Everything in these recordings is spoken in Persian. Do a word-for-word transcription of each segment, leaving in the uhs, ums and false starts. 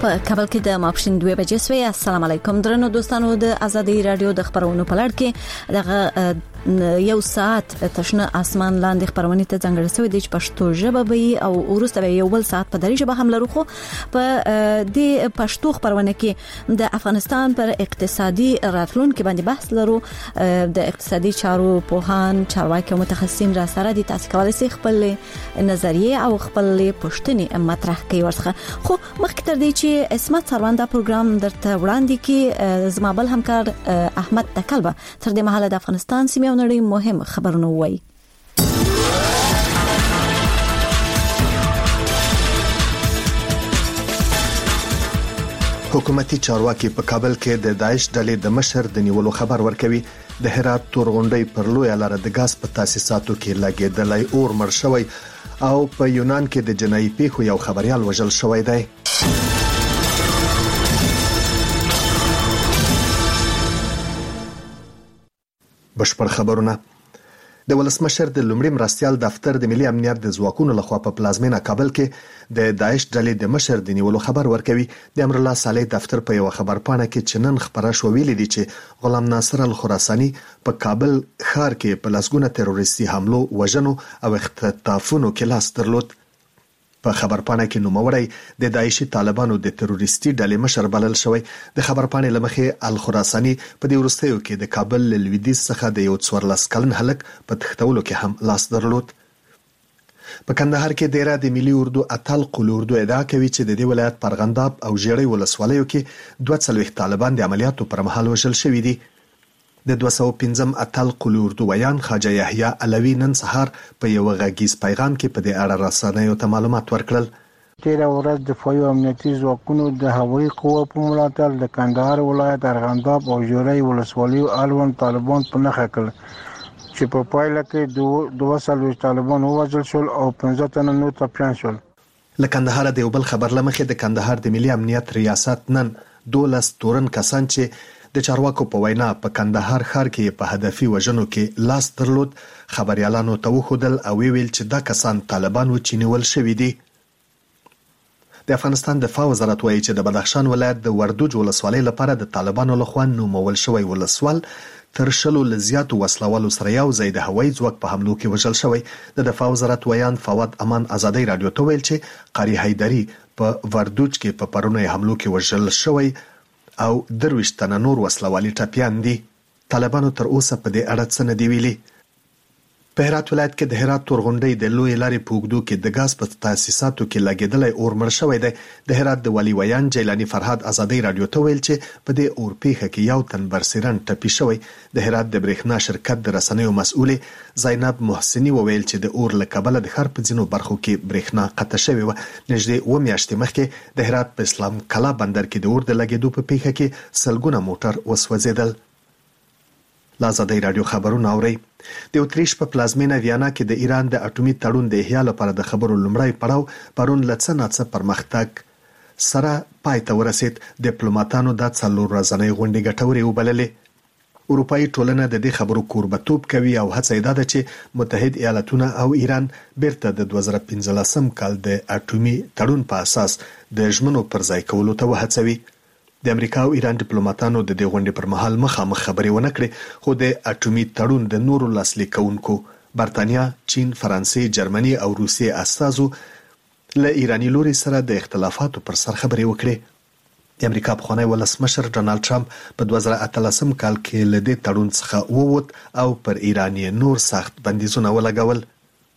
په کابل کې د ماپښین دوه بجې سوي. السلام علیکم درنو دوستانو د ازادي رادیو د خبرونو په لړ کې دغه یو ساعت تشنه اسمان لاندې خبرونه ته څنګه رسوي د پښتو ژبه به او ورسته یو بل ساعت په دری ژبه هم لرو. خو په د پښتو خبرونه کې د افغانستان پر اقتصادي راتلونکو باندې بحث لرو. د اقتصادي چارو پوهان چارواکي متخصصین را سره دي. تاسو کولای شئ خپل نظریه او خپل پوښتنې مطرح کړئ ورڅخه. خو مخکې تر دې چې اسمت سروان دا پروګرام درته وړاندې کې زما بل همکار احمد تکلبه تر دې مهاله د افغانستان سیمه او نړۍ مهم خبرونه وایي. حکومتي چارواکي په کابل کې د داعش ډلې د مشر د نیولو خبر ورکوي. د هرات تورغونډۍ پر لوی لار د غاز په تاسیساتو کې لګیدلای اور مړ شوی او په یونان کې د جنایي پیښو یو خبريال وژل شوی دی. بشپړ خبرونه. د ولسمشر د لومړي مرستيال دفتر د ملي امنیت د ځواکونو لخوا په پلازمینه کابل کې د داعش ډلې د مشر د نیولو خبر ورکوي. د امر الله صالح دفتر په یو خبرپاڼه کې چنن خبره شو ویلي دي چې غلام ناصر الخراساني په کابل ښار کې په لاسګونه تروریستي حملو وژنو او اختطافونو کې لاس درلود. په خبرپاڼه کې نوموړی د داعشي طالبانو د تروریستي ډلې مشر بلل شوی. د خبرپاڼې لمخې الخراساني په دې ورستیو کې د کابل لویدیځ څخه د یو څوارلس کلن هلک په تختولو کې هم لاس درلود. په کندهار کې د اراده ملي اردو اتل قل اردو ادعا کوي چې د دې ولایت پرغنداب او ژړۍ ولسوالیو کې دوه څلوېښت طالبان د عملیاتو پر مهال وژل شوي دي. د دوه سوه پنځم اتل قل اردو ویان خواجه یحیی علوی نن سهار په یو غږیز پیغام کې په دې اړه رسنیو ته معلومات ورکړل. تیره ورځ د فایو امنیتي ځواکونو د هوایي قوو په ملاتړ د کندهار ولایت ارغنداب او ژړۍ ولسوالیو اړوند طالبان په نښه کړل چې په پایله کې دوه څلوېښت طالبان ووژل شول او پنځه تنه نور ټپیان شول. له کندهار د یو بل خبر لمخې د کندهار د ملي امنیت ریاست نن دولس تورن کسان چې د چارواکو په وینا په کندهار ښار کې په هدفي وژنو کې لاس درلود خبريالانو ته وښودل او ویل چې دا کسان طالبان و چې نیول شوي دي. د افغانستان دفاع وزارت وایي چې د بدخشان ولایت د وردوج ولسوالۍ لپاره د طالبانو لخوا نومول شوی ولسوال تر شلو لزیاتو وسلوالو سره یو ځای د هوایي ځواک په حملو کې وژل شوی. د دفاع وزارت ویان فواد امان ازادي رادیو ته ویل چې قاری حیدری په وردوج کې په پرونی حملو کې وژل شوی او درویشت تنه نور وسلوالي ټپیان دي. طالبانو تر اوسه په دې اړه څه نه دی ویلي. په هرات ولایت کې د هرات تورغونډۍ د لوی لارې په اوږدو کې د غاز په تاسیساتو کې لګیدلای اور مړ شوی دی. د هرات د والي ویان جیلانی فرهاد ازادي رادیو ته ویل چې په دې اور پیښه کې یو تن برسیرن ټپي شوی. د هرات د برېښنا شرکت د رسنیو مسؤل زینب محسنی وویل چې د اور له کبله د ښار په ځینو برخو کې برېښنا قطع شوې وه. نږدې اوه میاشتې مخکې د هرات په اسلام کلا بندر کې د اور د لګېدو په پیښه کې سلګونه موټر وسوځېدل. لازادي رادیو خبرونه اوري. د اتریش په پلازمینه ویانا کې د ایران د اټومي تړون د احیا لپاره د خبرو لومړی پړاو پرون لڅ ناڅ پرمختګ سره پای ته ورسید. ډیپلوماټانو د څلور ورځې غونډې ګټورې وبللې. اروپאי ټولنه د دې خبرو کوربتوب کوي او هڅه یې ده چې متحد ایالاتونه او ایران بیرته د دوه زره پنځلسم کال د اټومي تړون په اساس د ژمنو پر ځای کولو ته وهڅوي. د امریکا او ایران ډیپلوماټانو د دې غونډې پر مهال مخامخ خبرې ونه کړې، خو د اټومي تړون د نورو لاسلیک کوونکو برتانیا، چین، فرانسې، جرمني او روسیې استازو له ایرانی لوري سره د اختلافاتو پر سر خبرې وکړې. د امریکا پخوانی ولسمشر ډونالد ټرمپ په دوه زره اتلسم کال کې له دې تړون څخه ووت او پر ایران نور سخت بندیزونه ولګول.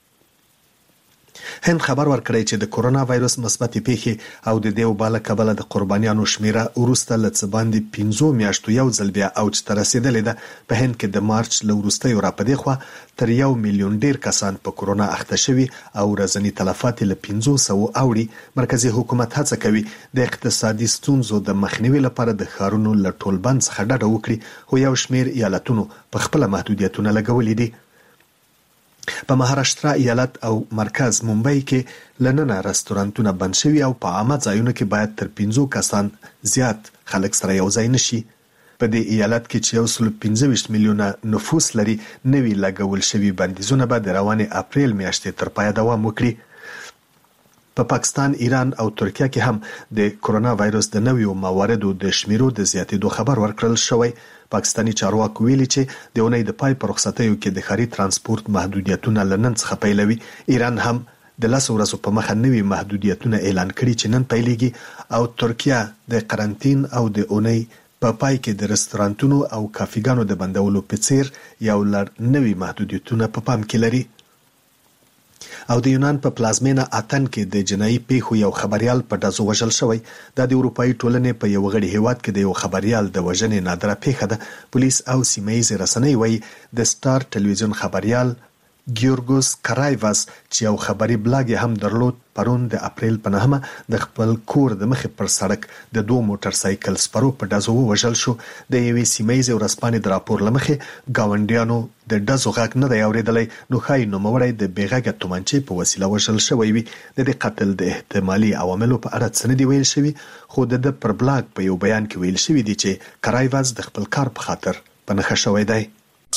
هند خبر ورکړی چې د کورونا وایرس مثبتې پیښې او د دې وبا له کبله د قربانیانو شمیره وروسته له څه باندې پنځو میاشتو یو ځل بیا اوج ته رسېدلې ده. په هند کې د مارچ له وروستیو راپدې خوا تر یو میلیون ډیر کسان په کورونا اخته شوي او ورځني تلفات له پنځو سوو اوړي. مرکزی حکومت هڅه کوي د اقتصادي ستونزو د مخنیوي لپاره د ښارونو له ټولبند څخه ډډه وکړي، خو یو شمیر ایالتونو په خپله محدودیتونه لګولي دي. په مهاراشټرا ایالت او مرکز ممبئی کې لننه رستورانتونه بند شوي او په عامه ځایونو کې باید تر پنځو کسان زیات خلک سره یو ځای نشي. په دې ایالت کې چې یو سل پنځه ویشت میلیونه نفوس لري، نوي لګول شوي بندیزونه به د روانې اپریل میاشتې تر پایه دوام وکړي. په پا پاکستان، ایران او ترکیه کې هم د کرونا وایروس د نویو مواردو د شمیرو د زیاتېدو خبر ورکړل شوی. پاکستانی چارواکو ویلي چې د اونۍ د پای پر رخصتیو کې د ښاري ترانسپورت محدودیتونه له نن څخه پیلوي. ایران هم د لس ورځو په مخه نوي محدودیتونه اعلان کړي چې نن پیلېږي او ترکیه د قرنطین او د اونۍ په پا پای کې د رستورانتونو او کافیګانو د بندولو په څیر یو لړ نوي محدودیتونه په پام کې لري. او د یونان په پلازمینه اتن کې د جنایي پیښو یو خبريال په ډزو وژل شوی. د اروپאי ټولنې په یو غړي هیواد کې د یو خبريال د وژنې نادره پیښه ده. پولیس او سیمه‌ییز رسنۍ وایي د سٹار ټلویزیون خبريال ګیورګوس کرایواس چې یو خبري بلاګ هم درلود پرون د اپریل په نهمه د خپل کور د مخې پر سړک د دوه موټر سایکل سپرو په ډزو وژل شو. د یوې سیمه‌ییز ورځپاڼې د راپور لمخې ګاونډیانو د ډزو غږ نه دی اوریدلی، نو ښایي نوموړی د بېغږه تومانچې په وسیله وژل شوی وي. د دې قتل د احتمالي عواملو په اړه څه نه دي ویل شوي، خو د ده پر بلاګ په یو بیان کې ویل شوي دي چې کرایواس د خپل کار په خاطر په نښه شوی دی.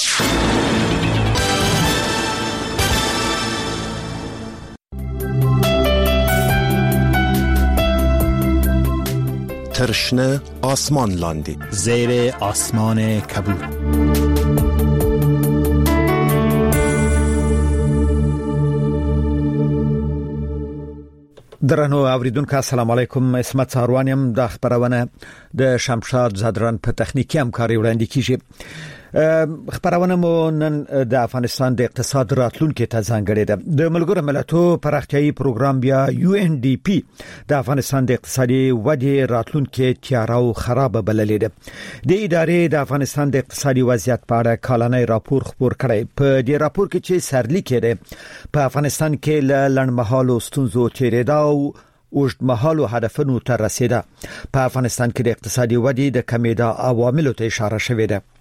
ترشنه آسمان لاندې زیر آسمان کبود. درنو اوریدونکو السلام علیکم. اسمت ساروانیم د خبرونه د شمشاد زدران په تخنیکی همکاري وړاندې کیږي. خبرونه مو نن د افغانستان د اقتصاد راتلونکو ته ځانګړې ده. د ملګرو ملتونو پراختیايي پروګرام بیا یو ان ډي پی د افغانستان د اقتصادي ودې راتلونکو تیاره او خراب بللې ده. د ادارې د افغانستان د اقتصادي وضعیت په اړه کالنۍ راپور خبر کړی. په دې راپور کې چې سرلیک کړي په افغانستان کې ل لړمحالو ستونزو تیریدا او اوږدمهالو هدفونو ته رسیدا. په افغانستان کې د اقتصادي ودې د کمیدا عواملو ته اشاره شوې ده.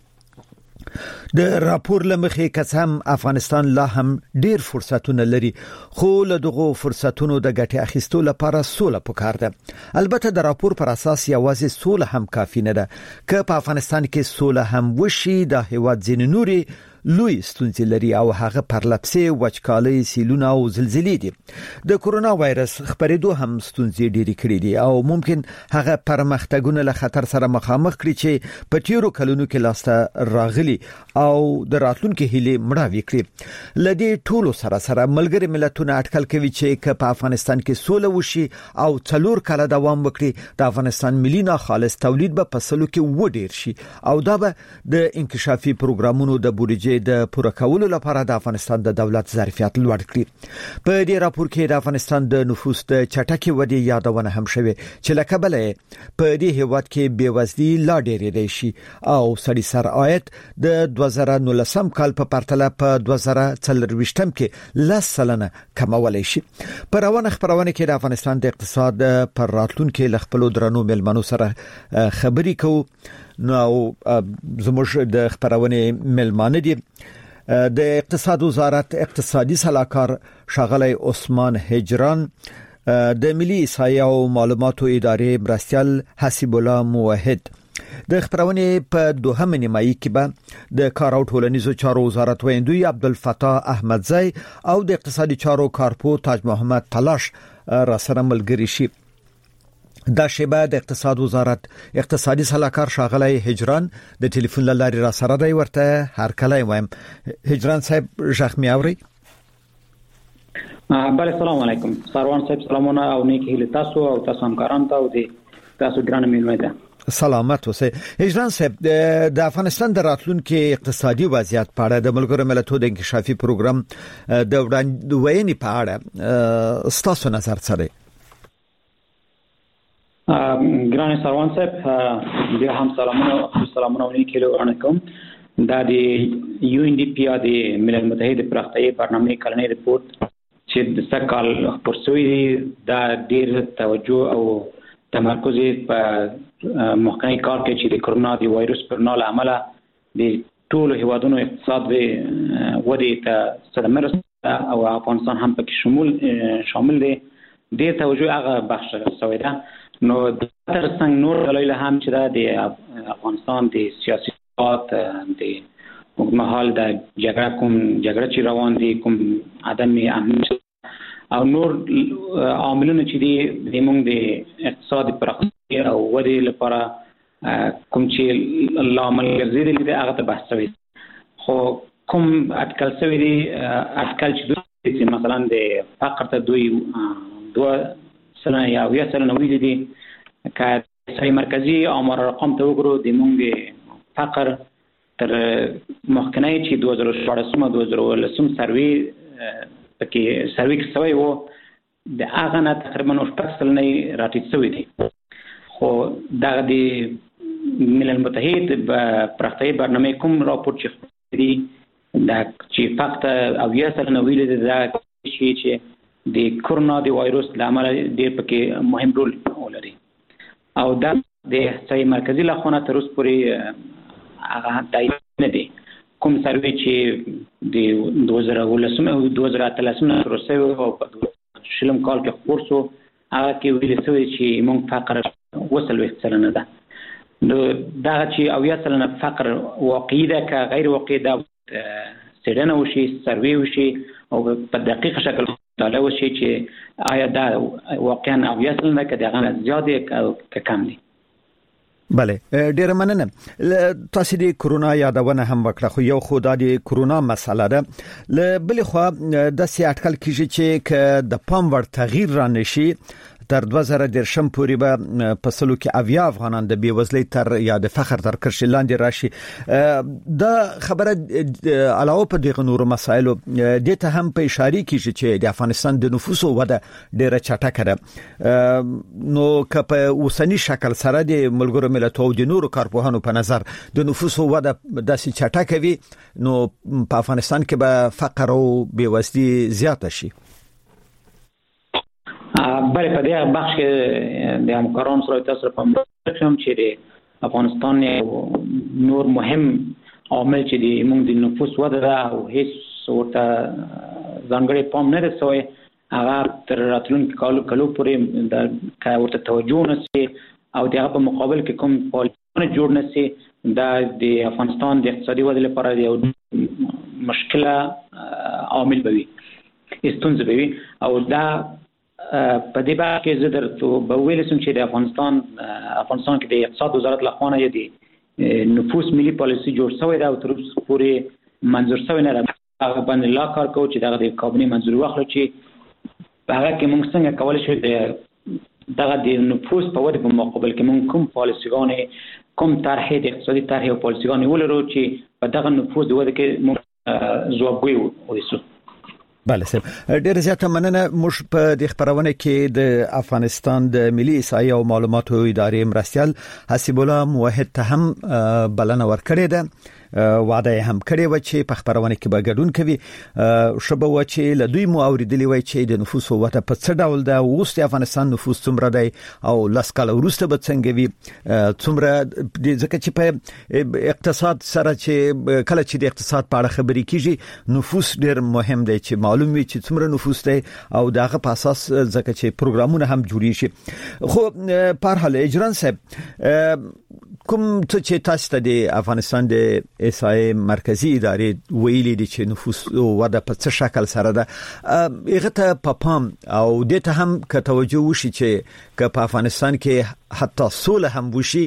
د راپور لمخې قسم افغانستان لا هم ډیر فرصتونه لري، خو له دغه فرصتونو د ګټې اخیستو لپاره سوله پکار ده. البته د راپور پر اساس یوازې سوله هم کافی نه ده. که په افغانستان کې سوله هم وشي د هیواد ځینې نوري لوی ستونزې لري او هغه پرلپسې وچکالۍ، سیلونه او زلزلې دي. د کرونا وایرس خبرېدو هم ستونزې ډېرې کړې دي او ممکن هغه پرمختګونه له خطر سره مخامخ کړي چې په تیرو کلونو کې لاسته راغلي او د راتلونکو هیلې مړاوې کړي. لدې ټولو سره سره ملګري ملتونه اټکل کوي چې که په افغانستان کې سوله وشي او څلور کاله دوام وکړي، د افغانستان ملي ناخالص تولید به په سلو کې وډیر شي او دا به د انکشافي پروګرامونو د بودیجې د پوره کولو لپاره د افغانستان د دولت ظرفیت لوړ کړي. په دې راپور کې د افغانستان د نفوس د چټکې ودې یادونه هم شوه چې لکه بلې په دې هیواد کې بیوزلي لا ډېرې دی شي او سړي سر عاید د دوه زره نولسم کال په پرتله په دوه زره څلرويشتم کې لس سلنه کمولای شي. په روانه خبرونه کې د افغانستان د اقتصاد پر راتلونکو ل خپل درنو ملمنو سره خبرې کوو. نو زموږ د خبرونه ملمانه دي د اقتصاد وزارت اقتصادي صلاحکار ښاغلی عثمان هجران، د ملي احصایې او معلوماتو ادارې مرستیال حسیب الله موحد. د خبرونه په دوهمه نیمایي کې به د کار او ټولنیزو چارو وزارت ویندوی عبدالفتاح احمدزی او د اقتصادي چارو کارپو تاج محمد تلاش را سره ملګری شي. دا شیبه د اقتصاد وزارت اقتصادي صلاحکار ښاغلی هجران د ټلیفون لارې را سره دی. ورته هر کله وایم هجران صاحب ژغمي اوري. بله سلام علیکم سروان صاحب، سلامونه او نیکی هیله تاسو او تاسو همکاران ته او د تاسو ګران میلمه ده. سلامت اوسئ. هجران صاحب د افغانستان د راتلونکو اقتصادي وضعیت په اړه د ملګرو ملتونو د انکشافي پروګرام د وړاندوینې په اړه ستاسو نظر څه دی؟ ګران سروان صاحب بیا هم سلامونه سلامونه او نیکی هیله ورکوم. دا د یو ان ډي پی د ملل متحد پراختیايي برنامه کلنۍ ریپورت چې د سکهال خبر شوی دی، دا ډیر توجه او تمرکز په مخکنی کار کې چې د کرونا د وایرس پر نه عمله د ټولو هیوادونو اقتصاد به ودې ته صدمه رسوي او افغانستان هم پکې شمول شامل دی. د توجه هغه بخش شوی ده. نو د تر څنګ نور دلایل هم چې د افغانستان د سیاسي ثبات د اوږدمهال د جګړه کوم جګړه چې روان دي کوم عدم امنیت او نور عاملونه چې دي موږ د اقتصادي پراختیا او ودې لپاره کوم چې لامل ګرځېدلي دي هغه ته بحث شوی. خو کوم اټکل شوی دي اټکل چې مثلا د فقر ته دوی دوه سنه یا اویا سنه ویلي دي که صحیح مرکزی آمار رقم ته وګورو د موږ د فقر تر مخکنی چې دوه زره شپاړس دوه زره اوولس سروي پکې سروي کې شوی و د هغه نه تقریبا شپږ سلنه راټیټ شوی دی. خو دغه د ملل متحد پراختیایي برنامه کوم راپور چې دی دا چې فقط اویا سلنه ویلي دی دا چې د کرونا د وایروس له امله ډېر پکې مهم رول ولري او دا د صحیح مرکزی له خوا تر اوسه پورې هغه دایي نه دی. کوم سروي چې د دوه زره اوولس او دوه زره اتلس تر اوسه او په شلم کال کې خپور شو هغه کې ویل شوی چې موږ فقر وصل وسلنه ده. نو دا چې اویا سلنه فقر واقعي ده که غیر واقعي ده څېړنه وشي سروي وشي او په دقیق شکل مطالعه وشي چې آیا دا واقعا اویا سلنه که دغه زیات او که کم دي. بله ډیر مننه. تاسو د کرونا یادونه هم وکړه خو یو خو د کرونا مسله ده ل بل خو د سی اټکل کیږي چې د پام ور تغییر را نشي تر دوه زره درشم پورې به په سلو کې اویا افغانان د بیوزلۍ تر یا د فخر تر کرښې لاندې راشي. دا خبره علاوه په دغه نورو مسایلو د ته هم په اشاره کیږي چې د افغانستان د نفوسو وده ډیره چټکه ده. نو که په اوسنی شکل سره د ملګرو ملتونو د نورو کارپوهانو په نظر د نفوسو وده داسې چټکه وي نو په افغانستان کې به فقر او بیوزلي زیاته شي. بله په دې بخش کې د همکارانو سره تاسو په مرسته کوم چې د افغانستان نور مهم عامل چې د موږ د نفوس وده ده او هیڅ ورته ځانګړی پام نه دی شوی هغه تر راتلونکي کالو کلو پورې د که ورته توجه نه شي او د هغه په مقابل کې کوم پالیسیونه جوړ نه شي دا د افغانستان د اقتصادي ودې لپاره یو مشکله عامل به وي ستونزه به وي. او دا په دې باره کې زه درته به ویلی شم چې د افغانستان افغانستان کې د اقتصاد وزارت له خوا نه د نفوس ملي پالیسي جوړ شوی ده او تر اوسه پورې منظور شوی نه ده. هغه باندې لا کار کوو چې دغه د کابینې منظوري واخلو چې په هغه کې موږ څنګه کولی شو د دغه د نفوس په ودې په مقابل کې موږ کوم پالیسیګانې کوم طرحې د اقتصادي طرحې او پالیسیګانې ولرو چې په دغه نفوس د ودې کې موږ ځوابګوی واوسو. بله سر ډیر زیاته مننه. موږ په د خبرونه کې د افغانستان د ملي احصایې او معلوماتو ادارې مرستیال حسیب الله موحد ته هم بلنه ورکړې ده. وعده هم کړې و چې په خبرونه کې به ګډون کوي. شبه و چې له دوی مو اوریدلی وای چې د نفوس وته په څه ډول ده اوس د افغانستان نفوس څومره دی او لاس کال وروسته به څنګه وي څومره ځکه چې په اقتصاد سره چې کله چې د اقتصاد په اړه خبرې کیږي نفوس ډیر مهم دی چې معلوم وي چې څومره نفوس دی او دغه په اساس ځکه چې پروګرامونه هم جوړی شي. خو په هر حال اجران صاحب کوم څه چې تاسو ته د افغانستان د احصایې مرکزی ادارې ویلي دي چې نفوس وده په څه شکل سره ده هغه ته په پام او د ته هم که توجه وشي چې که په افغانستان کې حتی سوله هم وشي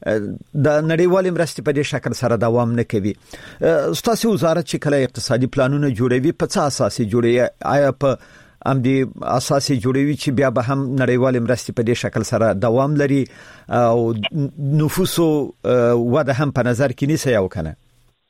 د نړیوال مرستې په دې شکل سره دوام نه کوي. ستاسو وزارت چې کله اقتصادي پلانونه جوړوي په څه اساس جوړوي؟ آیا په ام دي اساسي جوړوي چې بیا به هم نړیوال مرستې په دې شکل سره دوام لري او نفوسو وده هم په نظر کې نیسي او کنه؟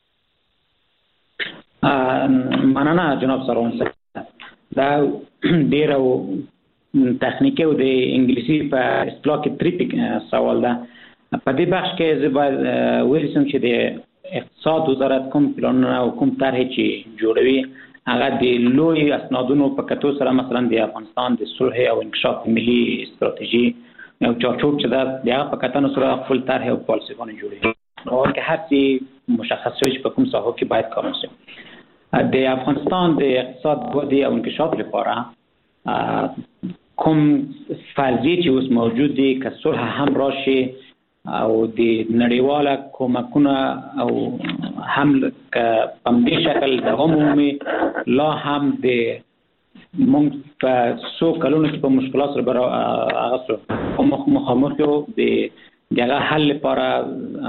مننه جناب سروان صاحب. دا ډیر او تخنیکی او د انګلیسي په اصطلاح کې تریپیک سوال ده. په دې بخش کې زه باید ویل شم چې د اقتصاد وزارت کوم پلانونه او کوم طرحې چې جوړوي هغه د لوی اسنادونو په کتو سره مثلا د افغانستان د صلح او انکشاف ملي استراتیژي او چارچوب چې دا د هغه په کتنو سره خپل طرح او پالیسیونه جوړوي او که هر څه مشخص شي په کوم ساحو کې باید کار وشي. د افغانستان د اقتصاد ودې او انکشاف لپاره کوم فرضیې چې اوس موجود دي که صلح هم راشي او د نړیواله کومکونه او هم که په دې شکل دوام ومومي لا هم د مونږ په څو کلونو کې په مشکلات سره برا هغه سره مخامخ یو د دغه حل لپاره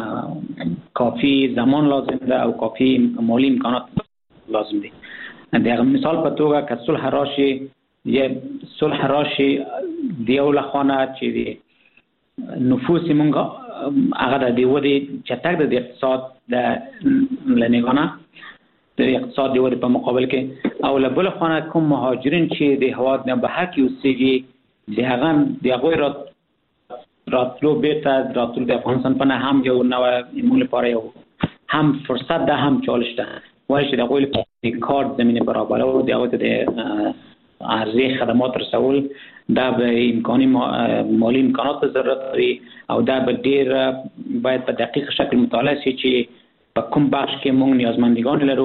کافی زمان لازم ده او کافی مالی امکانات لازم دي. دغه مثال په توګه که صلح راشي یا صلح راشي دیو لخوانه چې دی نفوس مونږ هغه د ودی چټک د اقتصاد د لنګونه د اقتصاد دی ودی په مقابل کې او له بل خانه کوم مهاجرین چې د هواد نه بهر کې اوسېږي د هغه د هغه راتلو بیرته راتلو د افغانستان په نه هم یو نو موږ لپاره یو هم فرصت ده هم چالش ده وایي چې د هغوی لپاره د کار زمینه برابر او د هغوی د عرضه خدمات رسول دا به امکانی مالی امکانات ضرورت لري او دا به ډیر باید په دقیق شکل مطالعه شي چې په کوم بخش کې موږ نیازمندګان لرو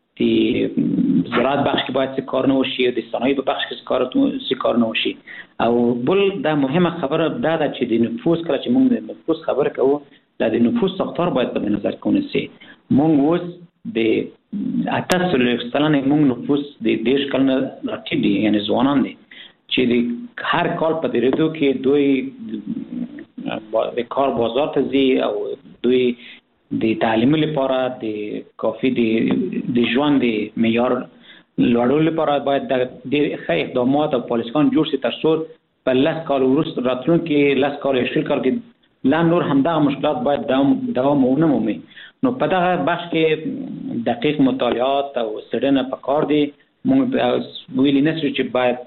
د زراعت بخش کې باید څه کار نه وشي د صنایع په بخش کې کار څه کار نه وشي او بل دا مهمه خبره دا ده چې د نفوس کله چې موږ د نفوس خبر کوو دا د نفوس ساختار باید په نظر کې ونیسي. موږ اوس د اتاسو سلنه موږ نفوس د دیش کلنه راټیټ دي یعنی ځوانان دي چې د هر کال په درېدو کې دوی د کار بازار ته ځي او دوی د تعلیم لپاره د کافي د ژوند د معیار لوړولو لپاره باید د ډېر ښه اقدامات او پالیسیان جوړ شي تر څو په لس کال وروسته راتلونکي لس کال شل کال کې لا نور همدغه مشکلات باید دوام دوام ونه مومي. نو په دغه بخش کې دقیق مطالعات او څېړنه پکار دي. موږ ویلي نه شو چې باید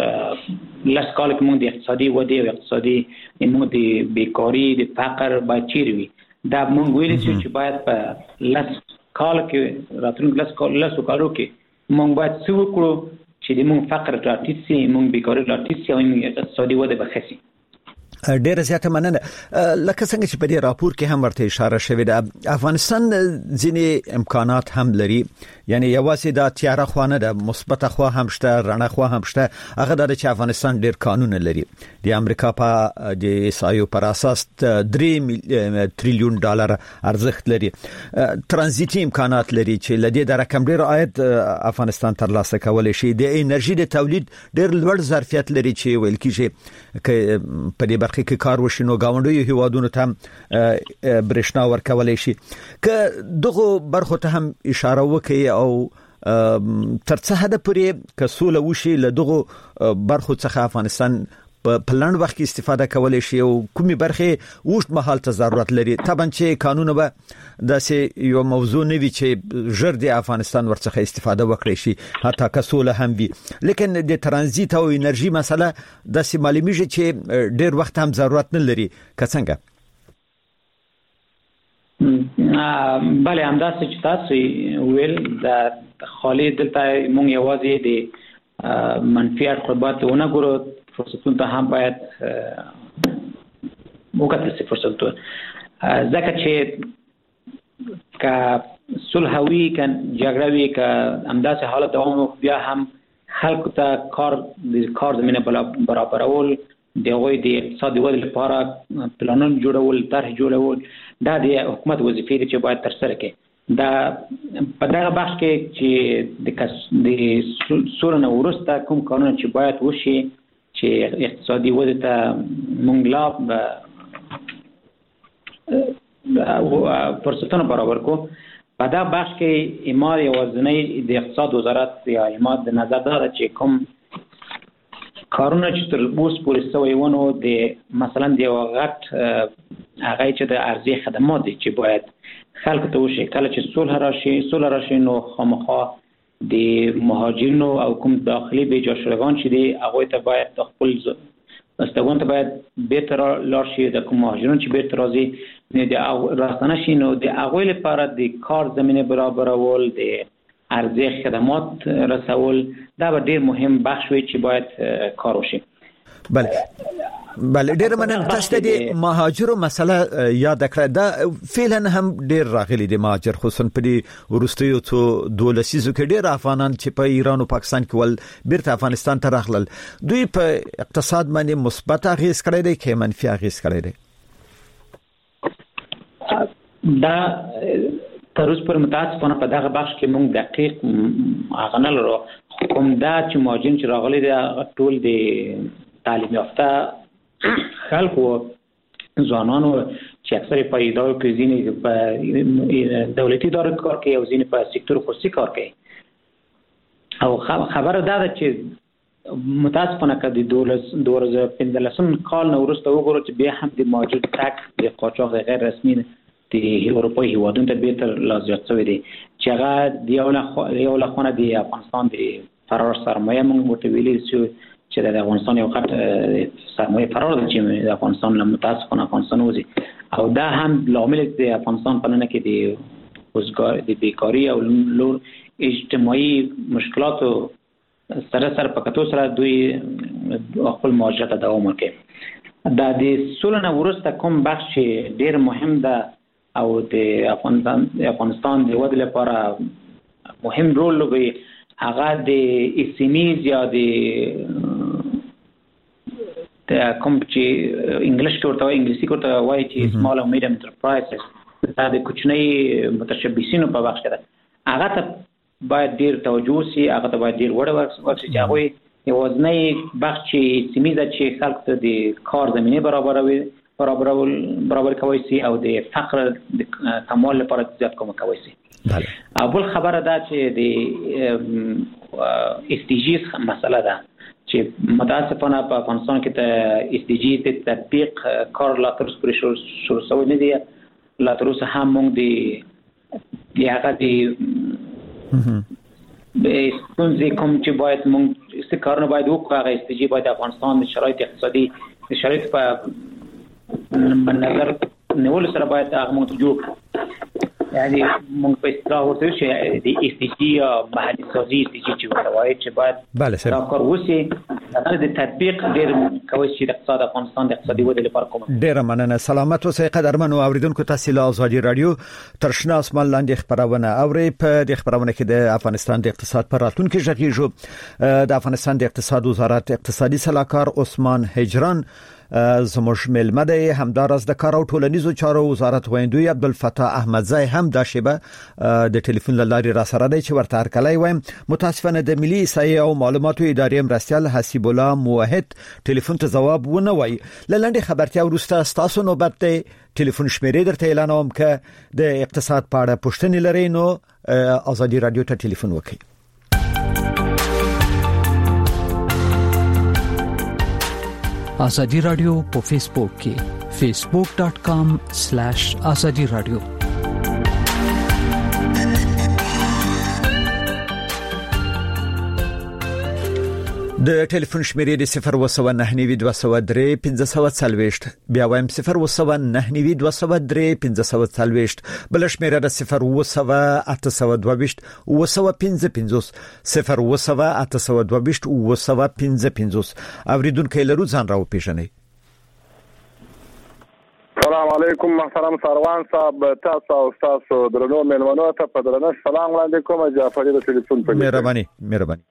لس کال کې موږ د اقتصادي ودې او اقتصادي موږ د بیکاری د فقر باید چیرې وي. دا موږ ویلي چې باید په لس کال کې راتلونکي لس کال لس کالو کې موږ باید څه وکړو چې د موږ فقر راټیټ شي موږ بیکاری راټیټ شي او اقتصادي وده به ښه شي. ډېر زیاته مننه. لکه څنګه چې په دې راپور کې هم ورته اشاره شوې ده افغانستان ځینې امکانات هم لري یعنی یوازې دا تیاره خوا نه ده مثبت خوا هم شته رڼا خوا هم شته. هغه دا چې افغانستان ډېر قانون لري د امریکا په د سایو پر اساس درې تریلیون ډالر ارزښت لري. ترانزیتي امکانات لري چې لدې د رقم ډېر عاید افغانستان ترلاسه کولای شي. د انرژي د تولید ډېر لوړ ظرفیت لري چې ویل کیږي په دې برخه کې کار وشي نو گاونډي هیوادونو ته برښنا ورکولای شي. که دغه برخو ته هم اشاره وکړي او تر څه حد پورې کسوله وشي له دغه برخو څخه افغانستان په پلان وخت کې استفاده کولای شي او کومي برخه وښت مهال ته ضرورت لري. طبعا چې قانون به داسې یو موضوع نه وي چې ژر د افغانستان ورڅخه استفاده وکړي شي حتی کسوله هم وي لیکن د ترانزیت او انرژي مسله داسې معلومیږي چې ډېر وخت هم ضرورت نه لري. که څنګه؟ بله همداسې چې تاسو ویل د خالي دلته مونږ یوازې د منفي اړخ ونه ګورو فرصتونه ته هم باید وکړل شي فرصتونه ځکه چې که صلح وي که جګړه وي که همداسې حالت دوام بیا هم خلکو ته کار د کار زمینه برابرول د هغوی د اقتصادي ودې لپاره پلانونه جوړول طرح جوړول دا د حکومت وظیفې دي چې باید ترسره کړي. دا په دغه بخش کې چې د سوله نه وروسته کوم کارونه چې باید وشي چې اقتصادي وده ته مونږ لا فرصتونه برابر کو. په دا بخش کې ایمار یوازینی د اقتصاد وزارت یا ایمار د نظر داره چې کوم کارونه چې تر اوسه پورې سوی ونه د مثلا د یو غټ هغه چې د ارزي خدمات دي چې باید خلکو ته وشي. کله چې صلح راشي صلح راشي نو خامخا د مهاجرینو او کوم داخلي به جاشلگان چې دی هغه ته باید خپل استوګون ته باید بهتر لار شي د کوم مهاجرینو چې بهتر راځي نه د راستنه شي نو د هغه لپاره د کار زمينه برابرول د ارزي خدمات رسول دا به ډیر مهم بخش وي چې باید کار وشي. بله بله ډیر مننه. تاسو د مهاجرو مسله یاد کړه دا فعلا هم ډیر راغلي د مهاجر خصوصا په دې ورستیو ته دولسیزو کې ډیر افغانان چې په ایران او پاکستان کې ول بیرته افغانستان ته راغلل دوی په اقتصاد باندې مثبت اغیز کړی دی که منفي اغیز کړی دی؟ دا تر اوسه پر متاسفانه په دغه بخش کې موږ دقیق هغه نه لرو کوم دا چې مهاجرین چې راغلي دي ټول د تعلیم یافته خلکو ځوانانو چې اکثر په ادارو کې ځینې په دولتي ادارو کار کوي او ځینې په سکتور خصوصي کار کوي. او خبره دا ده چې متاسفانه که د دوه هزار و پنځلسم کال نه وروسته وګورو چې بیا هم د مهاجر تګ د قاچاق د غیر رسمي د اروپایي هیوادونو ته بیرته لا زیات شوی دی چې هغه د یو له خوا د افغانستان د فرار سرمایه موږ ورته ویلي چې د افغانستان یو غټ سرمایه فرار ده چې د افغانستان له متاسفانه افغانستان وځي او دا هم لامل د افغانستان په نن کې د روزګار د بیکاری او لور اجتماعي مشکلاتو سره سره په کتو سره دوی خپل مهاجرت دوام ورکوي. دا د سولې نه وروسته کوم بخش ډیر مهم ده او د افغانستان د افغانستان د ودې لپاره مهم رول لوبوي هغه د اسمیز یا د کوم چې انګلیش کې ورته انګلیسي کې ورته وایي چې سمال او میډیم انټرپرایزز دا د کوچنۍ متشبثینو په بخش کې ده. هغه ته باید ډیر توجه شي، هغه ته باید ډیر وړ ورکړي چې هغه یوازنی بخش چې سیمه چې خلک ته د کار زمينه برابروي برابرول برابر کوي سي او د فقر د کمال لپاره زیات کوم کوي سي. بله. اول خبره ده چې د اس ډي جی مسله ده چې متاسفانه په افغانستان کې ته اس ډي جی د تطبیق کار لا تر اوسه شروع شوی نه دی. لا تر اوسه هم موږ د هغه د به څنګه کوم چې باید موږ څه کارونه باید وکړو هغه اس ډي جی باید افغانستان د شرایط اقتصادي شرایط په نظر نیول سره باید هغه موږ جوړ یعنی موږ په اصطلاح ورته چې د اس ډي جی محلي سازي اس ډي جی چې وایي چې باید دا کار وشي هغه د تطبیق ډېر کوي چې د اقتصاد افغانستان د اقتصادي ودې لپاره کوم. ډېر مننه. سلامت اوسئ قدرمنو اوریدونکو. تاسو له ازادي رادیو ترشنا اسمان لاندې خبرونه اورئ. په دې خبرونه کې د افغانستان د اقتصاد پر راتلونکي ژغېږو. د افغانستان د اقتصاد وزارت اقتصادي صلاحکار عثمان هجران زموږ ملمه دی. همدارس د کار او ټولنیزو چارو وزارت ویندوی عبدالفتاح احمدزی هم دا شیبه د ټلیفون لاري را سره دی چې ورته هرکلی وایم. متاسفانه د ملي احصایې او معلوماتو ادارې مرستیال حسیب الله موحد ټلیفون ته جواب ونه وای. لنډه خبرتیا وروسته تاسو نوبت دی ټلیفون شمیرې درته اعلانوم که د اقتصاد په اړه پوښتنې لرئ نو ازادي رادیو ته ټلیفون وکړئ. آزادی رادیو په فیسبوک کې facebook dot com slash azadi radio. د ټلیفون شمیرې د صفر وسو نه نیوي دوه سوه درې پنځه سوه څلوېښت بیا وایم صفر وسو نه نیوي دوه سوه درې پنځه سوه څلوېښت بل شمیره د صفر وسو اته سوه دوه ویشت وسو پنځه پنځوس صفر وسو اته سوه دوه ویشت وسو پنځه پنځوس. اوریدونکو لرو ځان راو پیژنئ. السلام علیکم محترم سروان صاحب، تاسو او تاسو درنو مېلمنو ته په درنښت سلام وړاندې کوم. جعفري د ټلیفون په مهرباني مهرباني.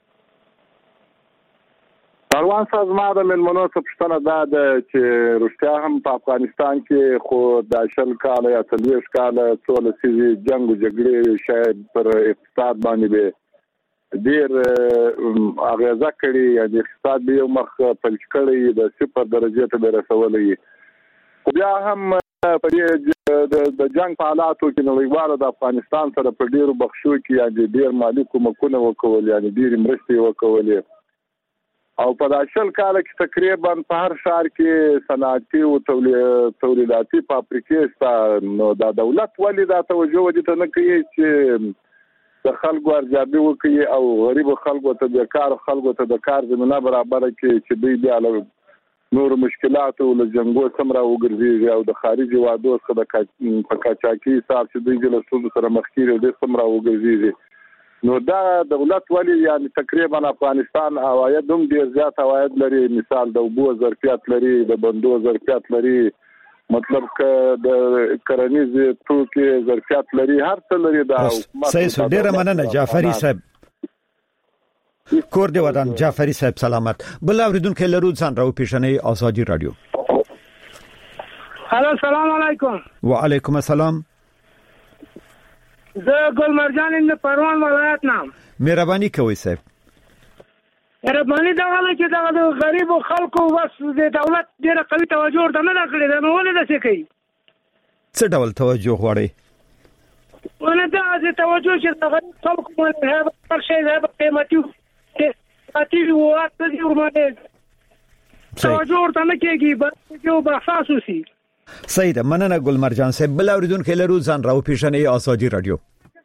سروان صاحب ما د مېلمنو څخه پوښتنه دا ده چې رښتیا هم په افغانستان کې خو د شل کاله یا څلوېښت کاله څو لسیزې جنګ او جګړې شاید پر اقتصاد باندې به ډېر اغېزه کړې یا د اقتصاد به یو مخ پلچ کړی د صفر درجې ته به رسولی. خو بیا هم په دې د جنګ په حالاتو کې نړیوالو د افغانستان سره په ډېرو بخشو کې یعنې ډېر مالي کومکونه وکول یعنې ډېرې مرستې وکولې او په داشل کال کې تقریبا په هر ښار کې صنعتي او تولیداتي فابریکې شته. نو دا دولت ولې دا توجه ودی ته نه کوي چې د خلکو ارزیابي وکړي او غریب خلکو ته د کار خلکو ته د کار زمينه برابر کړي چې دوی بیا له نور مشکلات او له جنگو سمرا وګرځي او د خارجي وادو څخه د پکاچاکي حساب چې دوی له ستونزو سره مخ کیږي د سمرا وګرځي. نو دا دولت ولی یعنی تقریبا افغانستان عواید هم ډیر زیات عواید لري. مثال د اوبو ظرفیت لري، د بندو ظرفیت لري، مطلب ک د کرنیز توکي ظرفیت لري، هر څه لري. دا صحیح ډیر مننه جعفري صاحب. کور دی ودان جعفري صاحب سلامت. بل اوریدونکو لرو ځان راو پیژنئ. ازادي رادیو. هلو السلام علیکم. وعلیکم السلام. زه ګل مرجان د پروان ولایت نام. مهرباني کوئ صاحب. رباني دا غل چې دا د غریب خلکو بس د دولت ډیره قوي توجه ورته نه کړې دا نو ولې داسې کوي څه ډول توجه غواړي ولې دا چې توجه چې د غریب خلکو باندې هغه هر شی د قیمتي قیمتي وخت دی ورمانه توجه ورته نه کېږي بس یو بحث وسی سید مننه ګل مرجان صاحب بل اوریدونکو لرو ځان راو پیژنې آزادي رادیو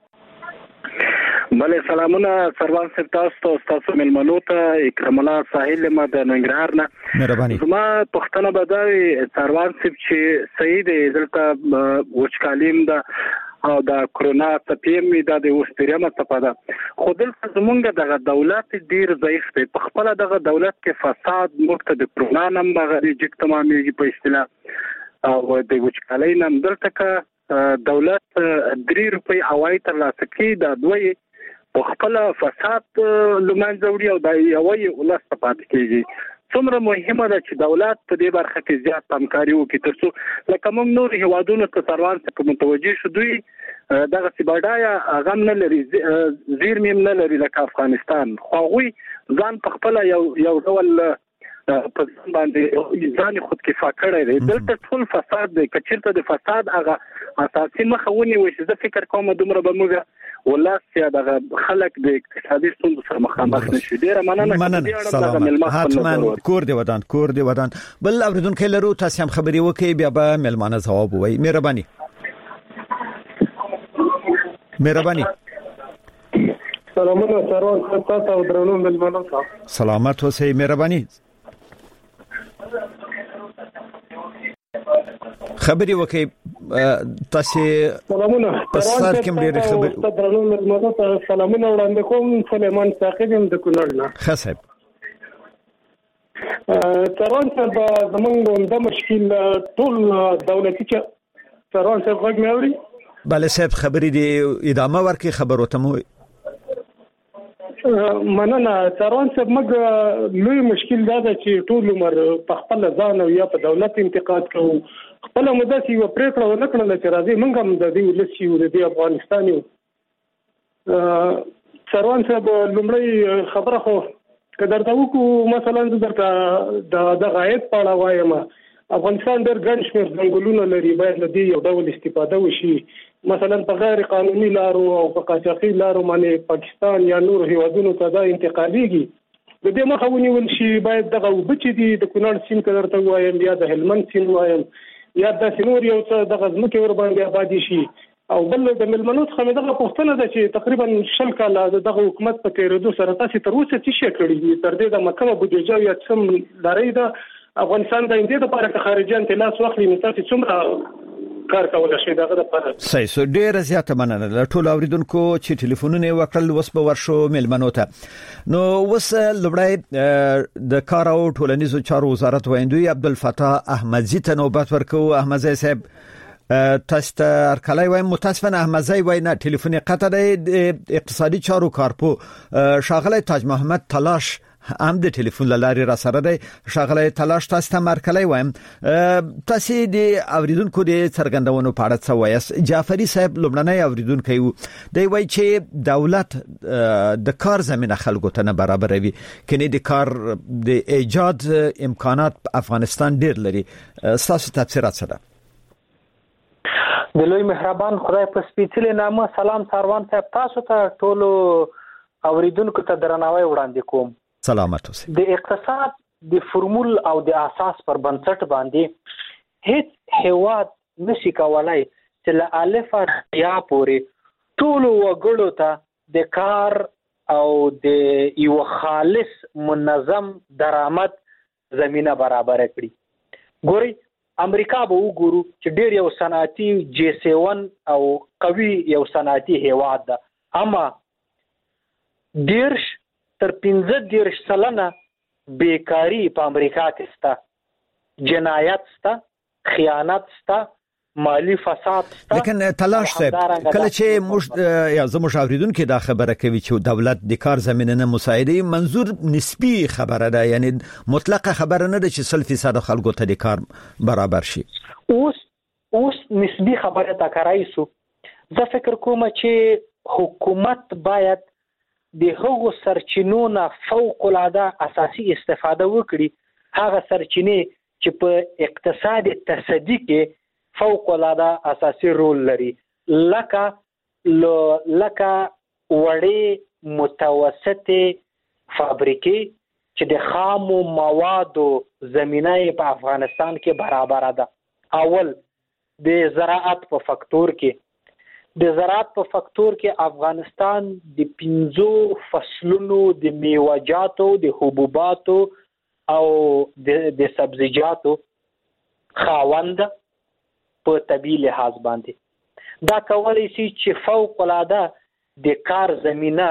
بله سلامونه سروان صاحب تاسو تاسو ملمنو ته اکرام الله ساحل ما د ننګرهار نه مهرباني زما پښتنه بداوي سروان صاحب چې صحیح دی دلته وچکالیم دا او دا کرونا تپیم دا د وستریمه تپاده خو دلته زمونږ دغه دولت ډیر ضعیف دی په خپل دغه دولت کې فساد مرته د کرونا نم بغیر چې تمامي په اصطلاح او د وچکالۍ نم دلته کا دولت درې روپۍ عواید ترلاسه کوي دا دوی په خپل فساد لمنځه وړي او دا یوې ولست پاتې کیږي څومره مهمه ده چې دولت په دې برخه کې زیات همکاري وکړي ترڅو لکه موږ نور هیوادونو ته سروان څخه متوجي شو دوی دغه سیباډایا غم نه لري زیرمې نه لري لکه افغانستان خو غوي ځان په خپل یو یو ډول په باندې ځان خود کفا کړی دی دلته ټول فساد دی کچیرته د فساد هغه اساسي مخاوني وي چې زه فکر کوم دومره به موږ ولاسیا دغه خلک د اقتصادي ستونزو سره مخامخ نشي ډیره مننه مننه سلام حتما کور دی ودان کور دی ودان بل اوریدونکو لرو تاسو هم خبري وکي بیا به ملمانه جواب وای مهرباني مهرباني سلامونه سروان تاسو او درنو ملمانه سلامت اوسئ مهرباني خبري وکي تاسو سلامونه سر کوم ډیر خبر درنو ملمانه سلامونه وړاندې کوم سليمان ثاقب د کونړ نه خصب سروان صاحب زمونږ د مشکل ټول دولتي چې سروان صاحب غږ مې اوري بله صاحب خبري دی ادامه ورکي خبرو ته مو مننه سروان صاحب موږ لوی مشکل دا ده چې ټول عمر په خپل ځان او یا په دولت انتقاد کوو خپل مدته یو پریکړه ونکړل چې راځي موږ هم د دې ولسی او د افغانستان یو سروان صاحب لومړی خبره خو کدر ته وکړو مثلا درته د غایت په اړه وایم افغانستان ډېر ګڼ شمېر ځنګلونه لري باید له دې یو ډول استفاده وشي مثلا په غیر قانوني لارو او په قاچاقي لارو باندې پاکستان یا نور هیوادونو ته دا انتقالېږي د دې مخه ونیول شي باید دغه وبچې دي د کونړ سیند کدر ته وایم یا د هلمند سیند وایم یا د سنور یو څه د غزمکه ور باندې آبادی شي او بل د ملمنوت خمه دغه پښتنه ده چې تقریبا شل کاله دغه حکومت په تیرېدو سره تاسو تر اوسه څه شي کړی تر دې د مکمه بودیجه یا څم لري ده افغانستان د اندې لپاره چې خارجيان ته لاس واخلي نو تاسو څومره کار کولای شئ دغه لپاره صحیح سو ډیر زیاته مننه ټول اوریدونکو چې ټلیفونونه وکړل وس په ورشو ملمنو ته نو وس لوړای د کار او ټولنیزو چارو وزارت ویندوی عبدالفتاح احمدزی ته نوبت ورکو احمدزی صاحب تاسو ته ارکلای وایم متاسفانه احمدزی وای نه ټلیفون قطع د اقتصادي چارو کارپو شاغله تاج محمد تلاش هم د ټلیفون لاري را سره دی شغله تلاش تاسو ته مرکلای وایم تاسو د اوریدونکو د څرګندونو په اړه څه وایي جعفری صاحب لومړنی اوریدونکو دی وای چې دولت د کار زمينه خلکو ته نه برابروي کله د کار د ایجاد امکانات افغانستان ډیر لري تاسو تفسیرات سره د لوی مهربان خدای په سپیڅلي نامه سلام سروان صاحب تاسو ته ټول اوریدونکو ته درناوی وړاندې کوم سلامت اوسئ د اقتصاد د فرمول او د اساس پر بنسټ باندې هیڅ هیواد نشي کولای چې له الف یا پورې ټول وګړو ته د کار او د یو خالص منظم درآمد زمينه برابر کړي ګوري امریکا به وګورو چې ډېر یو صنعتي جی سیون او قوي یو صنعتي هیواد ده اما ډېر تر پنځه دیرش سلنه بیکاری په امریکا کې ستا جنایت ستا خیانت ستا مالی فساد ستا لیکن تلاش صاحب کله چې موږ یا زموږ اوریدونکو دا خبره کوي چې دولت د کار زمينه نه مساعده منظور نسبی خبره ده یعنی مطلقه خبره نه ده چې صد فیصد خلکو ته د کار برابر شي اوس اوس نسبی خبره تا کرایسو زه فکر کوم چې حکومت باید د هغو سرچینو نه فوق العاده اساسي استفاده وکړي، هغه سرچینې چې په اقتصاد تصدی کې فوق العاده اساسي رول لري، لکه لکه وړې متوسطه فابریکې چې د خامو موادو زمینه په افغانستان کې برابر ده. اول د زراعت په فاکتور کې د زراعت په فاکتور کې افغانستان د پنځو فصلونو د میوه‌جاتو، د حبوباتو او د د سبزیجاتو خاوند په طبي لحاظ باندې. دا کولای شي چې فوق العاده د کار زمینه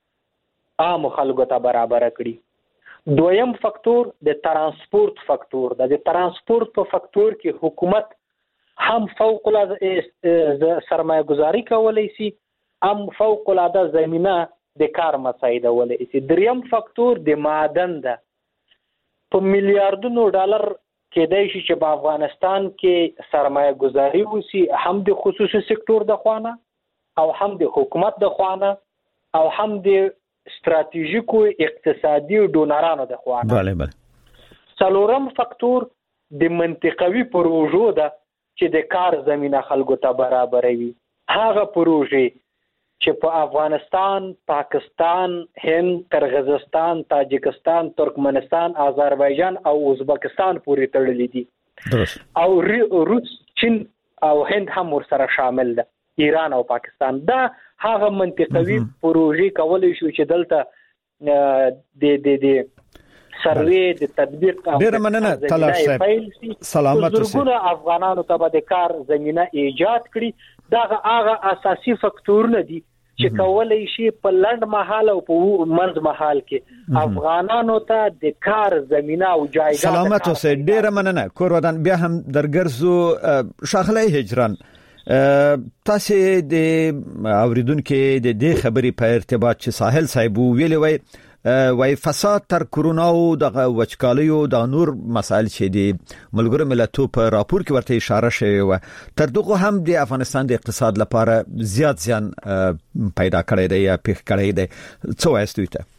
عام خلکو ته برابر کړي. دویم فاکتور د ترانسپورت فاکتور ده. د ترانسپورت په فاکتور کې حکومت هم فوق العاده سرمایه گذاری کولای شي، هم فوق العاده زمینه د کار مساعدولای شي. دریم فاکتور د معدن ده. په میلیارډونو ډالر کېدای شي چې په افغانستان کې سرمایه گذاری وشي، هم د خصوصي سکتور د خوانه او هم د حکومت د خوانه او هم د استراتیژیکو اقتصادي ډونرانو د خوانه. بله بله. څلورم فاکتور د منطقوي پروژو ده چې د کار زمینه خلکو ته برابروي. هغه پروژې چې په افغانستان، پاکستان، هند، قرغیزستان، تاجکستان، ترکمنستان، آذربایجان او ازبکستان پورې تړلې دي، او روس، چین او هند هم ورسره شامل ده، ایران او پاکستان. دا هغه منطقوي پروژې کولای شو چې دلته د د د سروې د تطبیق او ډیر مننه طلال صاحب، سلامت اوسئ. زرګونه افغانانو ته د کار زمينه ایجاد کړي. دا هغه اساسي فاکتورونه دي چې کولای شي په لنډ مهال او په منځ مهال کې افغانانو ته د کار زمينه او جایگاه. سلامت اوسئ. ډیر مننه. کور ودان بیا هم درګرزو شاخلای هجران، تاسو د اوریدونکو د دې خبرې په ارتباط چې ساحل صاحب ویلي وای وای فساد تر کرونا او د وچکالیو د نور مسایل چې د ملګرو ملتونو په راپور کې ورته اشاره شوی و، تر دغه هم د افغانستان د اقتصاد لپاره زیات زیان پیدا کړی دی یا پیښ کړی دی. څه وایي دوی ته؟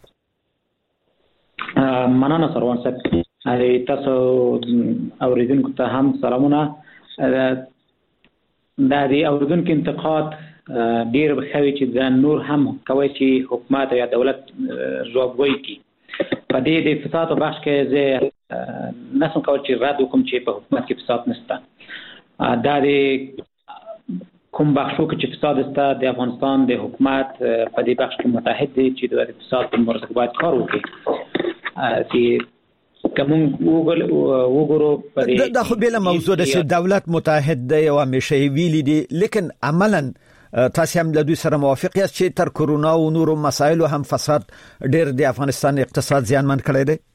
مننه سروان صاحب. تاسو اوریدونکو ته هم سلامونه. دا دی اوریدونکو انتقاد ډیر بخوي چې د نور هم کوي چې حکومت یا دولت ځوابوي کی په دې د فساد او بخش کې زه نسم کول چې رد وکم چې په حکومت کې فساد نشته. دا د کوم بخشو کې چې فساد است د افغانستان د حکومت په دې بخش کې متحد دي چې د فساد په مبارزه باید کار وکړي. چې کوم وګورو په دا خو بل موضوع ده چې دولت متحد دی او همیشه ویلي دي، لیکن عملاً تاسو هم له دوی سره موافق یاست چې تر کرونا او نورو مسایلو هم فساد ډېر د افغانستان اقتصاد زیانمن کړی دی؟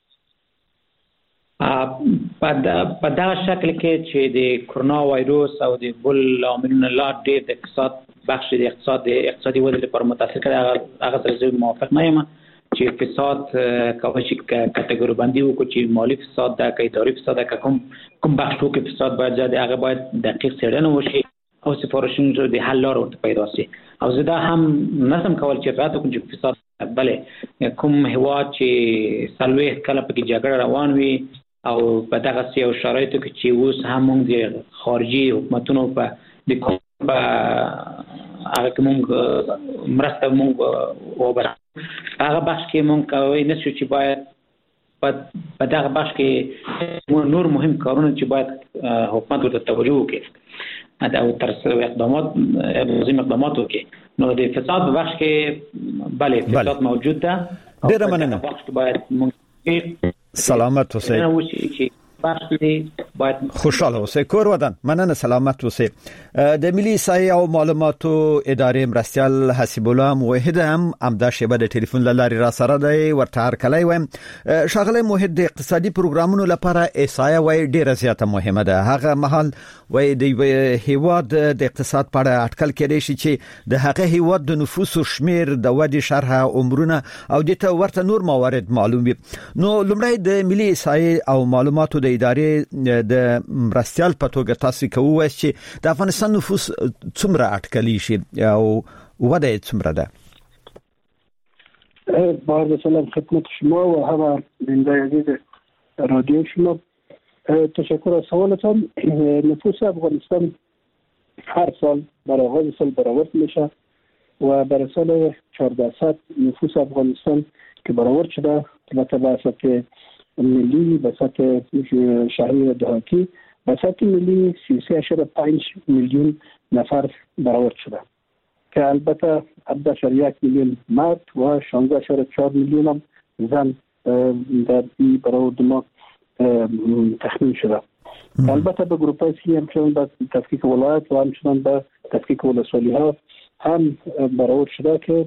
په دا شکل کې چې د کرونا وایروس او د بل عاملونو لا ډېر د اقتصاد بخش د اقتصاد د اقتصادي ودې لپاره متاثر کړی، هغه سره زه موافق نه یم چې فساد کوم شي کټګوري باندې وکړي چې مالی فساد ده که اداري فساد ده که کوم کوم بخشو کې فساد باید زیات هغه باید دقیق څېړنه وشي او سفارشونو د حل لار ورته پیدا شي. او زه دا هم نسم کول چې رد وکړم چې فساد بله کوم هیواد چې څلوېښت کاله پکې جګړه روان وي او په دغسې یو شرایطو کې چې اوس هم موږ د خارجي حکومتونو په د په هغه کې موږ مرسته موږ وبره هغه بخش کې مونږ کوي نه چې باید په دغه بخش کې نور مهم کارونه چې باید حکومت ورته توجه وکړي دا او تر څو اقدامات لازم اقدامات وکړي. نو د فساد په بخش کې بله فساد موجود ده. ډېر مننه. بخش کې باید مونږ سلامت اوسئ. خوشاله اوسئ. کور ودان مننه. سلامت اوسئ. د ملي احصایې او معلوماتو ادارې مرستیال حسیب الله موحد هم امدا شیبه د ټلیفون لارې را سره دی، ورته هر کله وایم شاغله موحد د اقتصادي پروګرامونو لپاره احصایه وای ډیره زیاته مهمه ده. هغه مهال وای د هیواد د اقتصاد په اړه اټکل کړي شي چې د هغه هیواد د نفوس شمیر د ودی شرح عمرونه او د ته ورته نور موارد معلوم وي. نو لومړی د ملي احصایې او معلوماتو د ادارې د مرستیال په توګه تاسو کوو چې د افغانستان نفوس څومره اټکلی شي او وده څومره ده؟ با عرض سلام خدمت شما و همه بیننده عزیز رادیو شما. تشکر از سوالتان. نفوس افغانستان هر سال برای آغاز سال برآورد میشه و برای سال چهارده صد نفوس افغانستان که برآورد شده البته به سطح ملی، به سطح شهری و دهاتی، به سطح ملی سی و سه اشاره پنج میلیون نفر برآورد شده که البته هفده اشاره یک میلیون مرد و شانزده اشاره چهار میلیون هم زن در این برآورد ما تخمین شده. البته به گروپ های سی همچنان به تفکیک ولایت و همچنان به تفکیک ولسوالی ها هم برآورد شده که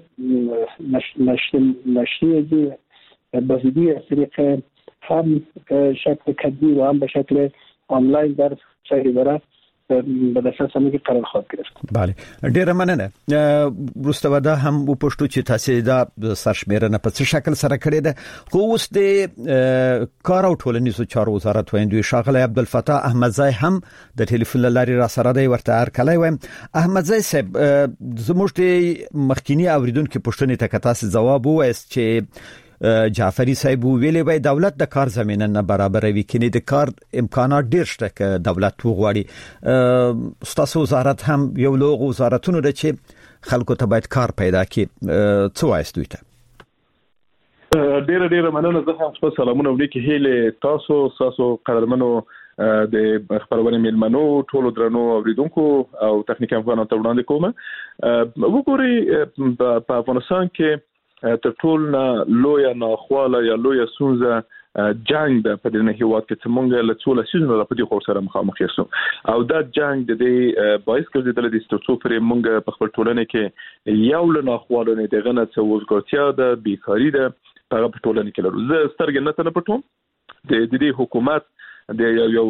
نشریه بازدیدی از طریق هم شکل کدی و هم به شکل آنلاین در شهر اداره به دسترس همه قرار خواهد گرفت. بله، ډیره مننه. وروسته ودا هم و پښتو چې تاسو دا سرشمیرنه په څه شکل سره کړې ده. خو اوس د کار او ټولنیزو چارو وزارت ویندوی شاغله عبدالفتاح احمدزی هم د ټلیفون لارې را سره دی ورته هر کله وایم. احمدزی صاحب زموږ د مخکینی اوریدونکو پښتنې ته تاسو جواب وایست چې جعفری صاحب ویلي وای دولت د کار زمينه نه برابروي کینی د کار امکانات ډیر شته ک دولت وغواړي. ستاسو وزارت هم یو لوغ وزارتونو د چې خلکو ته باید کار پیدا کړي. څه وایست دوی ته؟ ډیر ډیر مننه. زه هم تاسو سلامونه ولیکې هیله تاسو تاسو قدرمنو د خبرونه میلمنو ټولو درنو اوریدونکو او تخنیک افغانانو ته وړاندې کوم. وګورئ په افغانستان کې تر ټول نه لوی ناخواله یا لوی سونزه جنگ د په دې هیواد کې څنګه له څو لسیزونو په دې خور سره مخامخ یو او دا جنگ د دې باعث ګرځیدل د ستورو پر مونږ په خپل ټولنه کې یو له ناخواله نه دغه نه څه وزګارتیا ده، بیکاری ده په ټولنه کې لرو. زه سترګې نه تنه پټوم د دې حکومت د یو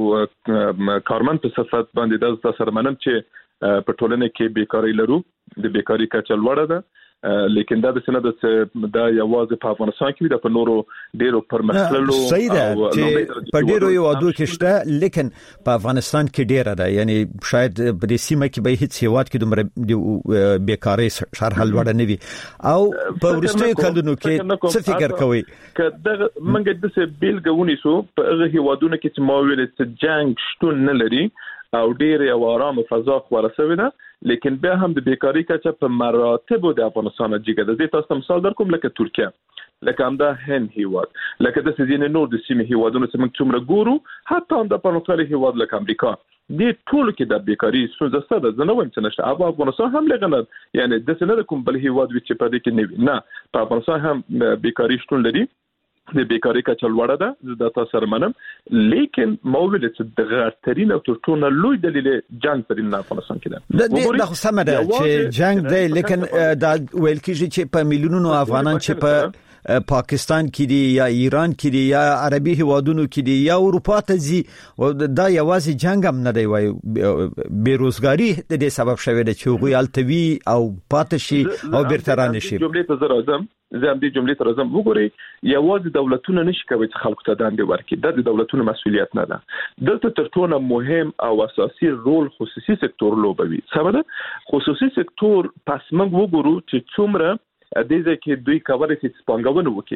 کارمن په صفت باندې د تاسو منم چې په ټولنه کې بیکاری لرو، د بیکاری کچه لوړه ده، لیکن دا د سند د یوازې په افغانستان کې د په نورو ډیرو پرمختللو صحیح ده چې په ډیرو یو ادو کې شته، لیکن په افغانستان کې ډیره ده. یعنی شاید په دې سیمه کې به هیڅ هیواد کې دومره بیکاری شرح لوړ نه وي. او په ورستیو کلونو کې څه فکر کوي که د منګ د څه بیلګونی سو په هغه هیوادونو کې چې ما ویل چې جنگ شتون نه لري او ډیر یو آرام فضا خورا شوی ده، لیکن بیا هم د بیکاری کچه په مراتب د افغانستان جګه ده. زه تاسو مثال درکوم لکه ترکیه، لکه هم د هند هیواد، لکه د سیزین نور د سیمه هیوادونو چې موږ څومره ګورو، حتی هم د پرمختللي هیواد لکه امریکا دې ټولو کې د بیکاری ستونزه ستاسو د زنه وایم چې نشته. او افغانستان هم لګنه یعنی د سینه کوم بل هیواد چې په دې کې نه وي، نه په افغانستان هم بیکاری شتون لري، د بیکاری کچه لوړه ده، زه د تاسو سره منم. لیکن موجود چې د غټرین او ترټونه لوی دلیل جنگ پر نه افغانستان کې ده. دا خو سم ده چې جنگ دی، لیکن دا ویل کیږي چې په میلیونونو افغانان چې په پاکستان کې دي یا ایران کې دي یا عربي هیوادونو کې دي یا اروپا ته ځي، دا یوازې جنگ هم نه دی، وای بیروزګاری د دې سبب شوی دی چې هغوی التوی او پاتشي او بیرتران شي. جملې ته زه راځم زه هم دې جملې ته راځم. وګورئ یوازې دولتونه نشي کوي چې خلکو ته دندې ورکړي، دا د دولتونو مسؤلیت نه ده. دلته تر ټولو مهم او اساسي رول خصوصي سکتور لوبوي. سبب خصوصي سکتور پس موږ وګورو چې څومره د دې کې دوی کولای شي سپانګونه وکړي.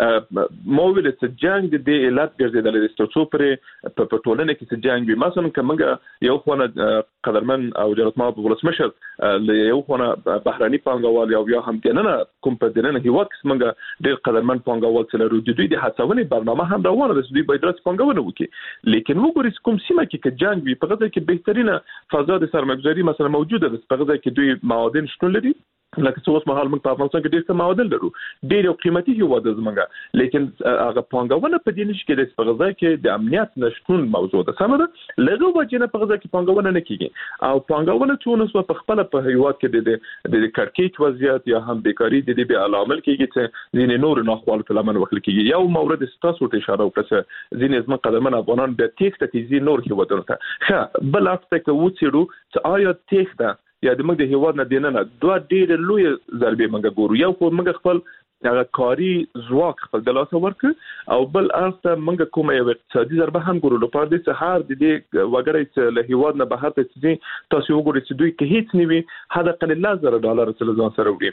مو ویل چې جنگ د دې علت ګرځیدل د ستورو پر په ټولنه کې چې جنگ وي. مثلا کومه یو خونه قدرمن او جرأتمن ولسمشر یو خونه بهراني پانګوال او یا هم دنه کوم په دنه هیواد کې څنګه ډېر قدرمن پانګوال چې لري، د دوی د هڅونې برنامه هم روانه ده چې دوی باید راځي پانګونه وکړي. لیکن وګورئ کوم سیمه کې چې جنگ وي په غزه کې بهترینه فضا د سرمایه‌ګذاري مثلا موجوده ده، په غزه کې دوی معادن شتون لري، لکه څه اوس مهال موږ په افغانستان کې ډېر څه معادن لرو، ډېر یو قیمتي هیواد زمونږ، لیکن هغه پانګونه په دې نشي کې د غزا کې د امنیت نشټون موضوع ده. سمه ده لږه وجه نه په غزا کې پانګونه نه کیږي او پانګونه څونه سو په خپل په هیواد کې د د کړکېچ وضعیت یا هم بیکاری د دې به علامل کیږي چې ځینې نور ناخوالو په لمن وکړي کیږي. یو مورد ستاسو ته اشاره وکړه ځینې زما قدمن افغانان د تیښت تیزی نور هیوادونو ته ښه بل افته کې وڅېړو چې آیا تیښت یا د موږ د هیواد نه دینه نه دوه ډېر لوی ضربې موږ ګورو. یو خو موږ خپل هغه کاری ځواک خپل د لاسه ورکړ او بل افته موږ کومه یو اقتصادي ضربه هم ګورو. لپاره د سهار د دې وګړي چې له هیواد نه بهر ته چې تاسو وګورئ چې دوی کې هیڅ نیوي حداقل لس زره ډالر څخه ځان سره وړي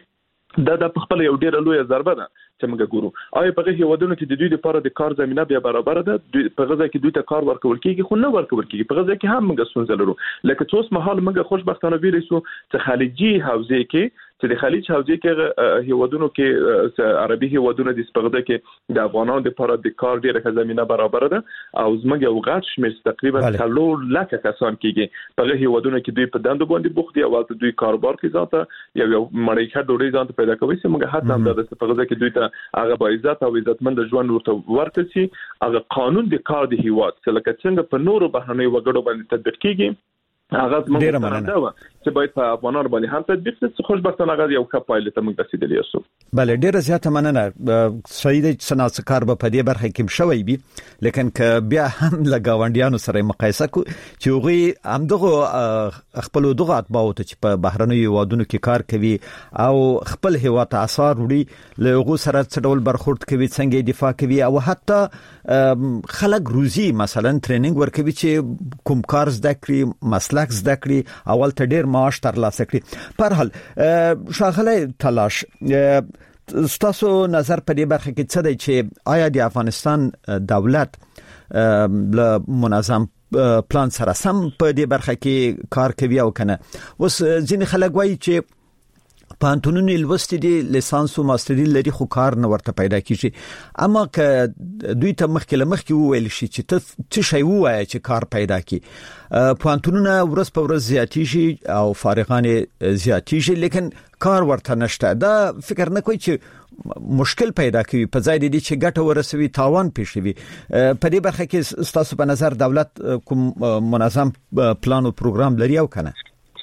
دا د خپل یو ډیر لوی ضربه ده چې موږ ګورو. آیا په هغه ودونو کې د دوی لپاره د کار زمينه بیا برابر ده؟ په غزا کې دوی ته کار ورکول کیږي خو نه ورکول کیږي. په غزا کې هم موږ ستونزه لرو. لکه څوس مهال موږ خوشبختانه ویلسو چې خلیجي حوزه کې چې د خلیج حوزه کې هیوادونو کې عربي هیوادونو د سپغده کې د افغانانو لپاره د کار ډیره زمينه برابر ده او زموږ یو غټ شمېر تقریبا څلور لک کسان کېږي په هغه هیوادونو کې دوی په دندو باندې بوخت دي او دوی کاروبار کې ذاته یو یو مړیکه ډوډۍ ځان ته پیدا کوي چې موږ حتی هم د سپغده کې دوی ته هغه با عزت او عزتمند ژوند ورته ورکړي. هغه قانون د کار د هیواد چې لکه څنګه په نورو بهرنیو وګړو باندې تطبیق کیږي هغه موږ څنګه چې باید په افغانانو باندې هم تطبیق شي. خوشبختانه هغه یو ښه پایله ته موږ رسیدلی یو. بله ډیره زیاته مننه. صحیح دی چې صنعت کار به په دې برخه کې شوی وي لیکن که بیا هم لګاونډیانو سره مقایسه کو چې هغه هم دغه خپل دغه اتباو ته چې په بهرنیو وادونو کې کار کوي او خپل هیواد ته اثر وړي له هغه سره څه ډول برخورد کوي څنګه دفاع کوي او حتی خلک روزي مثلا ټریننګ ورکوي چې کوم کار زده کړي مسلک زده کړي اول ته ډیر معاش ترلاسه کړي. په هر حال شاغله تلاش ستاسو نظر په دې برخه کې څه دی چې آیا د افغانستان دولت له منظم پلان سره سم په دې برخه کې کار کوي او کنه؟ اوس ځینې خلک وایي چې پانتونونی لوستي دي لیسانس او ماستری لري خو کار نه ورته پیدا کیږي اما که دوی ته مخکې لمخکې وویل شي چې ته څه شی وایي چې کار پیدا کی پانتونونه ورځ په ورځ زیاتیږي او فارغان زیاتیږي لیکن کار ورته نشته. دا فکر نه کوي چې مشکل پیدا کوي په ځای دي چې ګټه ورسوي تاوان پیښوي. په دې برخه کې ستاسو په نظر دولت کوم منظم پلان او پروګرام لري او کنه؟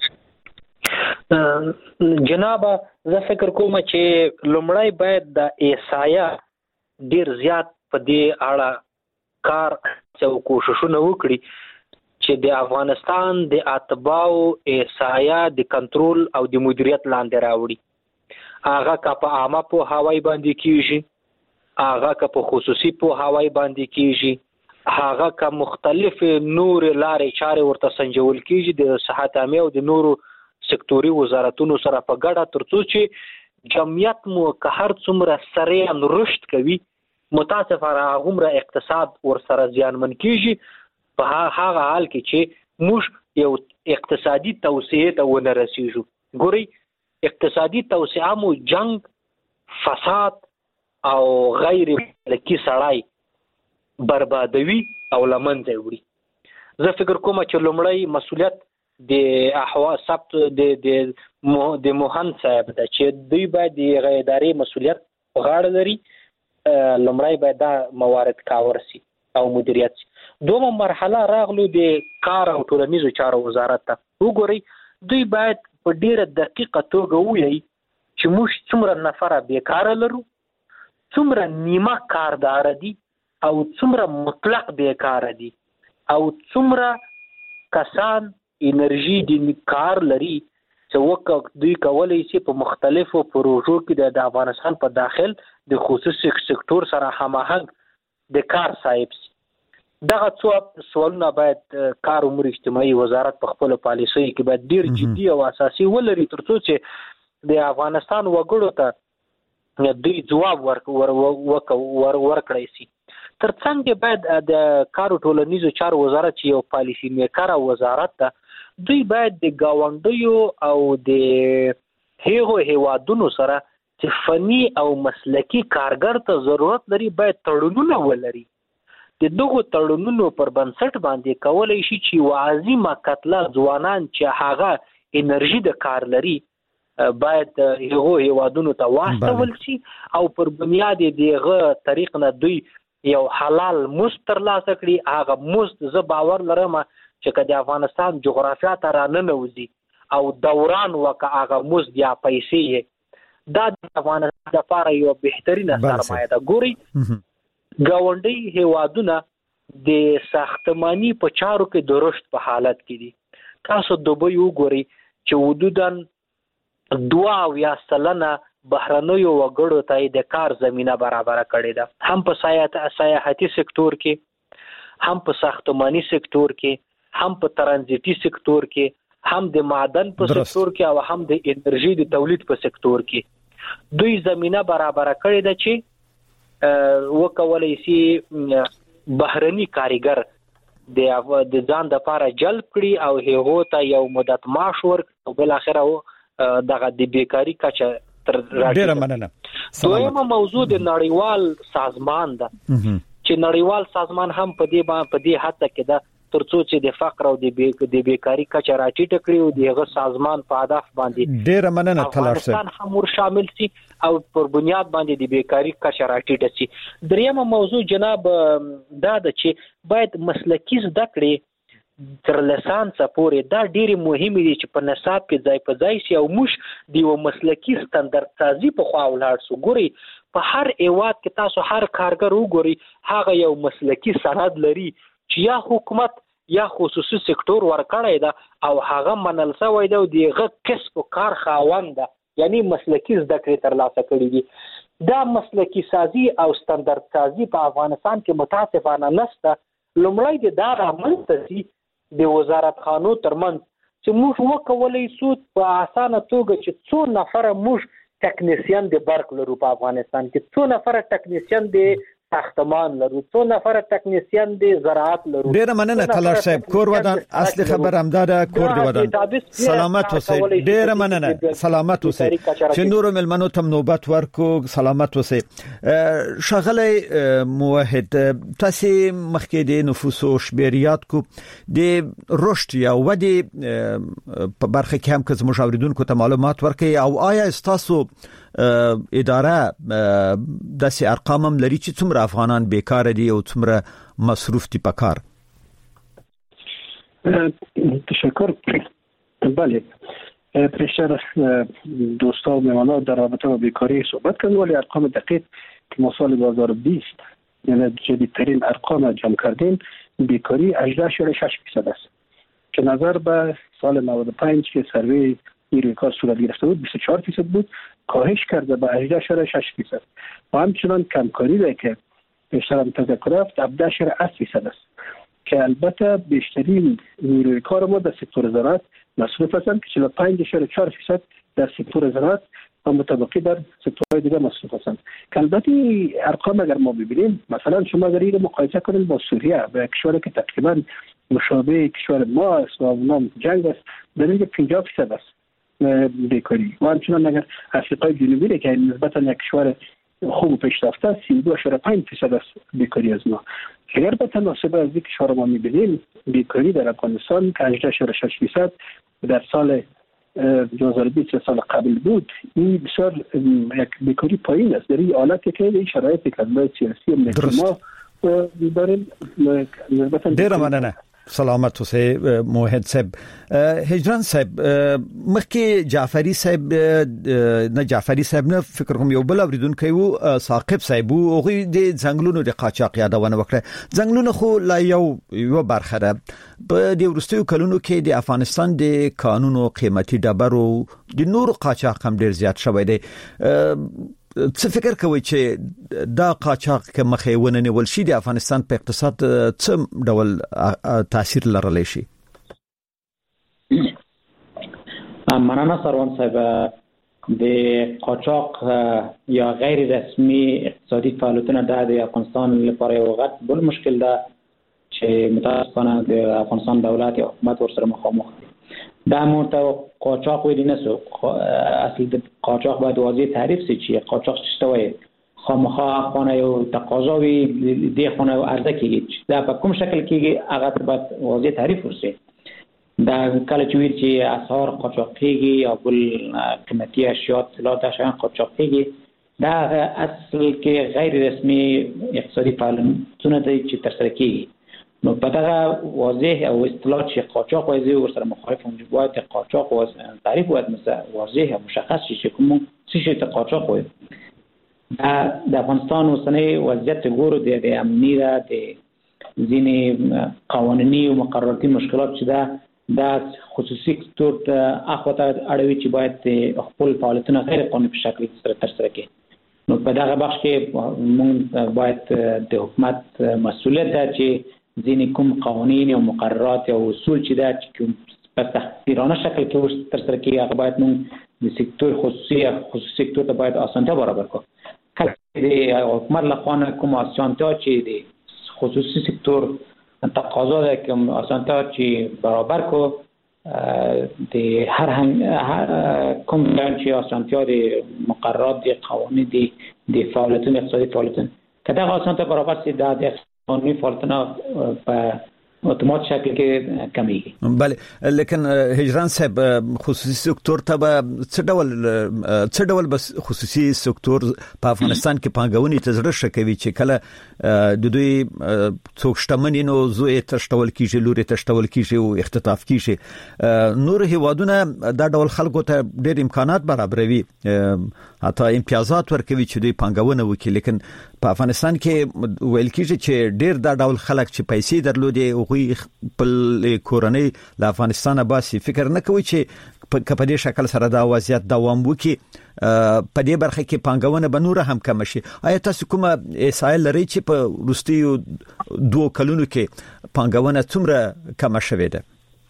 جناب زه فکر کوم چې لومړی باید د ایسایا ډیر زیات په دې اړه کار او کوششونه وکړي چې د افغانستان د اتباو ایسایا د کنټرول او د مدیریت لاندې راوړي. هغه که په عامه په هوای باندې کیږي هغه که په خصوصي په هوای باندې کیږي هغه که مختلف نور لارې چارې ورته سنجول کیږي د صحت عامه او د نورو سکتوري وزارتونو سره په ګډه ترڅو چې جمعیت مو که هر څومره سریع رشد کوي متاسفانه هغومره اقتصاد ورسره زیانمن کیږي په هغه حال کې چې موږ یو اقتصادي توسعه ته ونه رسیږو. ګوري اقتصادي توسعه مو جنگ فساد او غیر ملکي سړای بربادوي او لمنځه وړي. زه فکر کوم چې لومړی مسؤلیت د احوا ثبت د د د موهن صاحب د چې دوی باید د ادارې مسؤلیت په غاړه لري. لومړی باید دا موارد کاور سي او مدیریت سي. دومره مرحله راغلو د کار او ټولنیزو چارو وزارت ته. وګورئ دوی باید په ډیره دقیقه توګه وایي چې موږ څومره نفره بیکاره لرو، څومره نیمه کاردار دي او څومره مطلق بیکاره دي او څومره کسان انرژي د کار لري چې وکړه دوی کولای شي په مختلفو پروژو کې د افغانستان په داخل د خصوصي سکتور سره هماهنګ د کار صاحب شي. دغه څو سوالونه باید کار امور اجتماعي وزارت په خپل پالیسۍ کې باید ډیر جدي او اساسي ولري ترڅو چې د افغانستان وګړو ته دوی ځواب ورکړي ورکړي شي. ترڅنګ باید د کار ټولنیزو چارو وزارت چې یو پالیسی میکر وزارت ده دوی باید د گاونډیو او د هغو هیوادونو سره چې فني او مسلکی کارګر ته ضرورت لري باید تړونونه ولري. د دغو تړونونو پر بنسټ باندې کولای شي چې وعظیمه کتله ځوانان چې هغه انرژي د کار لري باید هغو هیوادونو ته واستول شي او پر بنیاد دغه طریق نه دوی یو حلال مزد ترلاسه کړي. هغه مزد زه باور لرم چې که د افغانستان جغرافیا ته راننوځي او دوران وکړي هغه مزد یا پیسې دا د افغانستان لپاره یو بهترینه سرمایه ده. ګورئ ګاونډي هیوادونه د ساختماني په چارو کې د رشد په حالت کې دي. تاسو دوبۍ وګورئ چې حدوداً دوه اویا سلنه بهرنیو وګړو ته د کار زمینه برابر کړې ده، هم په سیاحتي سکتور کې، هم په ساختماني سکتور کې، هم په ترانزیتي سکتور کې، هم د معدن په سکتور کې او هم د انرژي د تولید په سکتور کې. دوی زمينه برابر کړې ده چې وکولای شي بهرني کاریګر د د ځان د لپاره جلب کړي او هغه ته یو مدت معاش ورکړي او بل اخره دغه د بیکاری کچه تر ډیره مننه. دویمه موضوع د نړیوال سازمان ده چې نړیوال سازمان هم په دې په دې حد کې ده ترڅو چې د فقر او د بیکاری کچه راټیټه کړي او دغه سازمان په هدف باندې ډیره مننه تلار سه افغانستان هم ور شامل شي او پر بنیاد باندې د بیکاری کچه راټیټه شي. دریمه موضوع جناب دا ده چې باید مسلکی زده کړي تر لسانس پورې دا ډیره مهمه دي چې په نصاب کې ځای په ځای شي او موږ د یو مسلکی ستاندرد سازي په خوا ولاړ سو. ګوري په هر ایواد کې تاسو هر کارګر وګوري هغه یو مسلکی سند لري چې یا حکومت یا خصوصي سکتور ورکړی ده او هغه منل شوی دی او دغه کسب او کار خاوند ده یعنی مسلکی زده کړې ترلاسه کړي دي. دا مسلکی سازي او ستاندرد سازي په افغانستان کې متاسفانه نشته. لومړی د دا رامنځته شي د وزارت خانو ترمنځ چې موږ وکولای شو په اسانه توګه چې څو نفر موږ ټکنیشین د برق لرو په افغانستان کې، څو نفر ټکنیشین د ساختمان لرو، څو نفر ټکنیشین د زراعت لرو. ډیره مننه تلار صاحب. کور ودان اصلي خبر همداده کور دی ودان. سلامت اوسئ. ډیره مننه. سلامت اوسئ. چې نور ملمنو تم نوبت ورکو سلامت اوسئ. شغله موحد تاسو مخکې د نفوس او شمیریات کو د رشد یا ودی په برخه کې هم که مشاوردونکو ته معلومات ورکړي او آیا تاسو اداره د سي ارقام هم لري چې څومره افغانان بیکار دي او څومره مصروف دي په کار؟ تشکر. بله پرشتر دوستا و مهمانان در رابطه با بیکاری صحبت کردن ولی ارقام دقیق که ما سال دو هزار و بیست یعنی جدیدترین ارقام جمع کردیم بیکاری هجده و شش درصد است که نظر به سال نود و پنج که سروی نیروی کار صورت گرفته بود بیست و چهار درصد بود، کاهش کرده به هجده و شش درصد و همچنان کمکاری ده که بیشترم تذکر رفت هفده و هشت درصد است که البته بیشترین نیروی کار ما در سکتور زراعت مصروف هستند که چهل و پنج و چهار درصد در سکتور زراعت و متبقی در سکتورهای دیگر مصروف هستند که البته ارقام اگر ما ببینیم مثلا شما اگر این مقایسه کنید با سوریه و کشوری که تقریبا مشابه کشور ما است و اونم جنگ است در اینجا پنجاه درصد است بیکاری و همچنان اگر افریقای جنوبی را که نسبتا یک کشور خوب و پیشرفته است سی و دو و پنج درصد است بیکاری از ما. اگر به تناسب از یک کشور ما می‌بینیم بیکاری در افغانستان که هجده و شش درصد در سال دو هزار و بیست سال قبل بود، این بسیار یک بیکاری پایین است در این حالتی که این شرایطی که از سیاسی ملی ما داریم نسبتا ډیره مننه. سلامت اوسئ موحد صاحب. هجران صاحب مخکې جعفری صاحب نه جعفری صاحب نه فکر کوم یو بل اوریدونکو وو ثاقب صاحب وو هغه د ځنګلونو د قاچاق یادونه وکړه. ځنګلونه خو لا یو یو برخه ده په د ورستیو کلونو کې د افغانستان د قانونو قیمتي ډبرو د نور قاچاق هم ډیر زیات شوی دی. څه فکر کوي چې دا قاچاق کې مخې ونه نیول شي د افغانستان په اقتصاد څه ډول تاثیر لرلی شي؟ مننه سروان صاحب. د قاچاق یا غیر رسمي اقتصادي فعالیتونه د افغانستان لپاره یو غټ بل مشکل ده چې متاسفانه د افغانستان دولت یا حکومت ورسره مخامخ دي. دا مرته قاچاق ویل نه سو اصل د قاچاق باید واضح تعریف شي چې قاچاق څه وایي. خامخا خانه یو تقاضا وي د خانه عرضه کیږي دا په کوم شکل کیږي هغه باید واضح تعریف ورسي. دا کله چې ویل چې اسعار قاچاق کیږي او بل قیمتي اشیاء اطلاعات شان قاچاق کیږي دا اصل کې غیر رسمي اقتصادي فعالیتونه دي چې ترسره کیږي. نو په دا واضح او اصطلاح چې قاچاق واضح ورسره مخالف موجبات قاچاق او تعریف واضح واضح مشخص شي کوم څه شي ته قاچاق وي. دا د افغانستان اوسنۍ وضعیت ګورو د امنی را د ځینې قوانینی او مقرراتي مشکلات چې دا د خصوصي سکتور ته اخوته اړوي چې باید خپل فعالیتونه غیر قانوني په شکل سره ترسره کړي. نو په دغه بخش کې موږ باید د حکومت مسؤلیت ده چې ځینې کوم قوانین او مقررات او اصول چې دا چې په تحقیرانه شکل کې تر سره کیږي هغه باید موږ د سکتور خصوصي خصوصي سکتور ته باید اسانتیا برابر کړو. کله د حکومت لخوا کوم اسانتیا چې د خصوصي سکتور تقاضا ده کوم اسانتیا چې برابر کو د هر کوم چې اسانتیا د مقررات د قوانین دي د فعالیتونو اقتصادي فعالیتونو کله اسانتیا برابر سي د قانوني فعالیتونو په اتومات شکل کې کمیږي. بله لیکن هجران صاحب خصوصي سکتور ته څه ډول څه ډول بس خصوصي سکتور په افغانستان کې پانګونې ته زړه شکوي چې کله د دوی څوک شتمن نو زوی تشتول کیږي لوري تشتول کیږي او اختطاف کیږي. نور هیوادونه دا ډول خلکو ته ډېر امکانات برابروي حتی امتیازات ورکوي چې دوی پانګونه وکړي لیکن په افغانستان کې ویل کیږي چې ډېر دا ډول خلک چې پیسې درلودي او خپل کورنۍ له افغانستان باسي فکر نه کوي چې په دې شکل سره دا وضعیت دوام وکړي په دې برخه کې پانګونه به نور هم کم شي. آیا تاسو کومه احصایه لرئ چې په وروستیو دوه کلونو کې پانګونه څومره کم شوې ده؟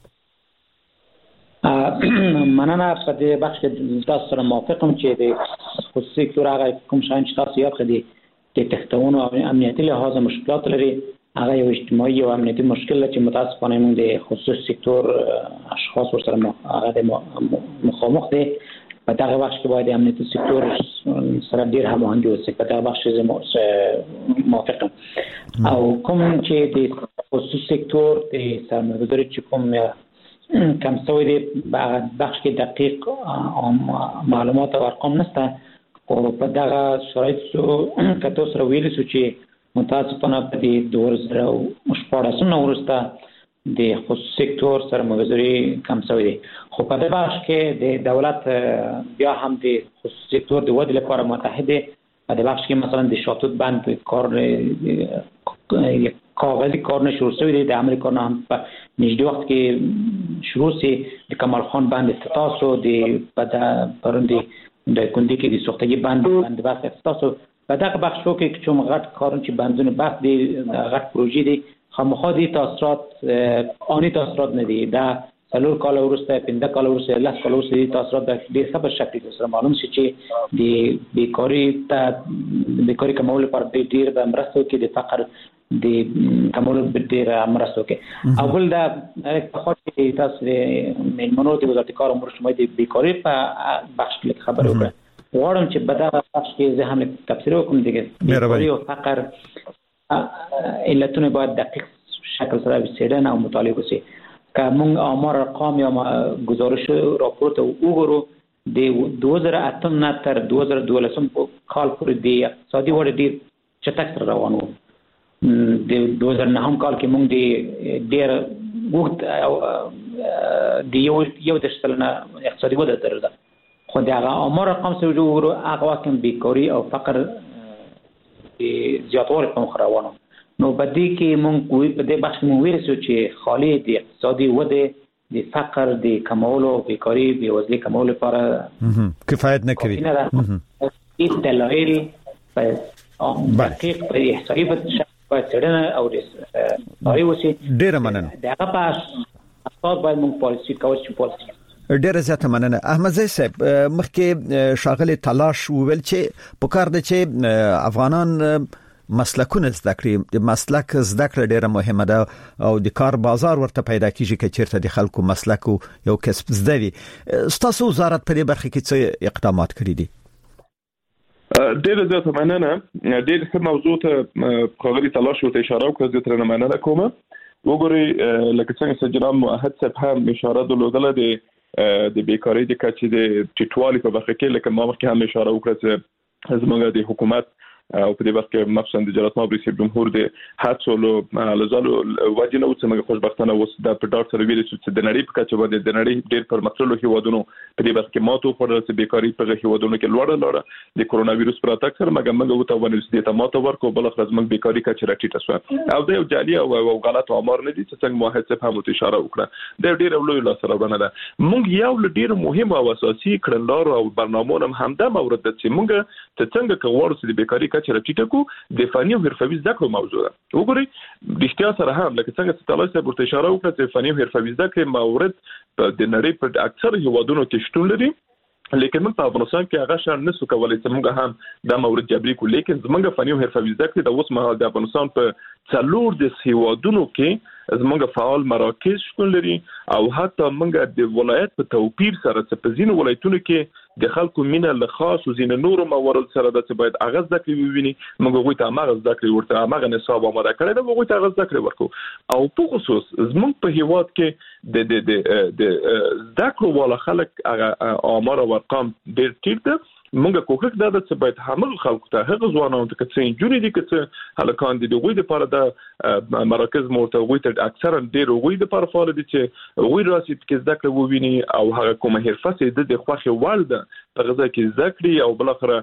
مننه. په دې بخش کې تاسو سره موافقم چې د خصوصي سکتور هغه کوم شان چې تاسو یاد کړئ د تختون او امنیتي لحاظ مشکلات لري هغه یو اجتماعي او امنیتي مشکل چې متاسفانه موږ د خصوصي سکتور اشخاص ورسره هغه د مخامخ دي. په دغه بخش کې باید امنیتي سکتور سره ډیر هماهنګي وشي. په دغه بخش کې موافقم او کوم چې د خصوصي سکتور د سرمایه‌گذاري چې کوم کم سوی دی په بخش کې دقیق معلومات او ارقام نشته او په دغه شرایط کې تاسو سره ویل شو چې متاسفانه په دې دوه هزار شپږ نه ورسته د خصوصي سکتور سرمایه‌گذاري کم شوی دی. خو په دې بخش کې د دولت بیا هم د خصوصي سکتور د ودې لپاره متحد دی. په دې بخش کې مثلا د شاتوت بند په کار کاغذي کار نه شروع شوی دی. د امریکا نه هم په نږدې وخت کې شروع شي. د کمال خان بند افتتاح شو. د په پروندې د کندي کې د سوختګي بند بند بحث افتتاح شو. په دغه بخشو کې چې موږ غټ کارونه چې بندونه بحث دي غټ پروژې دي خامخا دي تاثیرات آنی تاثیرات نه دي. دا څلور کال وروسته پنځه کال وروسته لس کال وروسته دي تاثیرات د ډېر ښه په شکل سره معلوم شي چې د بیکاری ته بیکاری کمول لپاره ډېر د مرستو کې د فقر د کمول ډېر مرستو کې اول دا په خاطر چې تاسو د میلمنو د وزارت کار امور شمای د بیکاری په بخش کې خبر وکړه. غواړم چې په دغه بخش کې زه هم تفسیر وکړم. دیګه بیکاری او فقر علتونه باید دقیق شکل سره څېړنه او مطالعه وشي. که موږ آمار ارقام یا گزارش راپور ته وګورو د دوه هزار و اته نه تر دوه هزار و دولس کال پورې د اقتصادي وده ډېر چټک سره روان و. د دوه هزار و نه کال کې موږ د ډېر وخت د یو یو د سلنه اقتصادي وده درلوده. خو د هغه آمار ارقام سره وګورو هغه وخت بیکاری او فقر زیاتوالی په مخ روان و. نو په دې کې موږ په دې بخش کې ویل چې خالی د اقتصادي وده د فقر د کمولو بیکاری به وزلي کمولو لپاره کفایت نه کوي. هیڅ دلایل په دقیق په احصایي په څېړنه او د اړ وسی ډیر مننه. دغه په اساس باید موږ پالیسي کوو چې پالیسي ډیره زیاته مننه. احمد زئی صاحب مخکې شاغله تلاش ویل چې په کار د چې افغانان مسلکونه زده کړي. د مسلک زده کړه ډیره مهمه ده او د کار بازار ورته پیدا کیږي چې چیرته د خلکو مسلک یو کسب زده وي. ستاسو وزارت په دې برخه کې څه اقدامات کړی دي؟ ډیره زیاته مننه. ډیره ښه موضوع ته خاغلی تلاش ورته اشاره وکړه. زه ترنه مننه کوم. وګورئ لکه څنګه چې جناب موحد صاحب هم اشاره درلودله د د بیکاری د کچې د ټیټوالي په برخه کې لکه ما مخکې هم اشاره وکړه چې زموږ د حکومت او په دې وخت کې مخصوصا د جلالت مامور رئیس جمهور د هڅو لزالو وجنه او څنګه خوشبختانه اوس د پټاټ سره ویل چې د نړۍ په کچه باندې د نړۍ ډېر پرمختللو هیوادونو په دې وخت کې ماتو خورل چې بیکاری په هیوادونو کې لوړه لوړه د کورونا وایروس پر اتاک سره مګر موږ وته ونیس د تماته ورکو بل خلاص موږ بیکاری کچه راټیټه شو او د یو جالي او غلط امر نه دي چې څنګه موحد صاحب هم اشاره وکړه د ډېر لوی لاسرونه ده. موږ یو ډېر مهم او اساسي کړنلار او برنامه هم همدا مورد چې موږ ته څنګه کوو چې د بیکاری کچې راټیټه کو د فني او حرفوي زده کړو موضوع ده. وګورئ د اشتیا سره هم لکه څنګه چې تعالی صاحب ورته اشاره وکړه چې فني او حرفوي زده کړې مورد د نړۍ په اکثر هیوادونو کې شتون لري، لیکن موږ په افغانستان کې هغه شان نسو کولای چې موږ هم دا مورد جبري کو، لیکن زمونږ فني او حرفوي زده کړې د اوس مهال د افغانستان په څلور د هیوادونو کې زمونږ فعال مراکز شتون لري او حتی موږ د ولایت په توپیر سره چې په ځینو ولایتونو کې د خلکو مینه له خاص او ځینو نورو موارد سره د څه باید اغاز زده کړې وویني، موږ غوښتل ته هغه زده کړې ورته هغه نصاب آماده کړی دا موږ ته هغه زده کړې ورکو. او په خصوص زمونږ په هیواد کې د د د د زده کړو والا خلک هغه آمار او ارقام ډېر ټیټ ده. موږ کوښښ دا چې باید همغه خلکو ته هغه ځوانانو ته چې انجونې دي چې هلکان دي دغوی د لپاره د مراکز مرته غوي ته اکثرا ډېر غوي د لپاره فعال دي چې غوي راسي چې زده کړې وویني او هغه کومه حرفه چې د خوښي والده په غزا کې زده کړي او بل اخر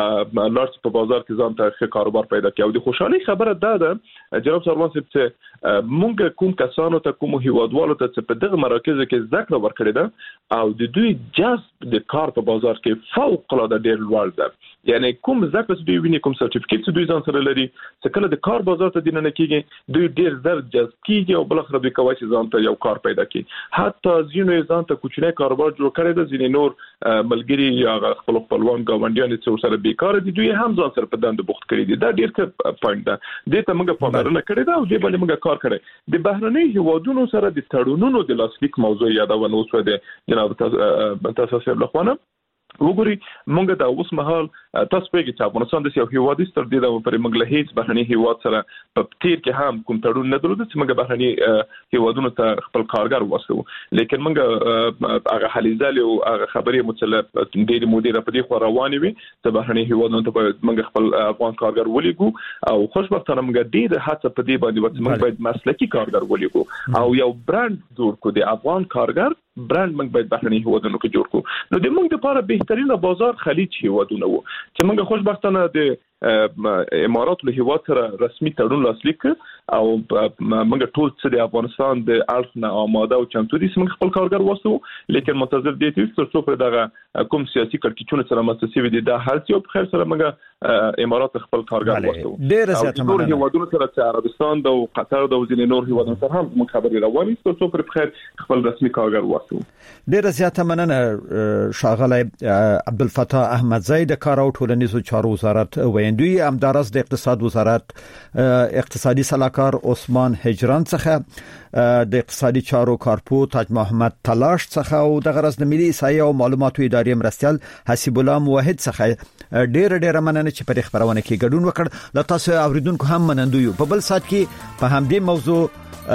لارس په بازار کې ځان ته ښه کاروبار پیدا کړي. او د خوشحالي خبره ده ده جناب سروان صاحب چې موږ کوم کسانو ته کوم هیوادوالو ته چې په دغه مراکز کې زده کړه ورکړي ده او د دوی جذب د کار په بازار کې فوق العاده ډېر لوړ ده. یعنی کوم زده کړه چې دوی ویني کوم سرټیفیکټ چې دوی ځان سره لري چې کله د کار بازار ته دینه کېږي دوی ډېر زر جذب کېږي او بل اخر دوی کوي چې ځان ته یو کار پیدا کړي. حتی ځینو ځان ته کوچنی کاروبار جوړ کړی ده، ځینې نور ملګری یا خپل خپلوان ګاونډیان چې سره بیکار دي دوی هم ځان سره په دند بوخت کړي دي. دا ډېر ښه پوینټ ده، دې ته موږ پاملرنه کړې ده او دې باندې موږ کار کړی. د بهرنۍ هیوادونو سره د تړونونو د لاسلیک موضوع یادونه وشوه ده جناب تاسو صاحب لخوانه. وګورئ موږ د اوس مهال تاسو پیګی چې افغانستان د یو هیواد ستر دی د پر موږ له هیڅ بهرني هیواد سره په تیر کې هم کوم تړون نه درلود چې موږ بهرني هیوادونو ته خپل کارګر واسو، لیکن موږ هغه حلیزل او هغه خبرې متعلق د مدیر په دې خو روانې وي چې بهرني هیوادونو ته موږ خپل افغان کارګر ولېګو او خوشبختانه موږ ډېر هڅه په دې باندې وکړو موږ باید مسلکي کارګر ولېګو او یو برند جوړ کړو د افغان کارګر برند موږ باید بهرني هیوادونو کې جوړ کړو. نو د موږ لپاره بهترینه بازار خلیج هیوادونه وو چې موږ خوشبختانه د امارات له هیواد سره رسمي تړون لاسلیک او موږ ټول څه د افغانستان د اړخ نه آماده او چمتو دي چې موږ خپل کارګر واسو، لیکن منتظر دي چې تر څو دغه کوم سیاسي کړکېچونه سره مستسیوي دي دا هر څه په خیر سره موږ امارات خپل کارګر واسو. ډېر زیات نور هیوادونو سره چې عربستان او قطر او ځینې نور هیوادونو سره هم موږ خبرې روانې تر څو په خیر خپل رسمي کارګر واسو. ډېر زیات مننه شاغلی عبدالفتاح احمدزی د کار او ټولنیزو چارو وزارت ویندوی همدارس د اقتصاد وزارت اقتصادي صلاحکار عثمان هجران څخه د اقتصادي چارو کارپو تاج محمد تلاش څخه او د غرض د ملي احصایې او معلوماتو ادارې مرستيال حسیب الله موحد څخه ډېر ډېر مننه چې په خبرونه کې ګډون وکړ. ل تاسو اوریدونکو هم منندوی په بل سات کې په همدې موضوع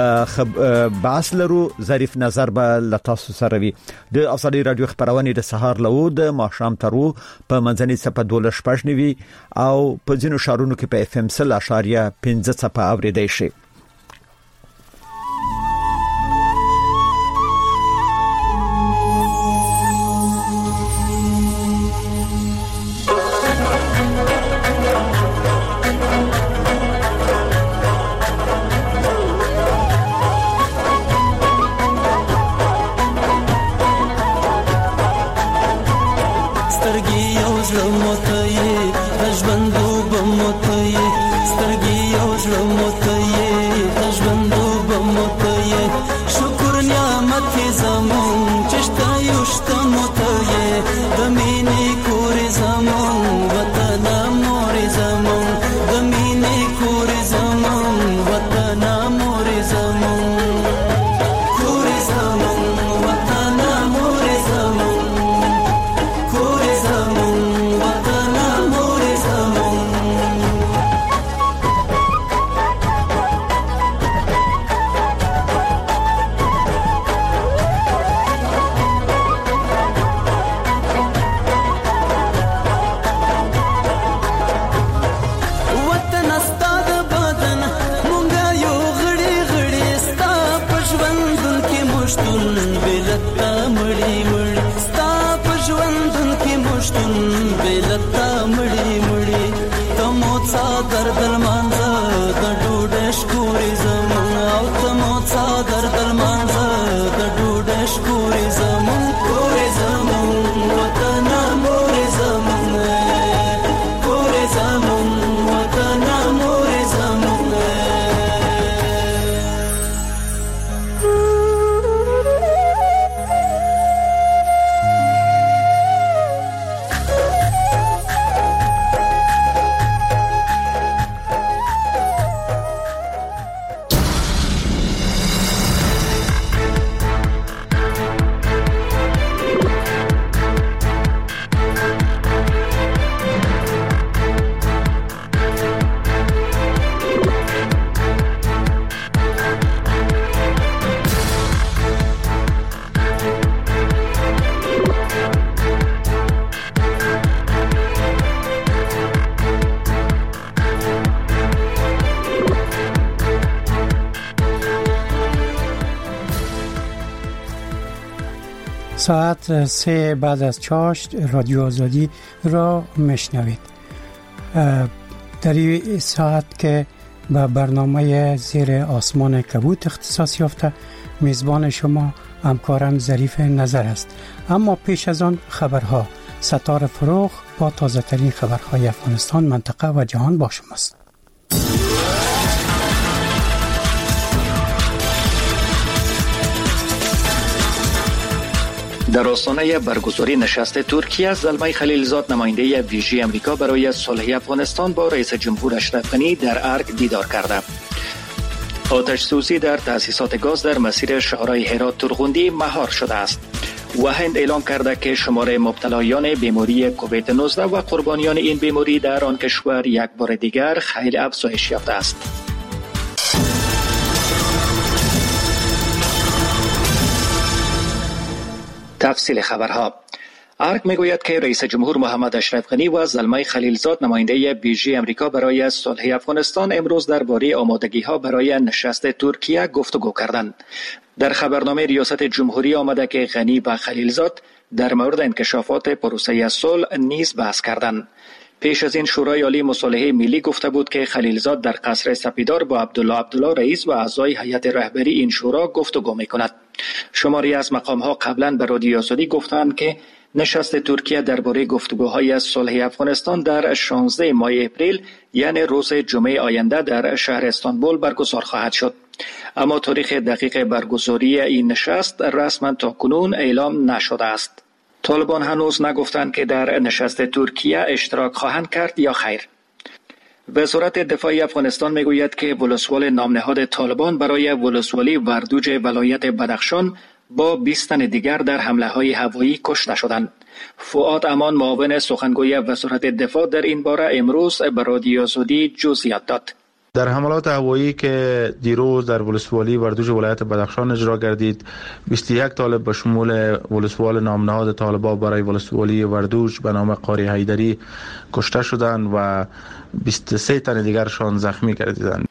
خب باس لرو ظریف نظر به لتاسو سره وي. د افصلی رادیو خبرونه د سهار له د ماښام ترو په منځني صفه دولس پښنوي او په ځینو شهرونو کې په اف ام سل اشاریه پنځه صفه اوریدای شي. سترګي یو ژوند مو ته یې ساعت سه بعد از چاشت رادیو آزادی را میشنوید. در این ساعت که به برنامه زیر آسمان کبوت اختصاص یافته، میزبان شما همکارم ظریف نظر است. اما پیش از آن خبرها. ستاره فروغ با تازه ترین خبرهای افغانستان، منطقه و جهان با شماست. در آستانه برگزاری نشست ترکیه، زلمه خلیلزاد نماینده ویژه امریکا برای صلح افغانستان با رئیس جمهور اشرف غنی در ارگ دیدار کرده. آتش سوزی در تأسیسات گاز در مسیر شهرهای هرات ترغوندی مهار شده است و هند اعلام کرده که شمار مبتلایان بیماری کووید نوزده و قربانیان این بیماری در آن کشور یک بار دیگر خیلی افزایش یافته است. تفصیل خبرها. ارگ میگوید که رئیس جمهور محمد اشرف غنی و زلمه خلیلزاد نماینده ویژه امریکا برای صلح افغانستان امروز درباره آمادگی‌ها برای نشست ترکیه گفتگو کردند. در خبرنامه ریاست جمهوری آمده که غنی و خلیلزاد در مورد انکشافات پروسه صلح نیز بحث کردند. پیش از این شورای عالی مصالحه ملی گفته بود که خلیلزاد در قصر سپیدار با عبدالله عبدالله رئیس و اعضای هیئت رهبری این شورا گفتگو می‌کند. شماری از مقام‌ها قبلا به رادیو آزادی گفتند که نشست ترکیه درباره گفتگوهای صلح افغانستان در شانزده ماه اپریل یعنی روز جمعه آینده در شهر استانبول برگزار خواهد شد. اما تاریخ دقیق برگزاری این نشست رسما تاکنون اعلام نشده است. طالبان هنوز نگفتند که در نشست ترکیه اشتراک خواهند کرد یا خیر. وزارت دفاع افغانستان میگوید که ولسوال نامنهاد طالبان برای ولسوالی وردوج ولایت بدخشان با بیست تن دیگر در حمله‌های هوایی کشته شدند. فؤاد امان معاون سخنگوی وزارت دفاع در این باره امروز به رادیو آزادی جزئیات داد. در حملات هوایی که دیروز در ولسوالی وردوج ولایت بدخشان اجرا گردید، بیست و یک طالب به شمول ولسوال نامنهاد طالبان برای ولسوالی وردوج به نام قاری حیدری کشته شدند و بیست و سه تن دیگرشان زخمی گردیدند.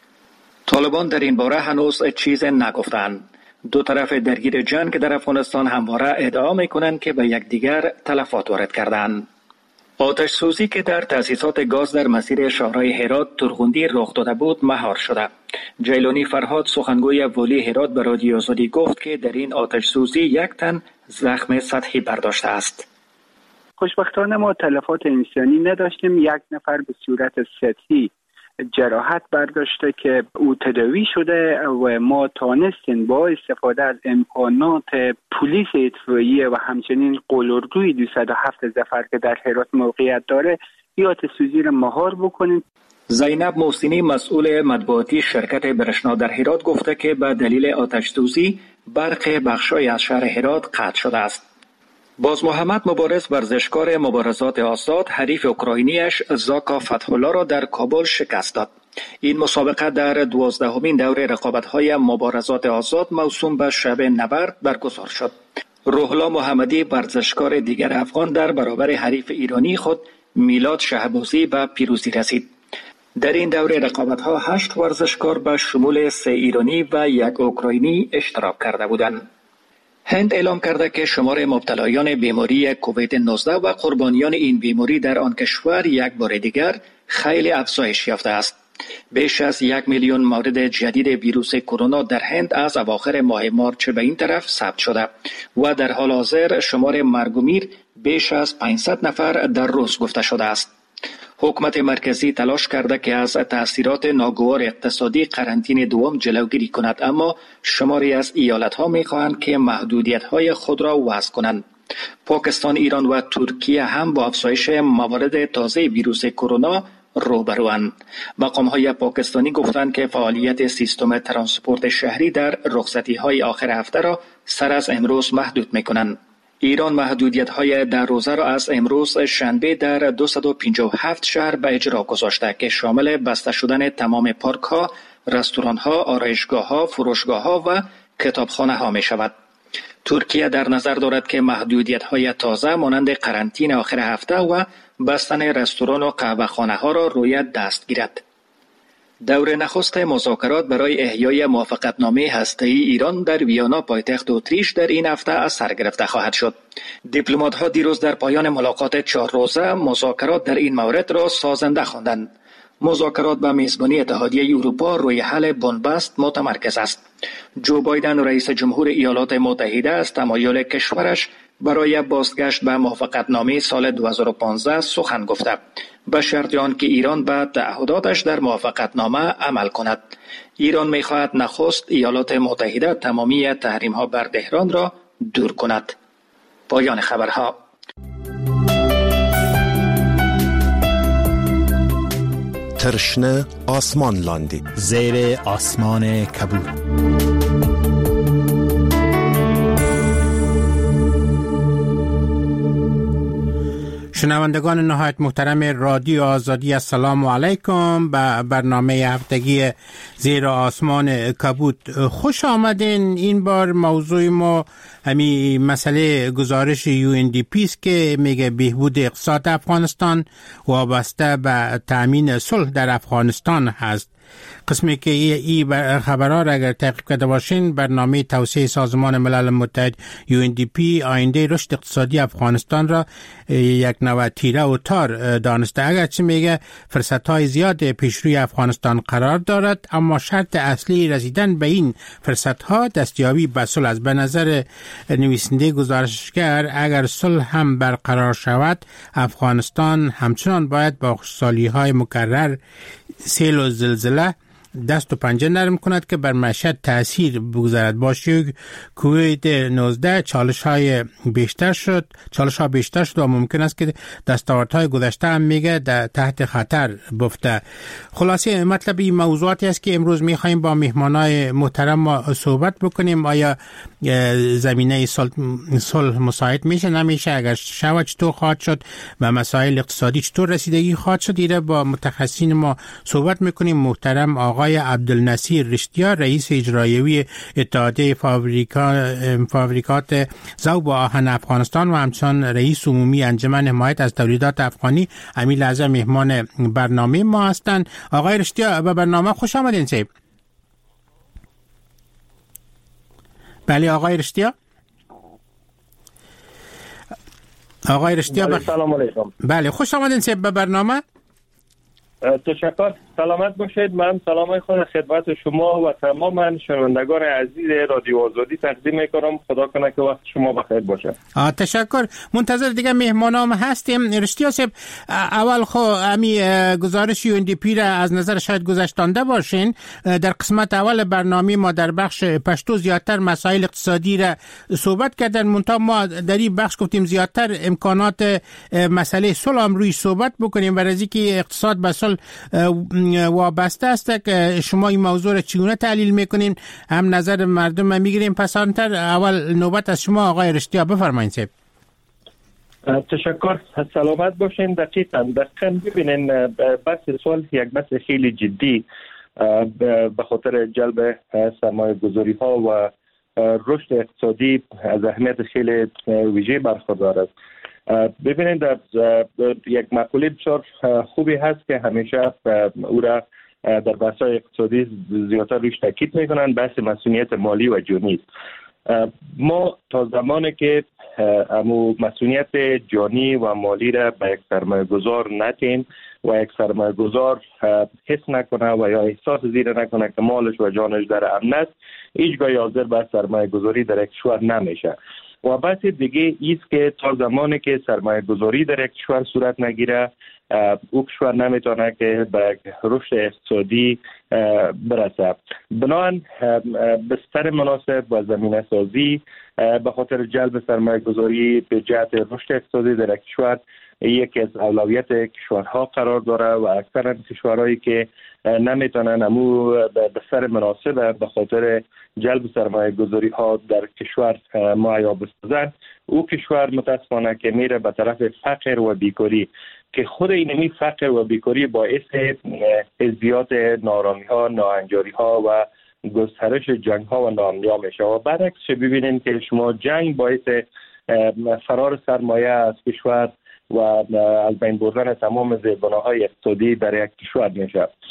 طالبان در این باره هنوز چیز نگفتند. دو طرف درگیر جنگ در افغانستان همواره ادعا می‌کنند که به یکدیگر تلفات وارد کردند. آتش سوزی که در تأسیسات گاز در مسیر شهرهای هرات ترغوندی رخ داده بود مهار شده. جیلانی فرهاد سخنگوی والی هرات به رادیو آزادی گفت که در این آتش سوزی یک تن زخم سطحی برداشته است. خوشبختانه ما تلفات انسانی نداشتیم. یک نفر به صورت سطحی جراحت برداشته که او تداوی شده و ما تانستیم با استفاده از امکانات پلیس اطفائیه و همچنین قلدروی دویست و هفت ظفر که در هرات موقعیت داره یا آتش سوزی را مهار بکنیم. زینب محسنی مسئول مطبوعاتی شرکت برشنا در هرات گفته که به دلیل آتش سوزی برق بخشای از شهر هرات قطع شده است. باز محمد مبارز ورزشکار مبارزات آزاد حریف اوکراینیش زاکا فتح‌الله را در کابل شکست داد. این مسابقه در دوازدهمین دوره رقابت‌های مبارزات آزاد موسوم به شب نبرد برگزار شد. روحلا محمدی ورزشکار دیگر افغان در برابر حریف ایرانی خود میلاد شهبازی به پیروزی رسید. در این دوره رقابت‌ها هشت ورزشکار به شمول سه ایرانی و یک اوکراینی اشتراک کرده بودند. هند اعلام کرده که شمار مبتلایان بیماری کووید نوزده و قربانیان این بیماری در آن کشور یک بار دیگر خیلی افزایش یافته است. بیش از یک میلیون مورد جدید ویروس کرونا در هند از اواخر ماه مارچ به این طرف ثبت شده و در حال حاضر شمار مرگ و میر بیش از پانصد نفر در روز گفته شده است. حکومت مرکزی تلاش کرده که از تأثیرات ناگوار اقتصادی قرنطینه دوم جلوگیری کند، اما شماری از ایالت‌ها می‌خواهند که محدودیت‌های خود را وضع کنند. پاکستان، ایران و ترکیه هم با افزایش موارد تازه ویروس کرونا روبروند. مقام‌های پاکستانی گفتند که فعالیت سیستم ترانسپورت شهری در رخصتی‌های آخر هفته را سر از امروز محدود می‌کنند. ایران محدودیت‌های در روزه را از امروز شنبه در دویست و پنجاه و هفت شهر به اجرا گذاشته که شامل بسته شدن تمام پارک‌ها، رستوران‌ها، آرایشگاه‌ها، فروشگاه‌ها و کتابخانه‌ها می‌شود. ترکیه در نظر دارد که محدودیت‌های تازه مانند قرنطینه آخر هفته و بستن رستوران و قهوه‌خانه‌ها را روی دست گیرد. دور نخست مذاکرات برای احیای موافقتنامه هسته‌ای ایران در ویانا پایتخت اتریش در این هفته از سر گرفته خواهد شد. دیپلمات‌ها دیروز در پایان ملاقات چهار روزه مذاکرات در این مورد را سازنده خواندند. مذاکرات با میزبانی اتحادیه اروپا روی حل بنبست متمرکز است. جو بایدن رئیس جمهور ایالات متحده از تمایل کشورش برای بازگشت به موافقتنامه سال دو هزار و پانزده سخن گفته، به شرط آنکه ایران به تعهداتش در موافقتنامه عمل کند. ایران می‌خواهد نخست ایالات متحده تمامی تحریم‌ها بر تهران را دور کند. پایان خبرها. ترشنه آسمان لاندی زیر آسمان کبود. شنوندگان نهایت محترم رادیو آزادی، السلام علیکم. به برنامه هفتگی زیر آسمان کبود خوش آمدین. این بار موضوع ما همین مسئله گزارش یو ان دی پی است که میگه بهبود اقتصاد افغانستان وابسته به تامین صلح در افغانستان هست. قسمی که این خبرها را اگر تعقیب کرده باشین، برنامه توسعه سازمان ملل متحد یو ان دی پی آینده رشد اقتصادی افغانستان را یک نوع تیره و تار دانسته. اگرچه میگه فرصت‌های زیاد پیش روی افغانستان قرار دارد، اما شرط اصلی رسیدن به این فرصت‌ها دستیابی به صلح است. به نظر نویسنده گزارشگر اگر صلح هم برقرار شود، افغانستان همچنان باید با خشکسالی‌های مکرر، سیل و زلزله دست و پنجه نرم کند که بر معیشت تأثیر بگذارد. با شیوع کووید نوزده چالش های بیشتر شد چالش ها بیشتر شد و ممکن است که دستاوردهای گذشته هم میگه در تحت خطر بفته. خلاصه مطلب این موضوعاتی است که امروز میخوایم با مهمانای محترم ما صحبت بکنیم. آیا زمینه صلح مساعد میشه نمیشه، اگر شود چطور خواهد شد و مسائل اقتصادی چطور رسیدگی خواهد شد. ایره با متخصصین ما صحبت میکنیم. محترم آقای عبدالنصیر رشتیا، رئیس اجرایی اتحادیه فابریکات ذوب و آهن افغانستان و همچنان رئیس عمومی انجمن حمایت از تولیدات افغانی، همین لحظه مهمان برنامه ما هستند. آقای رشتیا به برنامه خوش آمدین. سیب بله آقای رشتیا. آقای رشتیا بله، سلام علیکم. بله خوش آمدین سیب به برنامه. تشکر. سلامت باشید. من سلام خود خدمت شما و تمام شنوندگان عزیز رادیو آزادی تقدیم میکنم. خدا کنه که وقت شما بخیر باشه. تشکر. منتظر دیگه مهمانام هستیم. رشتیا صاحب، اول خو امی گزارش یو ان دی پی را از نظر شاید گذشتانده باشین. در قسمت اول برنامه ما در بخش پشتو زیادتر مسائل اقتصادی را صحبت کردن، منتها ما در این بخش گفتیم زیادتر امکانات مسئله صلح هم روی صحبت بکنیم، برای اینکه اقتصاد به صلح وابسته است. که شما این موضوع را چگونه تحلیل میکنین؟ هم نظر مردم میگیریم. پس آنتر اول نوبت از شما آقای رشتیا، بفرمایید. سیب تشکر. سلامت باشین. دقیقاً دقیقاً ببینین بحث صلح یک بحث خیلی جدی به خاطر جلب سرمایه گذاری ها و رشد اقتصادی از اهمیت خیلی ویژه برخوردار است. ببینید در یک مقوله بسیار خوبی هست که همیشه او را در بحث‌های اقتصادی زیادتر روش تاکید میکنن، بحث مسئولیت مالی و جانی است. ما تا زمانی که امو مسئولیت جانی و مالی را به یک سرمایه گذار ندیم و یک سرمایه گذار حس نکنه و یا احساس زیر نکنه که مالش و جانش در امن است، هیچگاه حاضر به سرمایه گذاری در یک کشور نمیشه. و بحث دیگه ایست که تا زمانی که سرمایه گذاری در یک کشور صورت نگیره، او کشور نمیتونه که به رشد اقتصادی برسه. بنابراین بستر مناسب و زمینه سازی به خاطر جلب سرمایه گذاری به جهت رشد اقتصادی در یک کشور یکی از اولویت کشورها قرار داره و اکثر کشورهایی که نمیتونن امو بستر مناسب به خاطر جلب سرمایه گذاری ها در کشور معیا بسازن، او کشور متاسفانه که میره به طرف فقر و بیکاری که خود اینمی فقر و بیکاری باعث ازدیاد نارامی ها، ناهنجاری ها و گسترش جنگ ها و ناامنی میشه. و برعکس ببینیم که شما جنگ باعث فرار سرمایه از کشور و از بین بردن تمام زیربناهای اقتصادی در یک کشور میشه.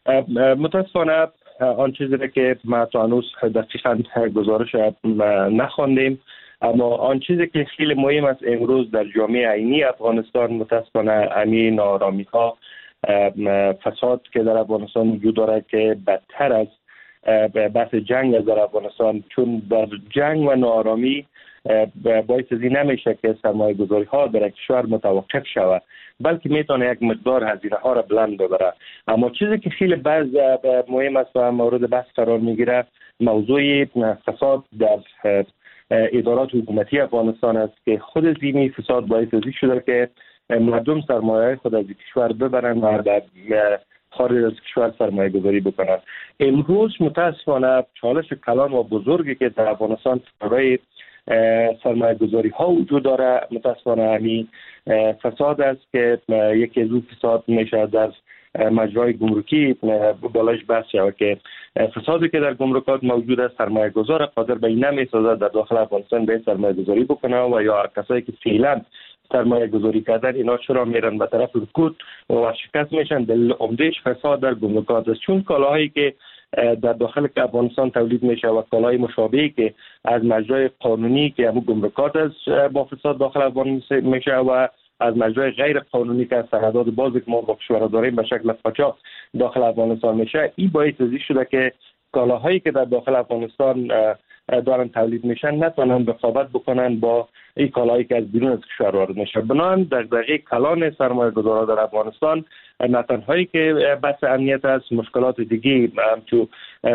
متاسفانه آن چیزی که ما تا هنوز دقیقاً گزارش نخواندیم، اما آن چیزی که خیلی مهم است امروز در جامعه عینی افغانستان متاسفانه همین ناآرامی ها، فساد که در افغانستان وجود داره که بدتر از بحث جنگ از در افغانستان، چون در جنگ و ناآرامی باعث از این نمیشه که سرمایه گذاری ها در کشور متوقف شود، بلکه میتونه یک مقدار هزینه ها را بلند ببره. اما چیزی که خیلی بعض مهم است و مورد بحث قرار میگیره موضوع فساد در ادارات حکومتی افغانستان است که خود زمینی فساد باعث از این شده که مردم سرمایه خود از کشور ببرن و در خارج از کشور سرمایه گذاری بکنن. امروز متاسفانه چالش کلان و بزرگی که در افغانستان برای سرمایه گذاری ها وجود داره متاسفانه همین فساد است که یکی از اون فساد میشه در مجرای گمرکی بالاش بحث شود که فسادی که در گمرکات موجود است سرمایه گذار قادر به این نمیسازه در داخل افغانستان به سرمایه گذاری بکنه و یا کسایی که فعلا سرمایه گذاری کردن اینا چرا میرن به طرف رکود و شکست میشن. دلیل عمدهش فساد در گمرکات است، چون کالاهایی که در داخل افغانستان تولید میشه و کالای مشابهی که از مجرای قانونی که همون گمرکات است با فساد داخل افغانستان میشه و از مجرای غیر قانونی که از سرحدات بازی که ما با کشورها داریم به شکل قاچاق داخل افغانستان میشه، این باعث ازی شده که کالاهایی که در داخل افغانستان دارن تولید میشن نتونن رقابت بکنن با این کالایی که از بیرون از کشور وارد میشه. بنابراین دغدغه کلان سرمایه گذاران در افغانستان نه تنهایی که بحث امنیت است، مشکلات دیگه همچون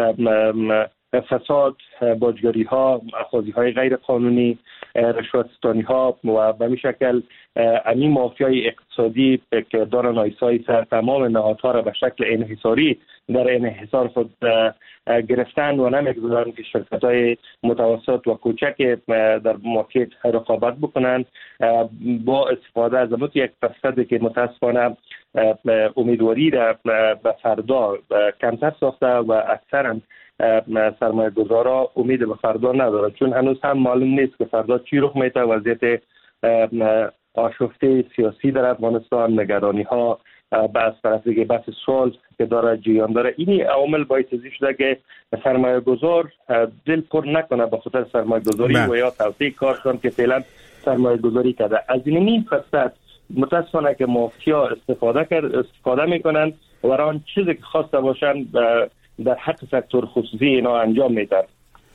فساد، باجگری ها، اخاذی های غیر قانونی، رشوت ستانی ها و به می شکل همین مافیای اقتصادی که دارن آیسای سر تمام نهادها را به شکل انحصاری در انحصار خود گرفتن و نمیگذارن که شرکت های متوسط و کوچک در مارکت رقابت بکنن با استفاده از همون یک فرصتی که متاسفانه امیدواری را به فردا کمتر ساخته و اکثرا سرمایه گذارا امید به فردا نداره، چون هنوز هم معلوم نیست که فردا چی رخ میده. وضعیت آشفته سیاسی در افغانستان، نگرانی ها بس طرف دیگه بس سوال که داره جریان داره، اینی عوامل باعث شده که سرمایه گذار دل پر نکنه به خاطر سرمایه گذاری و یا توسعه کارشان که فعلا سرمایه گذاری کرده. از این این فرصت متاسفانه که مافیا استفاده کرد استفاده میکنن و آن چیزی که خواسته باشن در حق سکتور خصوصی اینا انجام میدن.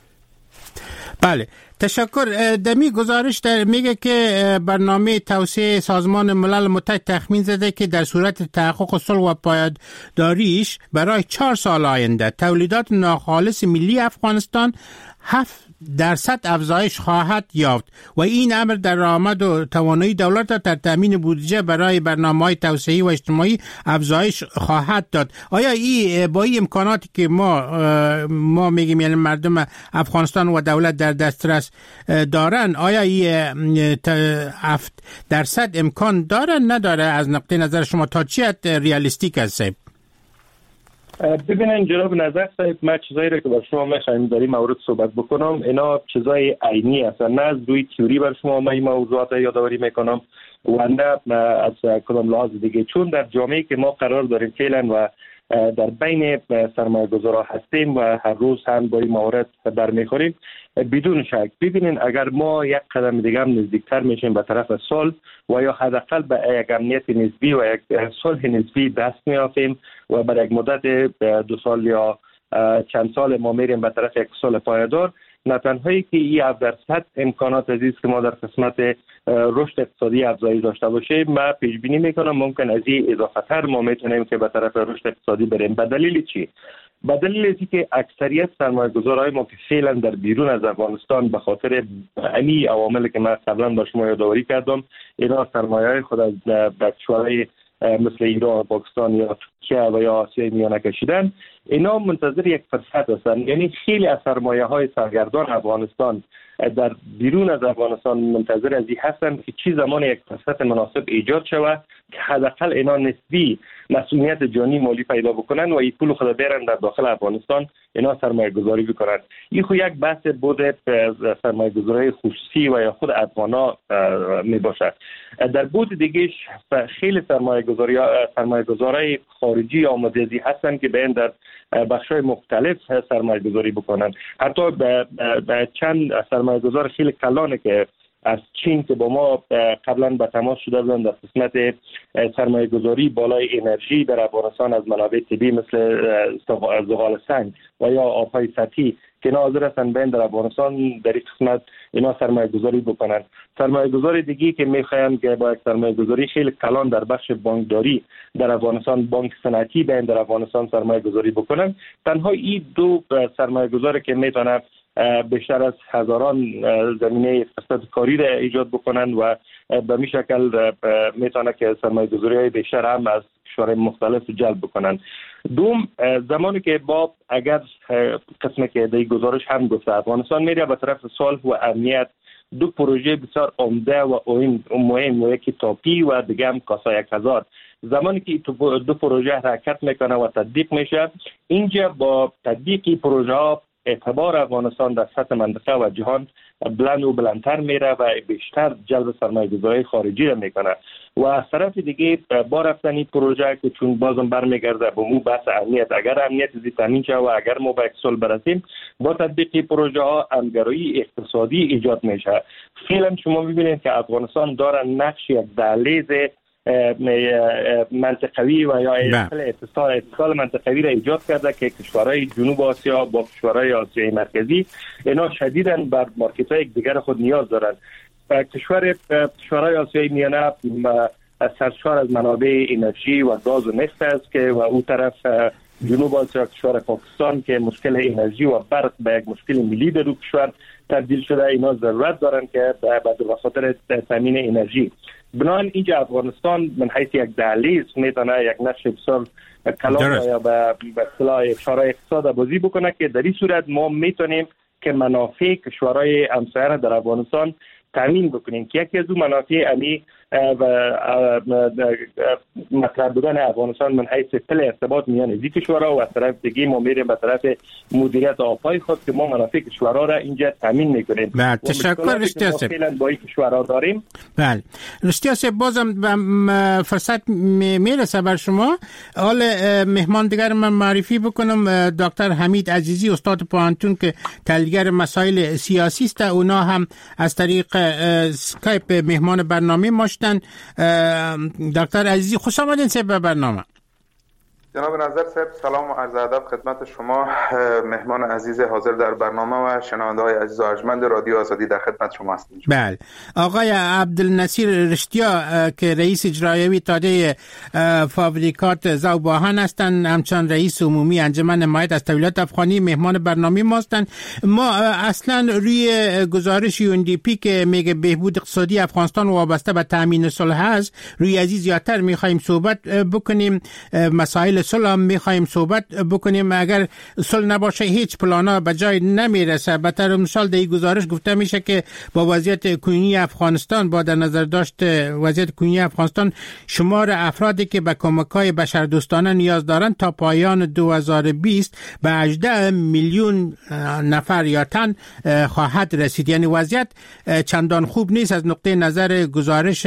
بله، تشکر. دمی گزارش در میگه که برنامه توسعه سازمان ملل متحد تخمین زده که در صورت تحقق صلح و پایداریش برای چهار سال آینده تولیدات ناخالص ملی افغانستان هفت درصد افزایش خواهد یافت و این امر در آمد و توانایی دولت در تامین بودجه برای برنامه‌های توسعه‌ای و اجتماعی افزایش خواهد داد. آیا این با این امکاناتی که ما ما میگیم یعنی مردم افغانستان و دولت در دسترس دارن، آیا این هفت درصد امکان داره نداره؟ از نقطه نظر شما تا چی حد ریالیستیک است؟ ببینن جناب نظر صاحب، من چیزایی رو که بر شما میخوایم در این مورد صحبت بکنم اینا چیزای عینی هستن، نه از روی تئوری بر شما من این موضوعات یادآوری میکنم و نه از کدام لحاظ دیگه، چون در جامعه‌ای که ما قرار داریم فعلا و در بین سرمایه‌گذارا هستیم و هر روز هم با این موارد برمیخوریم، بدون شک ببینین اگر ما یک قدم دیگه هم نزدیکتر میشیم به طرف صلح و یا حداقل به یک امنیت نسبی و یک صلح نسبی دست میافیم و برای یک مدت دو سال یا چند سال ما میریم به طرف یک صلح پایدار، نه تنهایی که این هفت درصد امکانات عزیز که ما در قسمت رشد اقتصادی افزایش داشته باشیم، من پیش بینی میکنم ممکن از این اضافه تر ما میتونیم که به طرف رشد اقتصادی بریم. به دلیل چی؟ به دلیل اینکه که اکثریت سرمایه‌گذارهای ما که فعلا در بیرون از افغانستان به خاطر همین عواملی که من قبلا با شما یادآوری کردم، اینا سرمایه‌های خود از کشورهای مثل ایران، پاکستان یا ترکیه و یا آسیای میانه کشیدن، اینا منتظر یک فرصت هستن. یعنی خیلی از سرمایه‌های سرگردان افغانستان در بیرون از افغانستان منتظر از این هستن که چی زمان یک فرصت مناسب ایجاد شود که حداقل اینا نسبی مسئولیت جانی مالی پیدا بکنن و این پول خود بیارن در داخل افغانستان اینا سرمایه گذاری بکنن. این خود یک بحث بوده سرمایه گذاری خصوصی و یا خود افغانا می باشد. در بود دیگه خیلی سرمایه گذاری سرمایه گذاری خارجی خارجی یا مجازی هستند که بیان در بخش‌های مختلف سرمایه گذاری بکنند. حتی به چند سرمایه گذار خیلی کلانه که از چین که با ما قبلا به تماس شده بودند در قسمت سرمایه گذاری بالای انرژی در افغانستان از منابع طبیعی مثل زغال سنگ و یا آبهای سطحی که اینا حاضر هستند بین در افغانستان در این قسمت اینا سرمایه گذاری بکنند. سرمایه گذاری دیگی که میخواهند که با یک سرمایه گذاری خیلی کلان در بخش بانکداری در افغانستان، بانک صنعتی بین در افغانستان سرمایه گذاری بکنند. تنها این دو سرمایه گذاری که میتونند بیشتر از هزاران زمینه فرصت کاری را ایجاد بکنند و به می شکل میتونه که سرمایه گذاری های بیشتر هم از کشورهای مختلف جلب بکنند. دوم، زمانی که با اگر قسمی که در گزارش هم گفته افغانستان میره به طرف صلح و امنیت، دو پروژه بسیار عمده و مهم و یکی تاپی و دیگه هم کاسا یک هزار، زمانی که دو پروژه حرکت میکنه و تطبیق میشه، اینجا با تطبیق پروژه ها اعتبار افغانستان در سطح منطقه و جهان بلند و بلندتر میره و بیشتر جلب سرمایه گذاری خارجی را میکنه. و از طرف دیگه با رفتن این پروژه که چون بازم برمیگرده به مو بحث امنیت، اگر امنیت زی تامین شه و اگر ما به اکسال برسیم با تطبیق پروژه ها همگرایی اقتصادی ایجاد میشه. فعلا شما میبینید که افغانستان داره نقش یک دهلیز منطقوی و یا اتصال اتصال منطقوی را ایجاد کرده که کشورهای جنوب آسیا با کشورهای آسیای مرکزی اینا شدیداً بر مارکت‌های دیگر خود نیاز دارند. کشور کشورهای آسیای میانه سرشار از منابع انرژی و گاز و نفت است که و اون طرف جنوب آسیا کشور پاکستان که مشکل انرژی و برق به یک مشکل ملی در کشور تبدیل شده، اینا ضرورت دارن که به خاطر تامین انرژی. بنابراین اینجا افغانستان من حیث یک دهلیز میتونه یک نقش بسیار کلان یا به اصطلاح اشاره اقتصاد بازی بکنه که در این صورت ما میتونیم که منافع کشورهای همسایه در افغانستان تامین بکنیم که یکی از اون منافع امی و مطرح بودن افغانستان من حیث پل ارتباط میان از کشورها و از طرف دیگه ما میریم به طرف مدیریت آبهای خود که ما منافع کشورها را اینجا تامین میکنیم. بله تشکر رشتیا صاحب. فعلا با این کشورها داریم. بله رشتیا صاحب بازم فرصت میرسه بر شما. حال مهمان دیگر من معرفی بکنم، دکتر حمید عزیزی استاد پوهنتون که تحلیلگر مسائل سیاسی است، اونا هم از طریق اسکایپ مهمان برنامه ما شدن. دکتر عزیزی خوش آمدین سه به برنامه. جناب نظر صاحب سلام و عرض ادب خدمت شما، مهمان عزیز حاضر در برنامه و شنونده های عزیز و ارجمند رادیو آزادی در خدمت شما هستیم. بله آقای عبدالنصیر رشتیا که رئیس اجرایی اتحادیه فابریکات ذوباهن هستند، همچنان رئیس عمومی انجمن حمایت از تولیدات افغانی مهمان برنامه ما هستند. ما اصلا روی گزارش یو ان دی پی که میگه بهبود اقتصادی افغانستان وابسته به تامین صلح است، روی عزیز زیادتر میخوایم صحبت بکنیم. مسائل صلح هم میخوایم صحبت بکنیم. اگر صلح نباشه هیچ پلانا به جای نمیرسه. به طور مثال در گزارش گفته میشه که با وضعیت کنونی افغانستان، با در نظر داشت وضعیت کنونی افغانستان، شمار افرادی که به کمک‌های بشردوستانه نیاز دارند تا پایان دو هزار و بیست به هجده میلیون نفر یا تن خواهد رسید. یعنی وضعیت چندان خوب نیست از نقطه نظر گزارش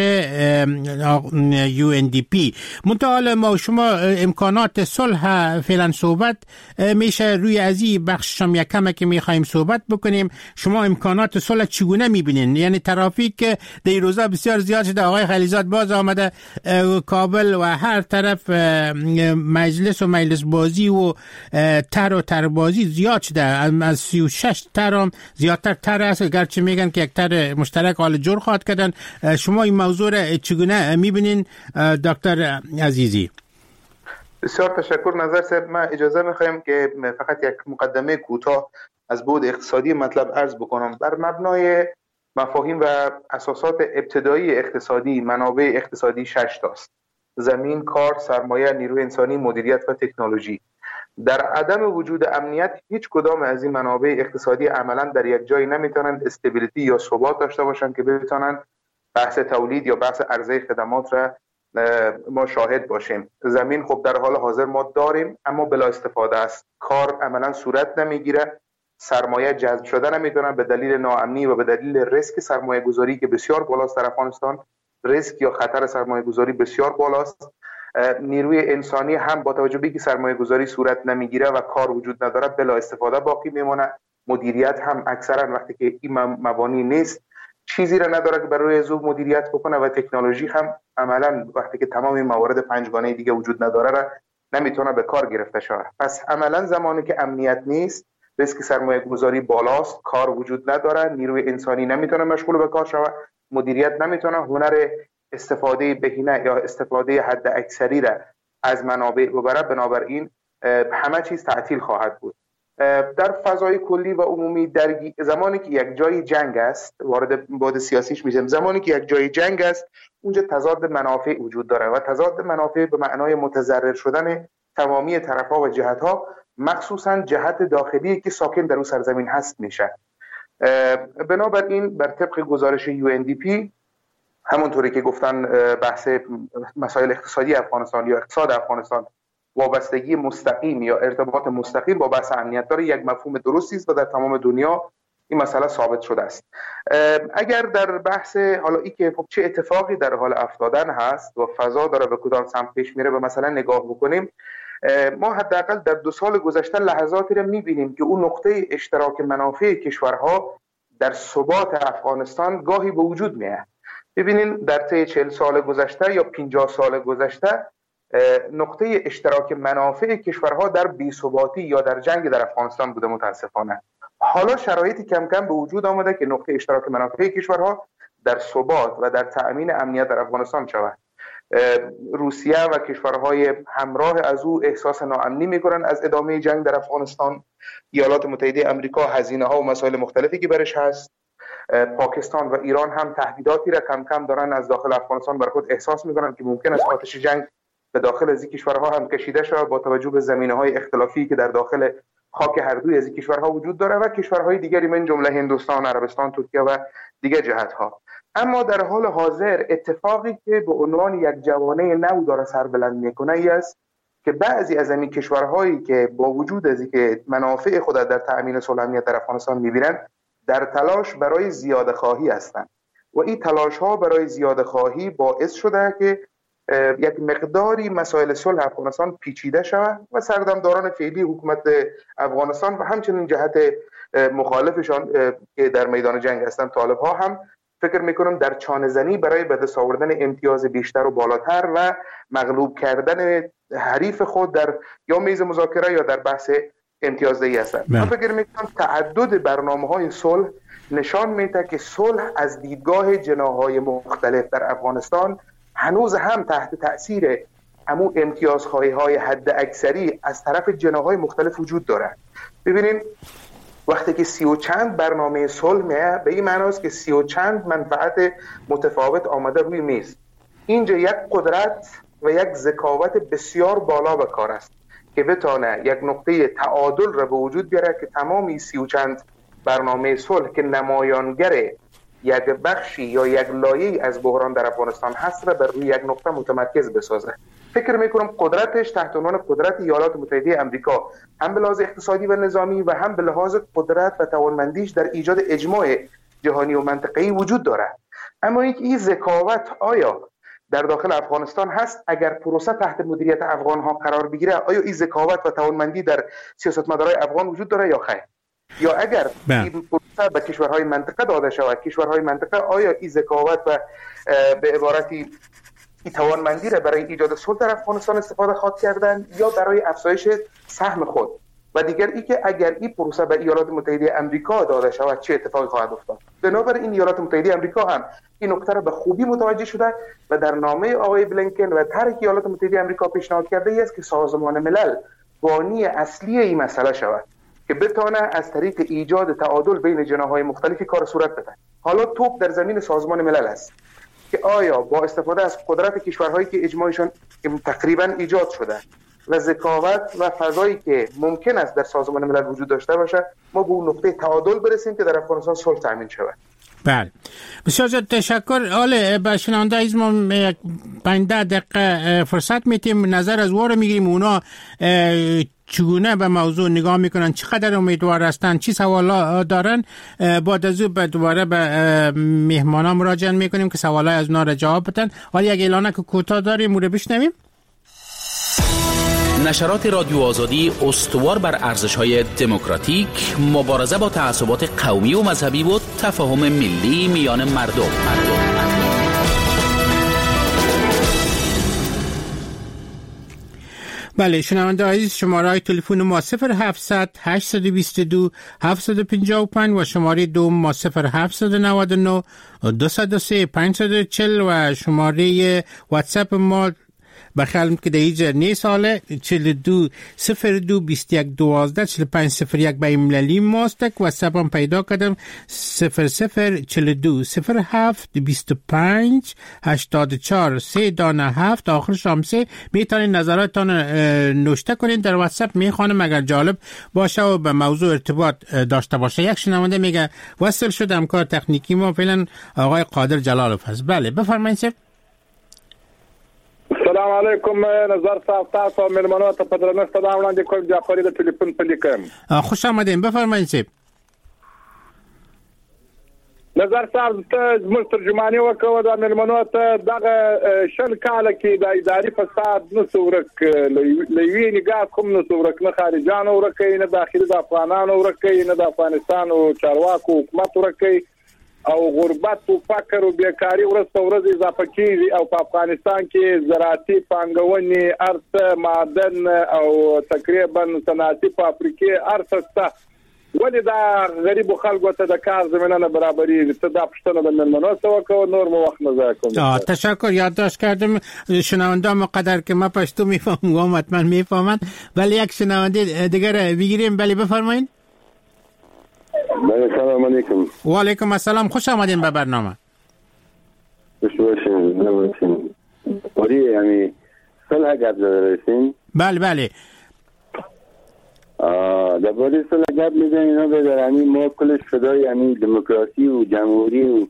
یو ان دی پی. منتها ما شما امکانات صلح فعلا صحبت میشه روی از این بخش هم یک کمه که میخوایم صحبت بکنیم. شما امکانات صلح چگونه میبینین؟ یعنی ترافیک در روزا بسیار زیاد شده. آقای خلیزاد باز آمده کابل و هر طرف مجلس و مجلس بازی و تر و تر بازی زیاد شده. از سی و شش تر هم زیادتر تر است، گرچه میگن که یک تر مشترک حال جور خواهد کردن. شما این موضوع را چگونه میبینین دکتر عزیزی؟ بسیار تشکر نظر صاحب. من اجازه میخوایم که فقط یک مقدمه کوتاه از بعد اقتصادی مطلب عرض بکنم. بر مبنای مفاهیم و اساسات ابتدایی اقتصادی، منابع اقتصادی شش تاست: زمین، کار، سرمایه، نیروی انسانی، مدیریت و تکنولوژی. در عدم وجود امنیت هیچ کدام از این منابع اقتصادی عملا در یک جای نمیتونند استبیلیتی یا ثبات داشته باشند که بتونند بحث تولید یا بحث عرضه خدمات را ما شاهد باشیم. زمین خب در حال حاضر ما داریم اما بلا استفاده است. کار عملا صورت نمیگیره. سرمایه جذب شده نمیتونه به دلیل ناامنی و به دلیل ریسک سرمایه گذاری که بسیار بالاست در افغانستان. ریسک یا خطر سرمایه گذاری بسیار بالاست. نیروی انسانی هم با توجه به اینکه سرمایه گذاری صورت نمیگیره و کار وجود نداره بلا استفاده باقی میمونه. مدیریت هم اکثرا وقتی که این مبانی نیست چیزی را نداره که برای از او مدیریت بکنه و تکنولوژی هم عملا وقتی که تمام موارد پنجگانه دیگه وجود نداره را نمیتونه به کار گرفته شود. پس عملا زمانی که امنیت نیست، ریسک سرمایه گذاری بالاست، کار وجود نداره، نیروی انسانی نمیتونه مشغول به کار شود، مدیریت نمیتونه هنر استفاده بهینه یا استفاده حد اکثری را از منابع ببره، بنابراین همه چیز تعطیل خواهد بود. در فضای کلی و عمومی در زمانی که یک جای جنگ است، وارد بعد سیاسیش میشم، زمانی که یک جای جنگ است اونجا تضاد منافع وجود داره و تضاد منافع به معنای متضرر شدن تمامی طرف‌ها و جهت‌ها، مخصوصا جهت داخلی که ساکن در اون سرزمین هست میشه. بنابراین بر طبق گزارش یو ان دی پی همونطوری که گفتن بحث مسائل اقتصادی افغانستان یا اقتصاد افغانستان وابستگی مستقیم یا ارتباط مستقیم با بحث امنیت داره، یک مفهوم درستی است و در تمام دنیا این مسئله ثابت شده است. اگر در بحث حالا ای که خب چه اتفاقی در حال افتادن هست و فضا داره به کدام سمت پیش میره به مثلا نگاه بکنیم، ما حداقل در دو سال گذشته لحظاتی رو میبینیم که اون نقطه اشتراک منافع کشورها در ثبات افغانستان گاهی به وجود میاد. ببینین در طی چهل سال گذشته یا پنجاه سال گذشته نقطه اشتراک منافع کشورها در بی‌ثباتی یا در جنگ در افغانستان بوده متاسفانه. حالا شرایطی کم کم به وجود آمده که نقطه اشتراک منافع کشورها در ثبات و در تأمین امنیت در افغانستان شود. روسیه و کشورهای همراه از او احساس ناامنی میکنن از ادامه جنگ در افغانستان. ایالات متحده آمریکا هزینه ها و مسائل مختلفی که برش هست. پاکستان و ایران هم تهدیداتی را کم کم دارن از داخل افغانستان بر خود احساس میکنن که ممکن است آتش جنگ به داخل از این کشورها هم کشیده شود با توجه به زمینه‌های اختلافی که در داخل خاک هر دوی از این کشورها وجود داره و کشورهای دیگری من جمله هندوستان، عربستان، ترکیه و دیگر جهت‌ها. اما در حال حاضر اتفاقی که به عنوان یک جوانه نو داره سر بلند میکنه ای است که بعضی از این کشورهایی که با وجود از اینکه منافع خود در تأمین صلح امنیت در افغانستان می‌بینن در تلاش برای زیاده خواهی هستند و این تلاش ها برای زیاده خواهی باعث شده که یک مقداری مسائل صلح افغانستان پیچیده شود و سردمداران فعلی حکومت افغانستان و همچنین جهت مخالفشان که در میدان جنگ هستند طالب ها هم فکر میکنم در چانه زنی برای به دست آوردن امتیاز بیشتر و بالاتر و مغلوب کردن حریف خود در یا میز مذاکره یا در بحث امتیازدهی هستند. من فکر میکنم تعدد برنامه‌های صلح نشان میده که صلح از دیدگاه جناح‌های مختلف در افغانستان هنوز هم تحت تأثیر همون امتیازخواهی‌های حد اکثری از طرف جناح‌های مختلف وجود داره. ببینید وقتی که سی و چند برنامه صلح میه به این معناست که سی و چند منفعت متفاوت آمده روی میز. اینجا یک قدرت و یک ذکاوت بسیار بالا به کار است که بتونه یک نقطه تعادل را به وجود بیاره که تمامی سی و چند برنامه صلح که نمایانگر یک بخشی یا یک لایه‌ای از بحران در افغانستان هست را بر روی یک نقطه متمرکز بسازه. فکر میکنم قدرتش تحت عنوان قدرت ایالات متحده آمریکا هم به لحاظ اقتصادی و نظامی و هم به لحاظ قدرت و توانمندیش در ایجاد اجماع جهانی و منطقه‌ای وجود داره. اما اینکه این ذکاوت آیا در داخل افغانستان هست؟ اگر پروسه تحت مدیریت افغان ها قرار بگیره آیا این ذکاوت و توانمندی در سیاستمدارای افغان وجود داره یا خیر؟ یا اگر این پروسه به کشورهای منطقه داده شود، کشورهای منطقه آیا این ذکاوت و به عبارتی این توانمندی را برای ایجاد صلح در افغانستان استفاده خواهد کردن یا برای افزایش سهم خود؟ و دیگر ای که اگر این پروسه به ایالات متحده آمریکا داده شود چه اتفاقی خواهد افتاد؟ بنابراین ایالات متحده آمریکا هم این نکته را به خوبی متوجه شده و در نامه آقای بلینکن و طرحی که ایالات متحده آمریکا پیشنهاد کرده است که سازمان ملل بانی اصلی این مسئله شود که بتونه از طریق ایجاد تعادل بین جناح‌های مختلفی کار صورت بده. حالا توپ در زمین سازمان ملل است که آیا با استفاده از قدرت کشورهایی که اجماعشان تقریبا ایجاد شده و ذکاوت و فضایی که ممکن است در سازمان ملل وجود داشته باشه ما به اون نقطه تعادل برسیم که در افغانستان صلح تامین شود. بله بسیار زیاد تشکر. حالا به شنونده از ما پنج دقیقه فرصت میتیم نظر از واره میگیریم اونا چگونه به موضوع نگاه میکنن، چقدر امیدوار هستن، چی سوالا دارن. بعد از اون دوباره به مهمانا مراجعه میکنیم که سوالای از اونا را جواب بدن. حالا یک اعلانه که کوتاه داریم مورد بشنویم. نشرات رادیو آزادی استوار بر ارزش‌های دموکراتیک، مبارزه با تعصبات قومی و مذهبی و تفاهم ملی میان مردم. مردم. بله شنونده عزیز، شماره های تلفن ما صفر هفتصد هشتصد و بیست و دو هفتصد و پنجاه و پنج و شماره دوم ما صفر هفتصد و نود و نه دویست و سه پانصد و چهل و شماره واتساپ ما بخیالم که دیجا نی ساله چهل و دو صفر دو بیست و یک دوازده چهل و پنج صفر یک به ایملالی ماستک و سبم پیدا کردم صفر صفر چهل و دو صفر هفت بیست و پنج هشتاد و چهار سه دانه هفت آخر شامسه. میتونید نظراتتان نوشته کنید در واتساپ، میخوانم اگر جالب باشه و به موضوع ارتباط داشته باشه. یک شنونده میگه وصل شد همکار تکنیکی ما فعلا آقای قادر جلالوف هست. بله بفرمایید سب. السلام علیکم نظر صاحب، تاسو مېلمنو ته په درنښت دا وړاندې کوم جعفري د ټلیفون په لیکم. خوش آمدین، بفرمایئ سیب. نظر صاحب ته زموږ ترجماني وکړه د مېلمنو ته دغه شل کاله کې د اداري فساد نه څورک لوی نگاه کوم نه څورک نه خارجانو ورکې نه داخلي د افغانانو ورکې نه د افغانستان او چارواکو حکومت ورکې او غربت او فقر او بیکاری ورځ په ورځ اضافه کیږي او په افغانستان کې زراعتي پانګونې ارث معدن او تقریبا صنعتي فابریکې ارث سته. ولې دا غریب خلکو ته د کار زمینه نه برابرېږي؟ ته دا پوښتنه د مېلمنو څخه وکړه، نور مو وخت نه ضایع کوم. تشکر، یادداشت کردم. شنونده مقدر که ما پشتو میفهمم حتما میفهمند، ولی یک شنونده دیگر بگیریم. بله بفرمایید. بله سلام علیکم. و علیکم السلام، خوش آمدین به برنامه. خوش باشین. نباشین. ولی یعنی صلح گپ داریم. بله بله. آه در باره صلح گپ میزنیم اینا بدارن. ما کلش فدای یعنی دموکراسی و جمهوری و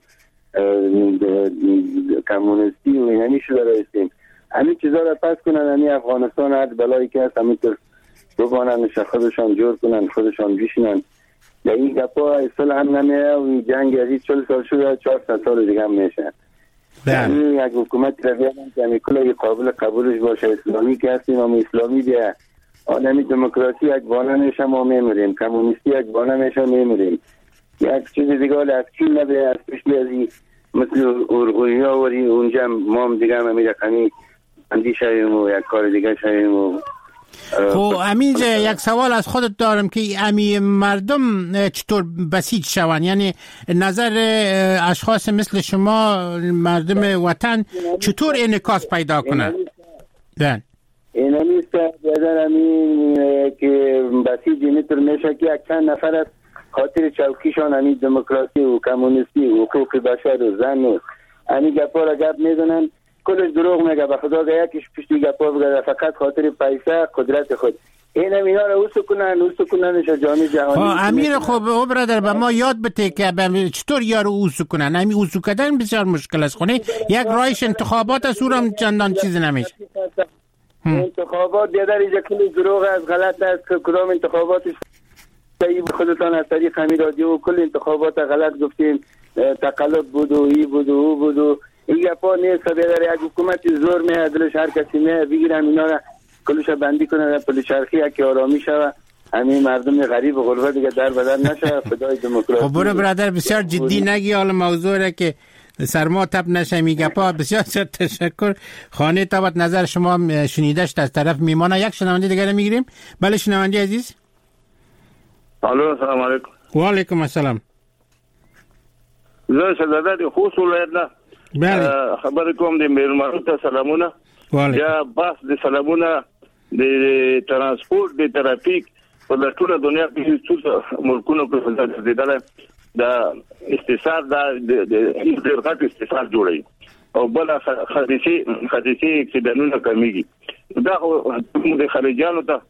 کمونیستی و اینمی شده رایستیم. همین چیزا را پس کنن، همین افغانستان هر بلایی که هست همینطور ببانن خودشان جور کنن، خودشان بیشنن. در این گپا اصلا هم نمیه و جنگ ازی چل سال شده، چهارصد سال دیگه هم میشه. یعنی یک حکومت را بیادن که همی کلای قابل قبولش باشه. اسلامی که هستیم هم اسلامی بیه، آدمی دموکراسی یک بانه میشه ما میموریم، کمونیستی یک بانه میشه میموریم. یک چیز دیگه از کی نبیه، از پیش بیازی مثل ارغوی ها وری اونجا ما هم دیگه هم میره خمی اندی شویم و یک کار دیگه شویم و خب امینجا یک سوال از خودت دارم که امی مردم چطور بسیج شوند؟ یعنی نظر اشخاص مثل شما مردم وطن چطور انعکاس پیدا کنند؟ بله این همیست بیادر همین که بسیج اینطور میشه که یک چند نفر از خاطر چوکیشان همین دموکراسی و کمونیستی و حقوق بشر و زن و همین گپا را گپ میدونن. کلش دروغ میگه، به خدا که یکیش پشتی گپا بگه فقط خاطر پیسه قدرت خود. این هم اینا رو اوسو کنن اوسو کننش جامعه جهانی. امیر خوب او برادر به ما یاد بده که چطور یارو اوسو کنن. همین اوسو کردن بسیار مشکل است. خونه یک رایش انتخابات است، اونم چندان چیز نمیشه. انتخابات دیگر اینجا کلی دروغ است، غلط است که کدام انتخاباتش صحیح خودتان از طریق همین رادیو کل انتخابات غلط گفتیم، تقلب بود و ای بود و او بود و این گپا نیست. بیادر یک حکومت زور میه دلش هر کسی میه بگیرن اینا را کلش بندی کنن پل چرخی که آرامی شوه، همین مردم غریب و غربت دیگه در بدر نشه. فدای دموکراسی. خب برو برادر بسیار جدی نگی، حالا موضوع را که سرما تب نشه میگه پا. بسیار تشکر. خانه تابت نظر شما شنیدشت از طرف میمانه. یک شنونده دیگه میگیریم. بله شنونده عزیز. الو سلام علیکم. و علیکم السلام. زه شهزاده د خوست ولایت نه. بله خبر کوم د میرمنو ته سلامونه. یا بس د سلامونه د ترانسپورت د ترافیک په ټوله دنیا کې څو ملکونو کې فساد زیاتره د استثمار د ډېر غټ استثمار جوړي او بل حادثي حادثي اکسیډنټونه کمیږي. دا د خارجانو ته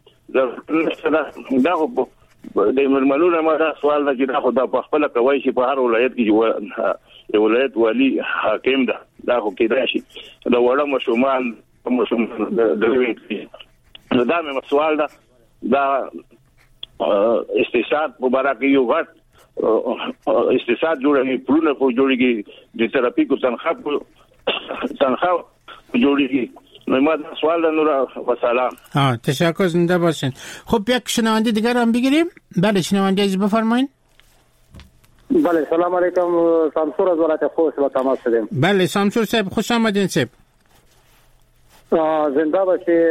دا د مرمنو نه ما دا سوال نه چې دا خو د خپل کوي چې په هر ولایت کې یو ولایت والی حاکم ده، دا خو کېدای شي دا وړه مشومان مشومان د دوی نو دا مې سوال ده. دا استثمار مبارک یو غټ استثمار جوړوي، پلونه خو جوړيږي، د ترافیکو تنخواه تنخواه جوړيږي. ما سوال نور و سلام. آه تشکر، زنده باشین. خب یک شنونده دیگر هم بگیریم. بله شنونده عزیز بفرمایید. بله سلام علیکم، سامسور از ولایت خوست با تماس شدیم. بله سامسور صاحب خوش آمدین صاحب. زنده باشی.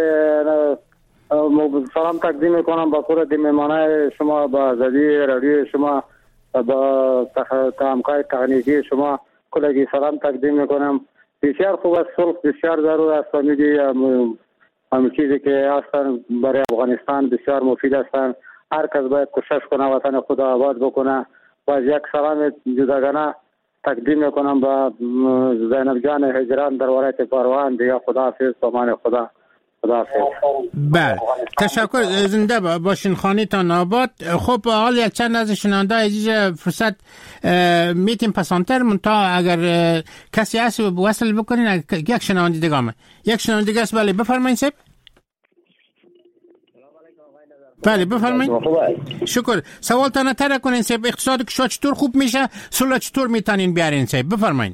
سلام تقدیم میکنم با کل مهمانای شما، با آزادی رادیو شما، با همکار تکنیکی شما کلگی سلام تقدیم میکنم. بسیار خوب است، صلح بسیار ضرور است. فهمیدی همه چیزی که هستن برای افغانستان بسیار مفید هستن. هر کس باید کوشش کنه وطن خود آباد بکنه. و از یک سلام جداگانه تقدیم میکنم با زینب جان هجران در ولایت پروان. دیگه خداحافظ، امان خدا. بله تشکر، زنده باشین، خانه‌تان آباد. خب حال یک چند از شنونده عزیز فرصت میتیم پسانتر منتها اگر کسی هست وصل بکنین. یک شنونده دیگه همه یک شنونده دیگه است. بله بفرمایید صاحب. بله بفرمایید. شکر. سوال تان تر کنین صاحب. اقتصاد کشور چطور خوب میشه؟ صلح چطور میتونین بیارین صاحب؟ بفرمایید.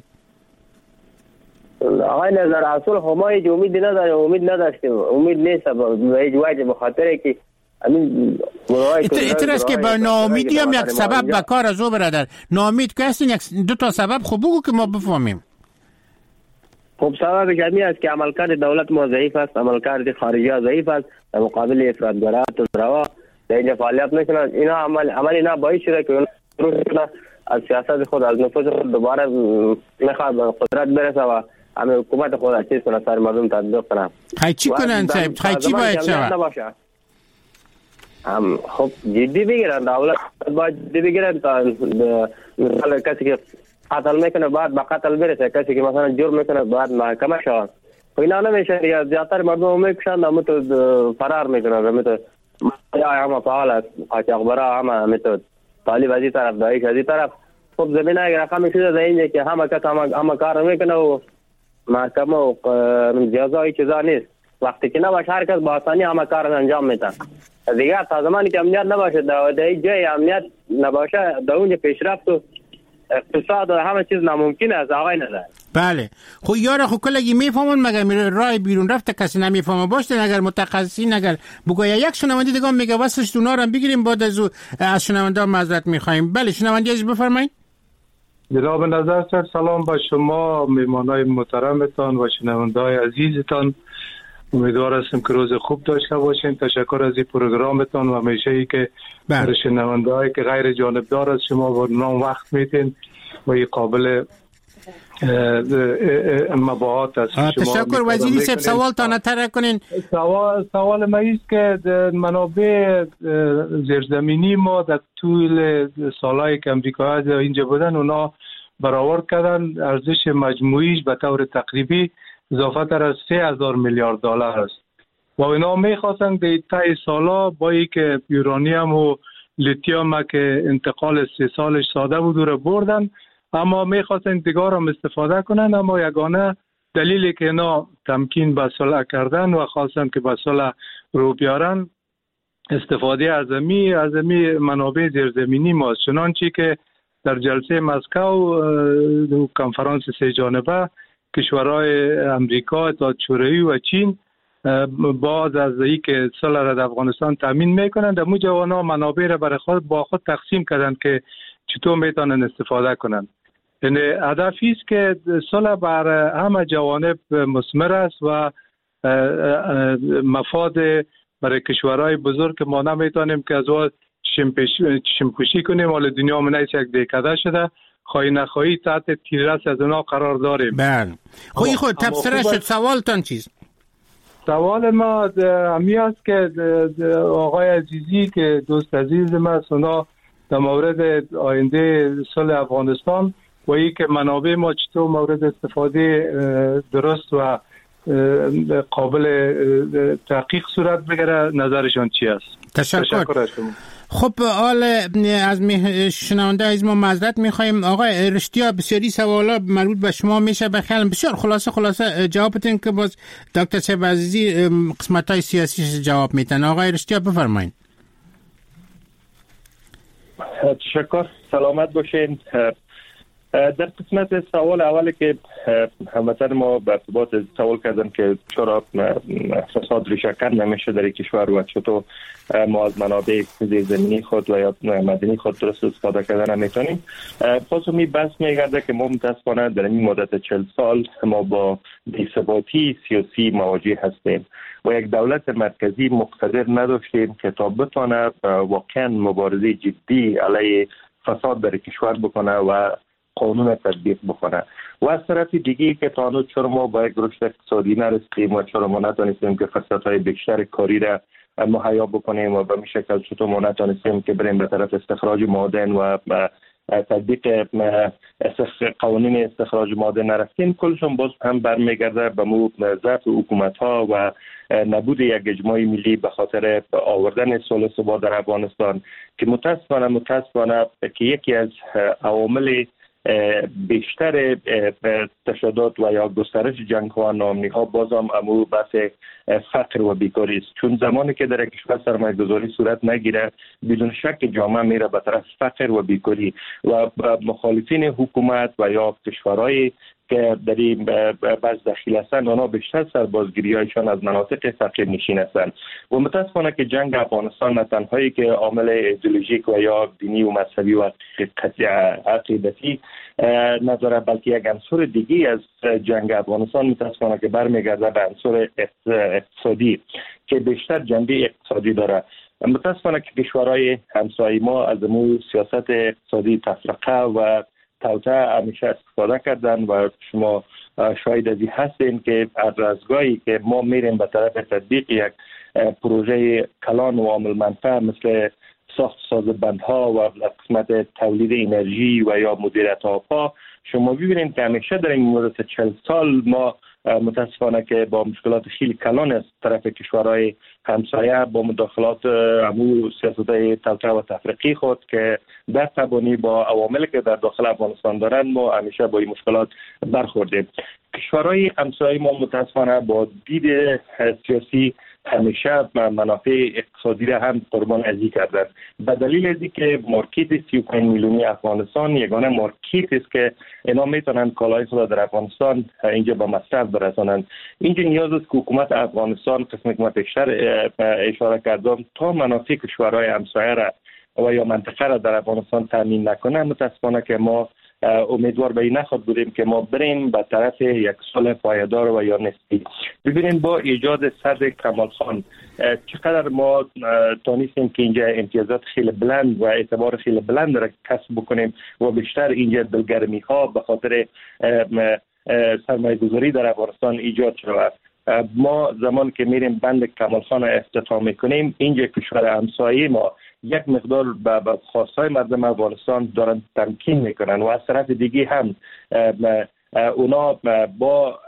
آقای نظر اصول ما هیچ امید نداریم، امید نداشتیم، امید نیست به هیچ وجه، به خاطر که همین اتر است که با ناامیدی هم یک سبب به کار از او برادر. ناامید که هستین یک دو تا سبب خوب بگو که ما بفهمیم. خب سببش همین است که عملکرد دولت ما ضعیف است، عملکرد خارجی ها ضعیف است در مقابل افراطگرا تندروا در اینجا فعالیت میکنند. اینا عمل عمل اینا باعث شده که از سیاست خود، از نفوذ خود دوباره میخواد به قدرت برسه و همه حکومت خود از چیز کنه، سر مردم تطبیق کنه. خیلی چی کنن صاحب؟ خیلی چی باید شود؟ هم خب جدی بگیرن، دولت باید جدی بگیرن تا مثلا کسی که قتل میکنه بعد به قتل برسه، کسی که مثلا جرم میکنه بعد محکمه شود. خب اینا نمیشه یا زیادتر مردم میکشن همه تو فرار میکنن، همه تو یا همه فعال است، قاچاقبرا همه همه تو طالب از این طرف، داعش از این طرف. خب زمینه اگر رقم شده در اینجا که همه کس همه, همه کار میکنه و محکمه و جزایی چیزا نیست. وقتی که نباشه هر کس با آسانی همه کار انجام میده. دیگه تا زمانی که امنیت نباشه، در این جای امنیت نباشه، در اونجا پیشرفت و اقتصاد و همه چیز ناممکن است. آقای نظر بله. خب یارا خب کلگی میفهمون مگر میره راه بیرون رفته کسی نمیفهمه باشه. اگر متخصصین اگر بگویا یک شنونده دیگه میگه واسش اونا رو بگیریم بعد از از شنونده معذرت میخوایم. بله شنونده از بفرمایید. جناب نظر سر سلام با شما، مهمانای محترمتان و شنونده‌های عزیزتان. امیدوار هستم که روز خوب داشته باشین. تشکر از این پروگرامتان و همیشه ای که برای شنونده‌هایی که غیر جانبدار از شما و نام وقت میتین و این قابل مباحث است. شما تشکر وزیری صاحب. سوال تا نتر کنین. سوال سوال ما است که منابع زیرزمینی ما در طول سالهای که امریکا اینجا بودن اونا برآورد کردن، ارزش مجموعیش به طور تقریبی اضافه تر از سه هزار میلیارد دلار است و اینا میخواستن در طی سالا با اینکه یورانیم و لیتیوم که انتقال سه سالش ساده بود رو بردن، اما میخواستن دیگر هم استفاده کنن. اما یگانه دلیلی که اینا تمکین به صلح کردن و خواستن که به صلح رو بیارن استفاده از امی از امی منابع زیرزمینی ماست. چنانچه که در جلسه مسکو کنفرانس سه جانبه کشورهای امریکا، اتحاد شوروی و چین باز از این که صلح را در افغانستان تامین میکنند، در مو جوانا منابع را برای خود با خود تقسیم کردند که چطور میتونن استفاده کنند. یعنی هدفی است که صلح بر همه جوانب مثمر است و مفاد برای کشورهای بزرگ که ما نمیتونیم که از اون شمپوشی کنیم. حال دنیا من یک دهکده شده، خواهی نخواهی تحت تیررس از اونا قرار داریم. بله. خب خود تفسیر شد. سوالتان چیست؟ سوال ما همی است که آقای عزیزی که دوست عزیز ما است، اونا در مورد آینده صلح افغانستان و ای که منابع ما چطور مورد استفاده درست و قابل تحقیق صورت بگیره نظرشان چی است؟ تشکر, تشکر از شما. خب حال از شنونده از ما معذرت میخوایم. آقای رشتیا بسیاری سوالا مربوط به شما میشه، بخیالم بسیار خلاصه خلاصه جواب بدین که باز دکتر صاحب عزیزی قسمت‌های سیاسی جواب میدن. آقای رشتیا بفرمایید. تشکر، سلامت باشین. در قسمت سوال اولی که هموطن ما به ارتباط سوال کردن که چرا فساد ریشه‌کن نمیشه در کشور و چطور ما از منابع زیرزمینی خود و یا مدنی خود درست استفاده کردن نمیتونیم، خاص می بحث میگرده که ما متاسفانه در این مدت چهل سال ما با بی‌ثباتی سیاسی مواجه هستیم و یک دولت مرکزی مقتدر نداشتیم که تا بتونه واقعا مبارزه جدی علیه فساد در کشور بکنه و قانون تطبیق بکنه. و از طرف دیگه که تا هنوز چرا ما با یک رشد اقتصادی نرسیدیم و چرا ما نتونستیم که فرصت‌های بیشتر کاری را مهیا بکنیم و به این شکل چطور ما نتونستیم که بریم به طرف استخراج معادن و تطبیق قوانین استخراج معادن نرفتیم، کلشون باز هم برمیگرده به مو ضعف حکومت‌ها و نبود یک اجماع ملی به خاطر آوردن صلح و ثبات در افغانستان که متاسفانه متاسفانه که یکی از عوامل بیشتر تشدد و یا گسترش جنگ‌ها و ناامنی‌ها بازم امو بحث فقر و بیکاری است، چون زمانی که در کشور سرمایه‌گذاری صورت نگیره بدون شک جامعه میره به طرف فقر و بیکاری و مخالفین حکومت و یا کشورهای که در این بعض دخیل هستند آنها بیشتر سربازگیری هایشان از مناطق فقیر نشین هستند و متاسفانه که جنگ افغانستان نه تنهایی که عامل ایدئولوژیک و یا دینی و مذهبی و عقیدتی نداره، بلکه یک عنصر دیگی از جنگ افغانستان متاسفانه که برمیگرده به عنصر اقتصادی که بیشتر جنبه اقتصادی داره. متاسفانه که کشورهای همسایه ما از امور سیاست اقتصادی تفرقه و توطئه همیشه استفاده کردن و شما شاید از این هستین که از رازگاهی که ما میریم به طرف تطبیق یک پروژه کلان و عامل منفعه مثل ساخت ساز بندها و قسمت تولید انرژی و یا مدیریت آبها، شما ببینید که همیشه در این مدت چهل سال ما متاسفانه که با مشکلات خیلی کلان از طرف کشورهای همسایه با مداخلات امو سیاست توطئه و تفرقی خود که در تبانی با عواملی که در داخل افغانستان دارند ما همیشه با این مشکلات برخوردیم. کشورهای همسایه ما متاسفانه با دید سیاسی همیشه منافع اقتصادی را هم قربان ازی کردن، به دلیل ازی که مارکت سی و پنج میلیونی افغانستان یگانه مارکت است که اینا میتونن کالای خود در افغانستان اینجا به مصرف برسانند. اینجا نیاز است که حکومت افغانستان قسم که من بیشتر اشاره کردم تا منافع کشورهای همسایه را و یا منطقه را در افغانستان تامین نکنه، متاسفانه که ما امیدوار به این نخواهد بودیم که ما بریم به طرف یک صلح پایدار و یا نسبی. ببینید با ایجاد صدر کمال خان چقدر ما تونستیم که اینجا امتیازات خیلی بلند و اعتبار خیلی بلند را کسب بکنیم و بیشتر اینجا دلگرمی ها به خاطر سرمایه گذاری در افغانستان ایجاد شود. ما زمان که میریم بند کمال خان افتتاح میکنیم اینجا کشور همسایه ما یک مقدار به خواستهای مردم افغانستان دارن تمکین میکنن و از طرف دیگه هم اونا با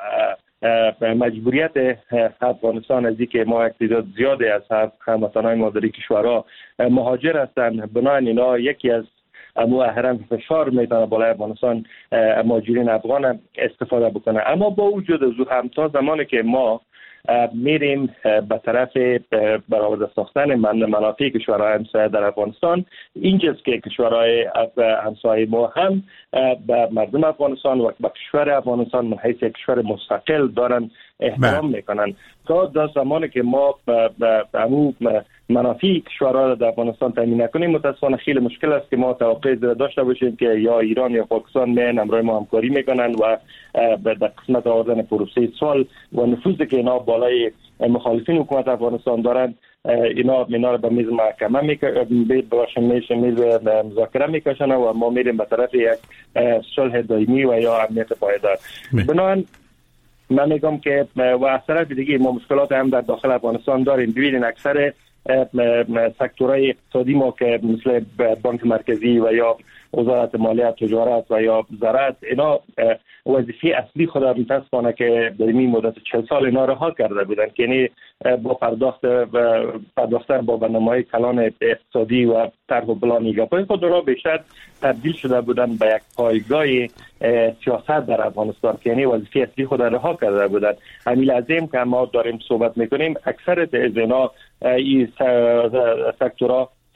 مجبوریت افغانستان از اینکه ما یک تعداد زیادی از هموطنان ما در کشورها مهاجر هستند، بنابراین اینا یکی از امو اهرم فشار میتونه بالای افغانستان مهاجرین افغان استفاده بکنه. اما با وجود از هم تا زمانی که ما میریم به طرف برآورده ساختن منافع کشورهای همسایه در افغانستان، اینجاست که کشورهای همسایه ما هم به مردم افغانستان و به کشور افغانستان من حیث کشور مستقل دارن احترام میکنن. تا در زمانی که ما به امو منافع کشورها در افغانستان تامین نکنیم متاسفانه خیلی مشکل است که ما توقع داشته باشیم که یا ایران یا پاکستان میان همراه ما همکاری میکنن و به قسمت آوردن پروسه سال و نفوذی که اینا بالای مخالفین حکومت افغانستان دارن اینا اینا رو به میز محکمه میکشن میز مذاکره میکشن و ما میریم به طرف یک صلح دائمی و یا امنیت پایدار. بنابراین من میگم که و از طرف دیگه ما مشکلات هم در داخل افغانستان داریم. ببینید اکثر سکتورهای اقتصادی ما که مثل بانک مرکزی و یا وزارت مالیه تجارت و یا زراعت اینا وظیفه اصلی خود را متاسفانه که در این مدت چهل سال اینا رها کرده بودن که یعنی با پرداخت و پرداختن با برنامه‌های کلان اقتصادی و طرح و پلان گپای خود را بیشتر تبدیل شده بودن به یک پایگاه سیاست در افغانستان که یعنی وظیفه اصلی خود را رها کرده بودن. همین لازم که ما داریم صحبت میکنیم اکثر از اینا این سکتورها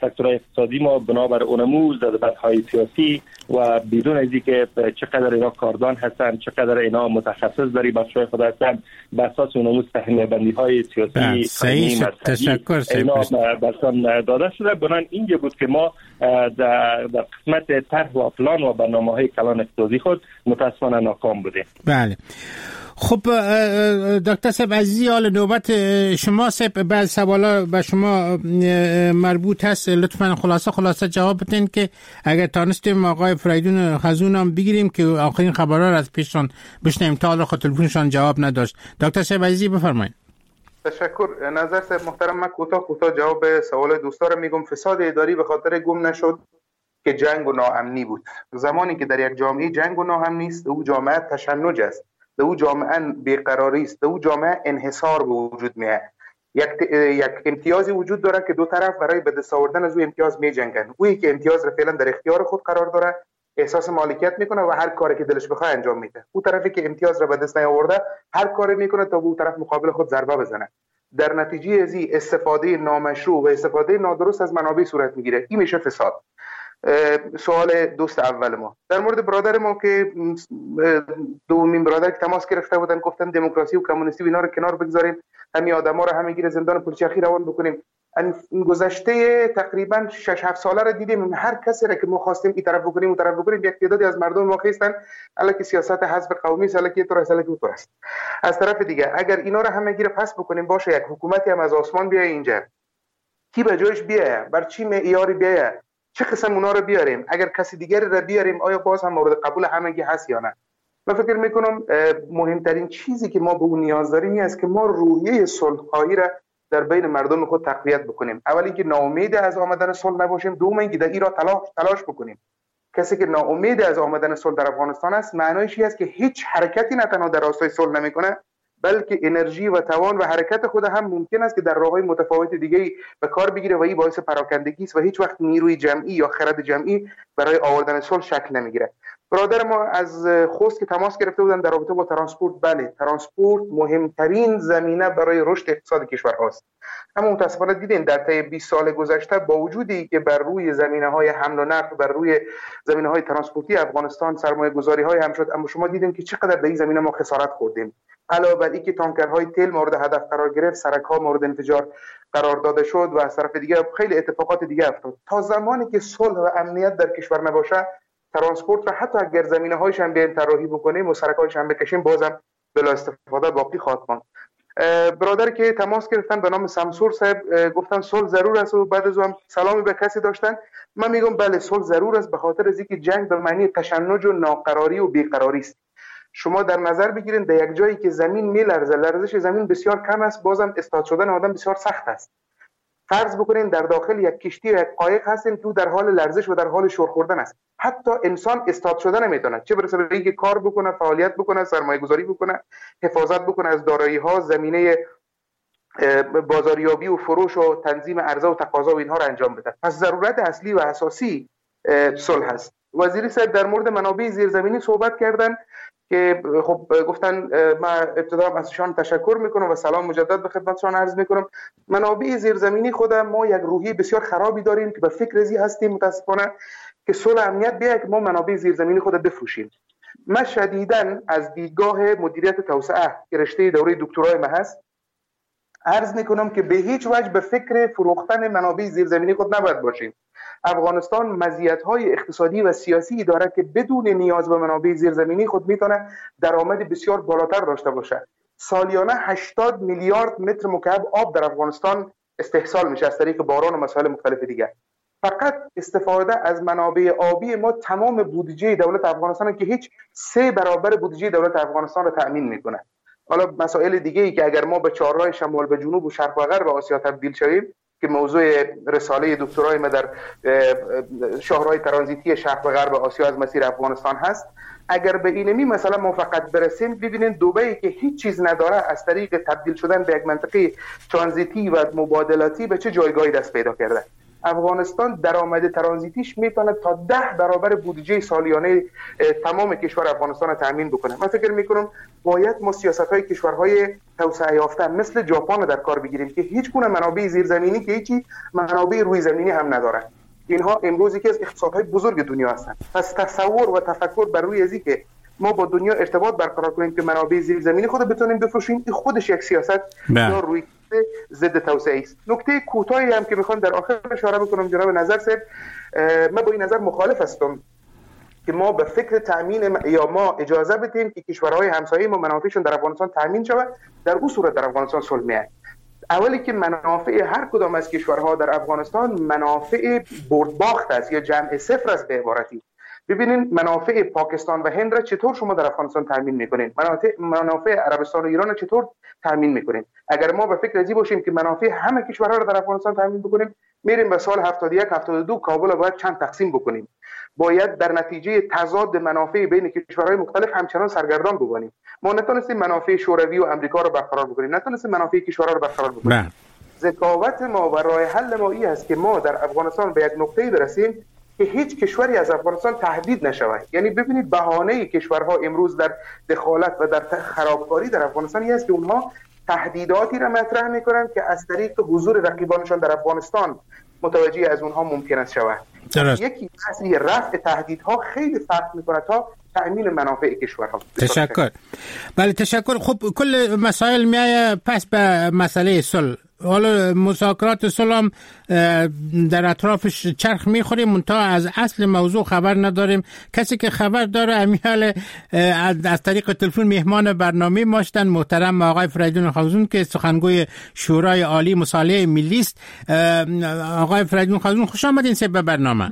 سکتورهای اقتصادی ما بنابر اونموز دادبندهای سیاسی و بدون از اینکه چقدر اینا کاردان هستند، چقدر اینا متخصص در بخش‌های خود هستند، بر اساس اونموز سهمیه بندی‌های سیاسی صحیح. تشکر اینا برسان داده شده. بنان اینجا بود که ما در قسمت طرح و پلان و برنامه‌های کلان اقتصادی خود متاسفانه ناکام بودیم. بله. خب دکتر صاحب عزیزی، حال نوبت شما صاحب. بعض سوالا به شما مربوط هست، لطفا خلاصه خلاصه جواب بدین که اگر تانستیم آقای فریدون خزون هم بگیریم که آخرین خبرها را از پیششان بشنیم تا حالا تلفنشان جواب نداشت. دکتر صاحب عزیزی بفرمایید. تشکر. نظر صاحب محترم، من کوتاه کوتاه جواب سوال دوستا رو میگم. فساد اداری به خاطر گم نشد که جنگ و ناامنی بود. زمانی که در یک جامعه جنگ و ناامنی است، او جامعه تشنج است، در او جامعه بیقراری است، در او جامعه انحصار به وجود میاد. یک یک امتیازی وجود داره که دو طرف برای به دست آوردن از او امتیاز میجنگن. اویی که امتیاز را فعلا در اختیار خود قرار داره، احساس مالکیت میکنه و هر کاری که دلش بخواد انجام میده. او طرفی که امتیاز را به دست نیاورده هر کاری میکنه تا به او طرف مقابل خود ضربه بزنه. در نتیجه از این استفاده نامشروع و استفاده نادرست از منابع صورت میگیره. این میشه فساد. سوال دوست اول ما در مورد برادر ما که دومین برادر که تماس گرفته بودن، گفتن دموکراسی و کمونیستی و اینا رو کنار بگذاریم، همین آدما رو همه گیر زندان پلچرخی روان بکنیم. این گذشته تقریبا شش هفت ساله رو دیدیم، هر کسی را که ما خواستیم این طرف بکنیم اون طرف بکنیم، یک تعدادی از مردم ما خیستن الکی سیاست حزب قومی الکی تو رساله تو است. از طرف دیگه اگر اینا رو همه گیر پس بکنیم، باشه یک حکومتی هم از آسمان بیاد اینجا، کی به جایش بیاد، بر چی معیاری بیاد، چه قسم اونا رو بیاریم، اگر کسی دیگری رو بیاریم آیا باز هم مورد قبول همگی هست یا نه؟ من فکر میکنم مهمترین چیزی که ما به اون نیاز داریم این است که ما روحیه صلح‌خواهی را در بین مردم خود تقویت بکنیم. اول اینکه ناامید از آمدن صلح نباشیم، دوم اینکه در ایران تلاش تلاش بکنیم. کسی که ناامید از آمدن صلح در افغانستان است، معنیش این است که هیچ حرکتی نه تنها در راستای صلح نمیکنه، بلکه انرژی و توان و حرکت خود هم ممکن است که در راههای متفاوت دیگه به کار بگیره و این باعث پراکندگی است و هیچ وقت نیروی جمعی یا خرد جمعی برای آوردن صلح شکل نمیگیره. برادر ما از خوست که تماس گرفته بودن در رابطه با ترانسپورت، بله ترانسپورت مهمترین زمینه برای رشد اقتصاد کشور هاست. اما متاسفانه دیدین در طی بیست سال گذشته با وجودی که بر روی زمینه‌های حمل و نقل، بر روی زمینه‌های ترانسپورتی افغانستان سرمایه‌گذاری‌های هم شد، اما شما دیدین که چقدر در این زمینه ما خسارت خوردیم. علاوه بر اینکه تانکرهای تیل مورد هدف قرار گرفت، سرک‌ها مورد انفجار قرار داده شد و از طرف دیگه خیلی اتفاقات دیگه افتاد. تا زمانی که صلح و امنیت در کشور نباشه، ترانسپورت را حتی اگر زمینه‌هایش هم بیایم طراحی بکنیم و سرک‌هایش هم بکشیم، بازم بلا استفاده باقی خواهد ماند. برادر که تماس گرفتن به نام سمسور صاحب گفتن صلح ضرور است و بعد از اون سلامی به کسی داشتن. من میگم بله صلح ضرور است، به خاطر از اینکه جنگ به معنی تشنج و ناقراری و بیقراری است. شما در نظر بگیرید در یک جایی که زمین میلرزه، لرزش زمین بسیار کم است، بازم استاد شدن آدم بسیار سخت است. فرض بکنین در داخل یک کشتی و یک قایق هستین که در حال لرزش و در حال شور خوردن است. حتی انسان استاد شدن نمیتونه، چه برسه به اینکه کار بکنه، فعالیت بکنه، سرمایه گذاری بکنه، حفاظت بکنه از دارایی ها، زمینه بازاریابی و فروش و تنظیم عرضه و تقاضا و اینها را انجام بده. پس ضرورت اصلی و اساسی صلح است. وزیر صاحب در مورد منابع زیرزمینی صحبت کردن که خب گفتن، من ابتدا ازشان تشکر میکنم و سلام مجدد به خدمتشان عرض میکنم. منابع زیرزمینی خود ما یک روحی بسیار خرابی داریم که به فکر ازی هستیم متاسفانه که صلح امنیت بیاید که ما منابع زیرزمینی خود بفروشیم. من شدیداً از دیدگاه مدیریت توسعه که رشته دوره دکترای ما هست عرض میکنم که به هیچ وجه به فکر فروختن منابع زیرزمینی خود نباید باشیم. افغانستان مزیت‌های اقتصادی و سیاسی داره که بدون نیاز به منابع زیرزمینی خود میتونه درآمد بسیار بالاتر داشته باشه. سالیانه هشتاد میلیارد متر مکعب آب در افغانستان استحصال میشه از طریق باران و مسائل مختلف دیگه. فقط استفاده از منابع آبی ما تمام بودجه دولت افغانستان که هیچ سه برابر بودجه دولت افغانستان رو تأمین میکنه. حالا مسائل دیگه ای که اگر ما به چهارراه شمال به جنوب و شرق و غرب آسیا تبدیل شویم که موضوع رساله دکترای ما در شاهراه ترانزیتی شرق و غرب آسیا از مسیر افغانستان هست، اگر به اینمی مثلا ما فقط برسیم ببینید دبی که هیچ چیز نداره از طریق تبدیل شدن به یک منطقه ترانزیتی و مبادلاتی به چه جایگاهی دست پیدا کرده. افغانستان درآمد ترانزیتیش میتونه تا ده برابر بودجه سالیانه تمام کشور افغانستان رو تامین بکنه. من فکر میکنم باید ما سیاست‌های کشورهای توسعه یافته مثل ژاپن رو در کار بگیریم که هیچ گونه منابع زیرزمینی که هیچی منابع روی زمینی هم ندارن. اینها امروز یکی از اقتصادهای بزرگ دنیا هستند. پس تصور و تفکر بر روی ازی که ما با دنیا ارتباط برقرار کنیم که منابع زیرزمینی خود بتونیم بفروشیم، این خودش یک سیاست یا روی ضد توسعه است. نکته کوتاهی هم که میخوام در آخر اشاره بکنم جناب نظر صاحب، من با این نظر مخالف هستم که ما به فکر تامین یا ما اجازه بدیم که کشورهای همسایه ما منافعشون در افغانستان تامین شود. در اون صورت در افغانستان صلح میاد. اولی که منافع هر کدام از کشورها در افغانستان منافع برد باخت است یا جمع صفر است به عبارتی. ببینین منافع پاکستان و هند را چطور شما در افغانستان تامین میکنین؟ منافع منافع عربستان و ایران را چطور تامین میکنین؟ اگر ما به فکر ازی باشیم که منافع همه کشورها را در افغانستان تامین بکنیم، میریم به سال هفتاد و یک هفتاد و دو کابل را باید چند تقسیم بکنیم. باید در نتیجه تضاد منافع بین کشورهای مختلف همچنان سرگردان بمانیم. ما نتونستیم منافع شوروی و امریکا رو برقرار بکنیم، نتونستیم منافع کشورها رو برقرار بکنیم. ذکاوت ما و راه حل ما این است که ما در افغانستان به یک نقطه‌ای برسیم که هیچ کشوری از افغانستان تهدید نشود. یعنی ببینید بهانه کشورها امروز در دخالت و در خرابکاری در افغانستان این است که اونها تهدیداتی را مطرح میکنند که از طریق حضور رقیبانشان در افغانستان متوجه از اونها ممکن است شود. یکی از رفع تهدیدها خیلی فرق میکنه تا تأمین منافع کشورها. تشکر. بله تشکر. خب کل مسائل میایه پس به مسئله صلح. حالا مذاکرات صلح هم در اطرافش چرخ میخوریم، منتها از اصل موضوع خبر نداریم. کسی که خبر داره امیال از طریق تلفن مهمان برنامه ماشتن محترم آقای فریدون خوزون که سخنگوی شورای عالی مصالحه ملی است. آقای فریدون خوزون خوش آمدین به برنامه.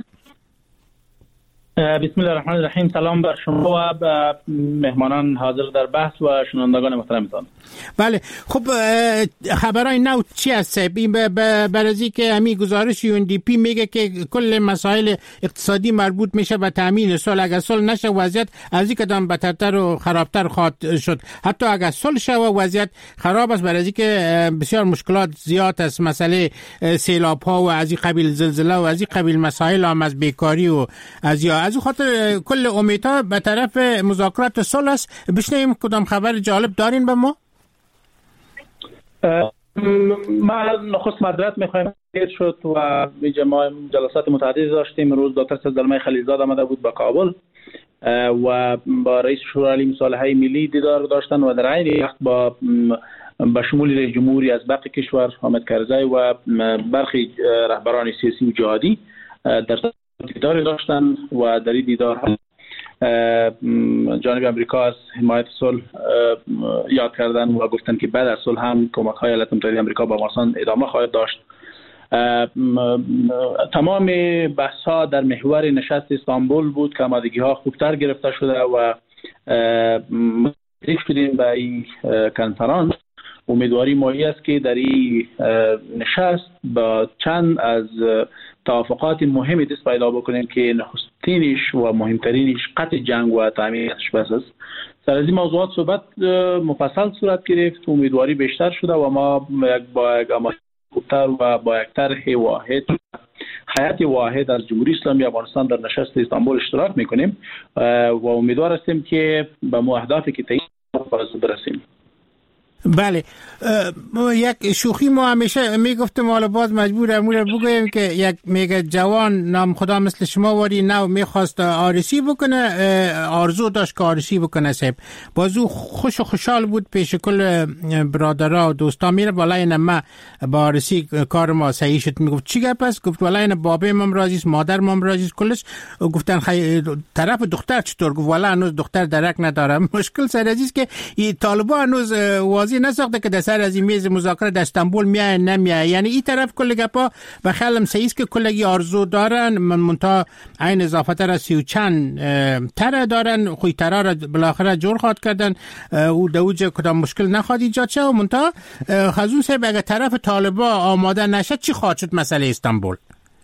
بسم الله الرحمن الرحیم. سلام بر شما و مهمانان حاضر در بحث و شنوندگان محترمتان. بله خب خبرای نو چی هست؟ این برازی که همین گزارش یو ان دی پی میگه که کل مسائل اقتصادی مربوط میشه به تامین صلح. اگر صلح نشه وضعیت از این قدم بدتر و خرابتر خواهد شد. حتی اگر صلح شه وضعیت خراب است، برازی که بسیار مشکلات زیاد است، مسئله سیلاب ها و از این قبیل زلزله و از این قبیل مسائل هم از بیکاری و از یا از خاطر کل امیدها به طرف مذاکرات صلح است. بشنویم کدام خبر جالب دارین به ما؟ ما نخست معذرت میخوایم دیر شد و ما جلسات متعددی داشتیم. روز دکتر سیدالمای خلیلزاد آمده بود به کابل و با رئیس شورای عالی مصالحه ملی دیدار داشتن و در عین وقت با به شمول رئیس جمهوری از باقی کشور حامد کرزی و برخی رهبران سیاسی و جهادی در دیدار داشتن و در این دیدار جانب امریکا از حمایت صلح یاد کردن و گفتن که بعد از صلح هم کمک‌های ایالات متحده آمریکا با افغانستان ادامه خواهد داشت. تمام بحث‌ها در محور نشست استانبول بود که آمادگی‌ها خوبتر گرفته شده و تشریف شدیم به این کنفرانس. امیدواری مایی است که در این نشست با چند از توافقات مهمی دست پیدا بکنیم که نخستینش و مهمترینش قطع جنگ و تامینش بس است. سر از این موضوعات صحبت مفصل صورت گرفت، امیدواری بیشتر شده و ما با یک آمادگی خوبتر و با یک طرح واحد حیات واحد از جمهوری اسلامی افغانستان در نشست استانبول اشتراک میکنیم و امیدوار هستیم که به اهدافی که تعیین برسیم. بله یک شوخی ما همیشه میگفتم حالا باز مجبور امور بگویم که یک میگه جوان نام خدا مثل شما واری نو میخواست آرسی بکنه، آرزو داشت که آرسی بکنه صاحب. بازو خوش و خوشحال بود پیش کل برادرها و دوستا میره والا این ما با آرسی کار ما صحیح شد. میگفت چی گپ است؟ گفت والا این بابه مام راضی است، مادر مام راضی است، کلش. گفتن خی... طرف دختر چطور؟ گفت والا هنوز دختر درک نداره. مشکل سر عزیز که این طالبان هنوز واضح نساخته که در سر از این میز مذاکره در استانبول میای نمیای. یعنی این طرف کل گپا و خیالم سعیست که کلگی آرزو دارن من منتها این اضافه تر از سی و چند تره دارن خوی تره را بالاخره جور خواهد کردن او دوجه کدام مشکل نخواهد ایجاد شه و منتها خزون صاحب اگر طرف طالبا آماده نشد چی خواهد شد مسئله استانبول؟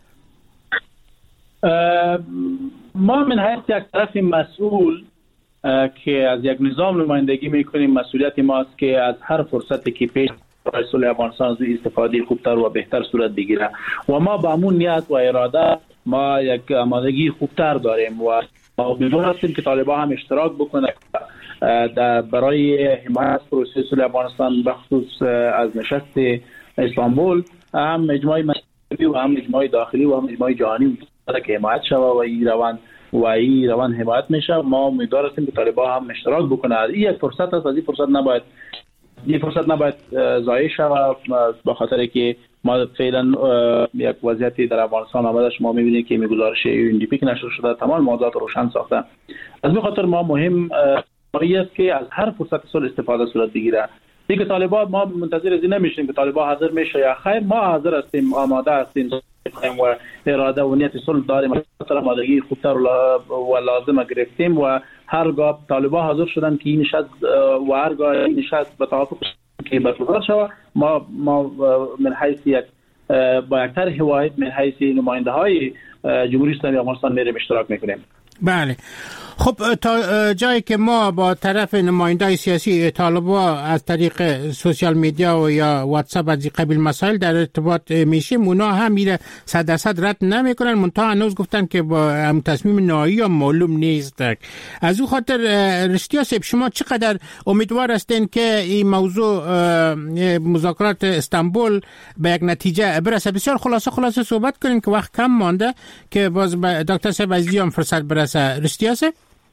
ما من حیث یک طرف مسئول که از یک نظام نمایندگی میکنیم مسئولیت ماست که از هر فرصتی که پیش صلح افغانستان از استفاده خوبتر و بهتر صورت بگیره و ما با همون نیت و اراده ما یک آمادگی خوبتر داریم و امیدوار هستیم که طالبان هم اشتراک بکنه در برای حمایت پروسه صلح افغانستان بخصوص از نشست استانبول هم اجماع مذهبی و هم اجماع داخلی و هم اجماع جهانی که حمایت شود و این روان و این روان حمایت میشه. ما امیدوار هستیم که طالبان هم اشتراک بکنه. این یک فرصت است، از این فرصت نباید این فرصت نباید ضایع شود به خاطر که ما فعلا یک وضعیتی در افغانستان آمده. شما می‌بینید که میگزارش یو ان دی پی که نشر شده تمام موضوعات روشن ساخته. از این خاطر ما مهم است که از هر فرصت صلح استفاده صورت بگیره. دیگه طالبان ما منتظر از این نمیشیم که طالبان حاضر میشه یا خیر. ما حاضر هستیم، آماده هستیم و اراده و نیت صلح داریم. مثلا آمادگی خوبتر و لازم گرفتیم و هرگاه طالبان حاضر شدن که این نشست و هرگاه این نشست به توافق که برگزار شود، ما ما من حیث یک با اکثر حوایط من حیث نماینده های جمهوری اسلامی افغانستان میریم اشتراک میکنیم. بله. خب تا جایی که ما با طرف نمایندای سیاسی طالبان از طریق سوشال میدیا و یا واتساپ از این قبیل مسائل در ارتباط میشیم، اونا هم میره صد درصد رد نمیکنن، منتها هنوز گفتن که با هم تصمیم نهایی یا معلوم نیست. از او خاطر رشتیا صاحب شما چقدر امیدوار هستین که این موضوع مذاکرات استانبول به یک نتیجه برسه؟ بسیار خلاصه خلاصه صحبت کنین که وقت کم مانده که باز دکتر صاحب عزیزی هم فرصت برسه. رشتیا صاحب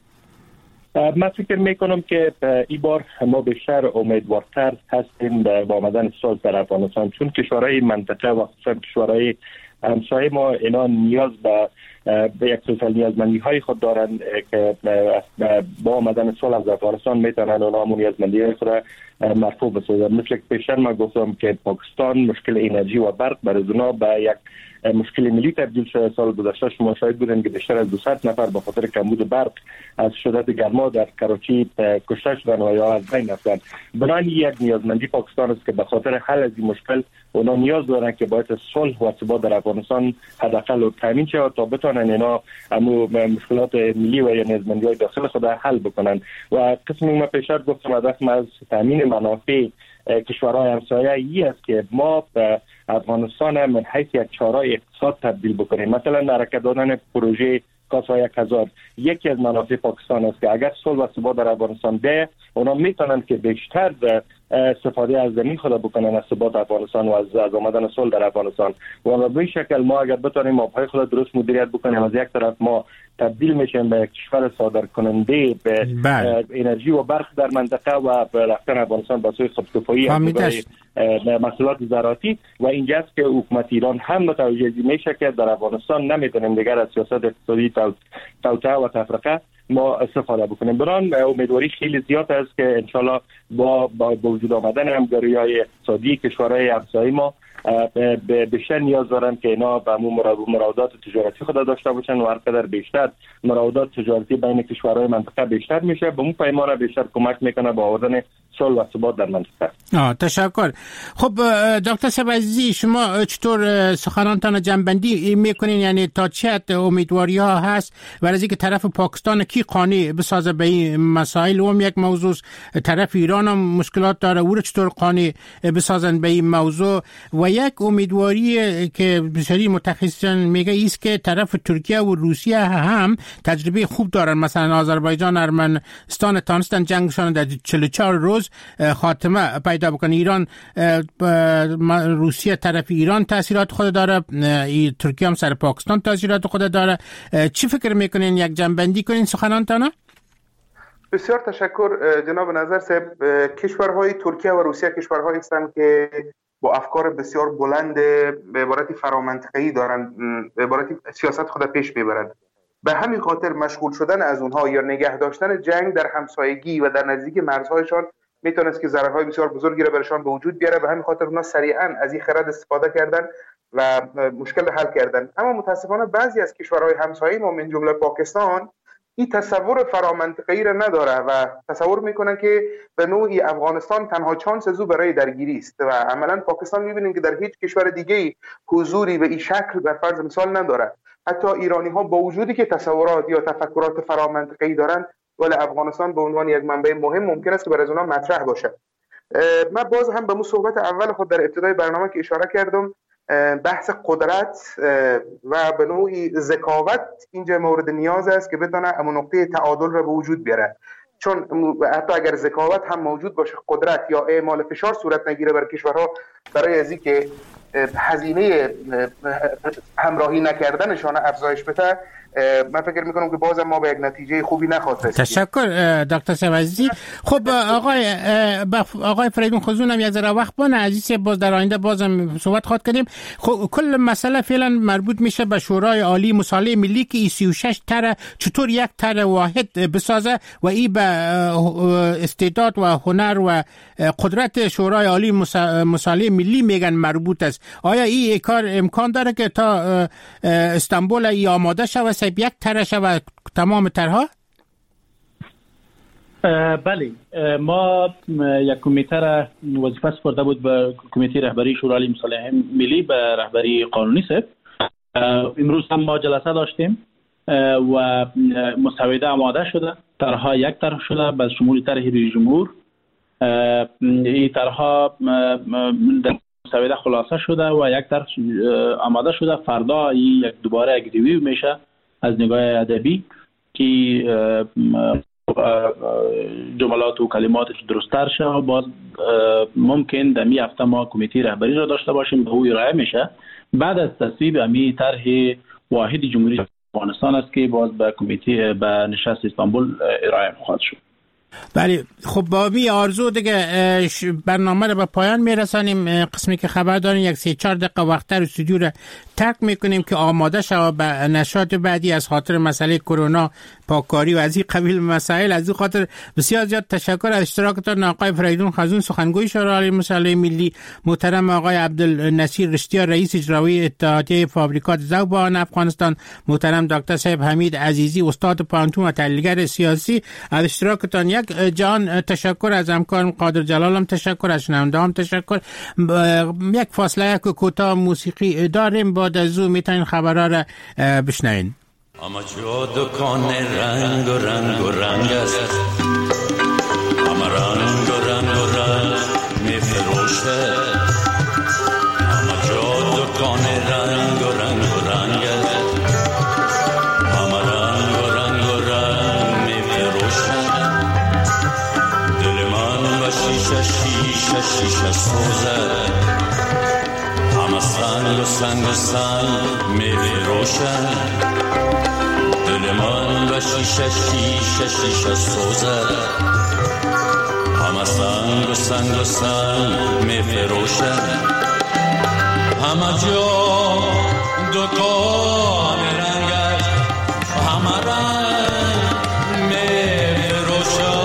من فکر میکنم که این بار ما بیشتر امیدوارتر هستیم با آمدن صلح در افغانستان، چون کشورهای منطقه و خصوصا کشورهای همسایه ما اینا نیاز به به یک سلسله نیازمندی های خود دارند که با آمدن صلح از افغانستان میتونن اونا همون نیازمندی های خود مرفوع بسازن. مثل که پیشتر من گفتم که پاکستان مشکل انرژی و برق برای اونا به یک مشکل ملی تبدیل شده. سال گذشته شما شاهد بودن که بیشتر از دویست نفر به خاطر کمبود برق از شدت گرما در کراچی کشته شدن و یا از بین رفتن. بنابراین یک نیازمندی پاکستان است که به خاطر حل از این مشکل اونا نیاز دارن که باید صلح و ثبات در افغانستان حداقل تامین شود تا بتونن اینا همو مشکلات ملی و یا نیازمندی‌های داخل خود حل بکنن. و قسم ما پیشتر گفتم هدف از تامین منافع کشورهای همسایه ای است که ما به افغانستان من حیث یک چاره اقتصاد تبدیل بکنیم. مثلا حرکت دادن پروژه کاسا یک هزار یکی از منافع پاکستان است که اگر صلح و ثبات در افغانستان ده، اونا میتونن که بیشتر استفاده از زمین خود بکنن از ثبات افغانستان و از از آمدن صلح در افغانستان. و به این شکل ما اگر بتونیم آبهای خود درست مدیریت بکنیم، از یک طرف ما تبدیل میشیم به کشور صادر کننده به انرژی و برق در منطقه و به رفتن افغانستان به سوی خودکفایی محصولات زراعتی. و اینجاست که حکومت ایران هم متوجه میشه که در افغانستان نمیتونیم دیگر از سیاست اقتصادی توطئه و تفرقه ما استفاده بکنیم. بران امیدواری خیلی زیاد است که انشالله با با وجود آمدن همکاری‌های اقتصادی کشورهای همسایه ما بیشتر نیاز دارن که اینا به همون مراودات تجارتی خود داشته باشن و هر قدر بیشتر مراودات تجارتی بین کشورهای منطقه بیشتر میشه، به اون پیمان بیشتر کمک میکنه با آوردن صلح و ثبات در منطقه. آه تشکر. خب دکتر صاحب عزیزی شما چطور سخنانتان جنبندی میکنین؟ یعنی تا چه حد امیدواری ها هست و از اینکه طرف پاکستان کی قانع بسازه به این مسائل؟ و یک موضوع طرف ایران هم مشکلات داره، او رو چطور قانع بسازن به این موضوع؟ و یک امیدواری که بسیاری متخصصان میگه ایست که طرف ترکیه و روسیه هم تجربه خوب دارن. مثلا آذربایجان ارمنستان تانستن جنگشان در چهل و چهار روز خاتمه پیدا بکنه. ایران روسیه طرف ایران تاثیرات خود داره، ترکیه هم سر پاکستان تاثیرات خود داره. چی فکر میکنین؟ یک جنبندی کنین سخنانتان؟ بسیار تشکر جناب نظر صاحب. کشورهای ترکیه و روسیه کشورهایی هستند که با افکار بسیار بلند به عبارت فرامنطقه‌ای دارند، به عبارت سیاست خود پیش میبرند. به همین خاطر مشغول شدن از اونها یا نگه داشتن جنگ در همسایگی و در نزدیک مرزهایشان میتونست که ضررهای بسیار بزرگی را برشان به وجود بیاره. به همین خاطر اونها سریعا از این خرد استفاده کردن و مشکل حل کردن. اما متاسفانه بعضی از کشورهای همسایه ما من جمله پاکستان این تصور فرامنطقه‌ای را نداره و تصور میکنن که به نوعی افغانستان تنها چانس زو برای درگیری است و عملا پاکستان میبینیم که در هیچ کشور دیگه حضوری به این شکل بر فرض مثال نداره. حتی ایرانی ها با وجودی که تصورات یا تفکرات فرامنطقه‌ای دارن، ولی افغانستان به عنوان یک منبع مهم ممکن است که برای اونها مطرح باشه. من باز هم به مو صحبت اول خود در ابتدای برنامه که اشاره کردم، بحث قدرت و به نوعی ذکاوت اینجا مورد نیاز است که بتونه اون نقطه تعادل را به وجود بیاره. چون حتی اگر ذکاوت هم موجود باشه، قدرت یا اعمال فشار صورت نگیره بر کشورها برای از اینکه هزینه همراهی نکردنشان افزایش بده، من فکر میکنم که بازم ما به یک نتیجه خوبی نخواهد رسید. تشکر دکتر صاحب عزیزی. خب آقای آقای فریدون خزون هم یک ذره وقت بانه عزیز، باز در آینده بازم صحبت خواهد کردیم. خب کل مسئله فعلا مربوط میشه به شورای عالی مصالحه ملی که سی و شش تر چطور یک تر واحد بسازه و این به استعداد و هنر و قدرت شورای عالی مصالحه ملی میگن مربوط است. آیا این کار امکان داره که تا استانبول ای آماده شود یک تر شود تمام ترها؟ بله، ما یک کمیته را وظیفه سپرده بود به کمیته رهبری شورای عالی مصالحه ملی به رهبری قانونی صاحب. امروز هم ما جلسه داشتیم و مسوده آماده شده، طرحها یک طرح شده به شمول طرح رئیس جمهور. این طرحها در مسوده خلاصه شده و یک طرح آماده شده. فردا این یک دوباره یک ریویو میشه از نگاه ادبی که جملات و کلماتش درست‌تر شه و باز ممکن در می هفته ما کمیته رهبری را داشته باشیم به او ارائه میشه. بعد از تصویب امی طرح واحد جمهوری افغانستان است که باز به کمیته به نشست استانبول ارائه خواهد شد. بله، خب با می آرزو دیگه برنامه رو به پایان میرسانیم. قسمی که خبر داریم یک سه چهار دقیقه وقت‌تر استودیو رو ترک میکنیم که آماده شود به نشاط بعدی از خاطر مسئله کرونا، پاککاری و از این قبیل مسائل. از این خاطر بسیار زیاد تشکر از اشتراکتان آقای فریدون خزون سخنگوی شورای عالی مصالحه ملی، محترم آقای عبدالنصیر رشتیا رئیس اجرایی اتحادیه فابریکات ذوبان افغانستان، محترم دکتر صاحب حمید عزیزی استاد پانتون و تحلیلگر سیاسی. از اشتراکتان یک جان تشکر. از همکارم قادر جلال هم تشکر، از شنونده هم تشکر. یک فاصله کوتاه موسیقی داریم، بعد از او میتونین خبرها را بشنوین. اما جو دکان رنگ و رنگ و رنگ است، اما رنگ و رنگ و رنگ میفروشه. اما جو دکان رنگ و رنگ و رنگ است، اما رنگ و رنگ و رنگ میفروشه. دل من و شیشه شیشه شیشه سوزه، اما سنگ و سنگ و سنگ میفروشه. دل من و شیشه شیشه شیشه سوزه، همه سنگ و سنگ و سنگ می فروشه. همه جا دکان رنگ است، همه رنگ می فروشه.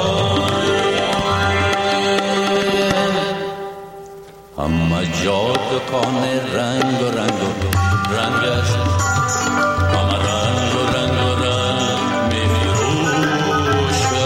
همه جا دکان رنگ و رنگ و رنگ است، همه رنگ و رنگ و رنگ می فروشه.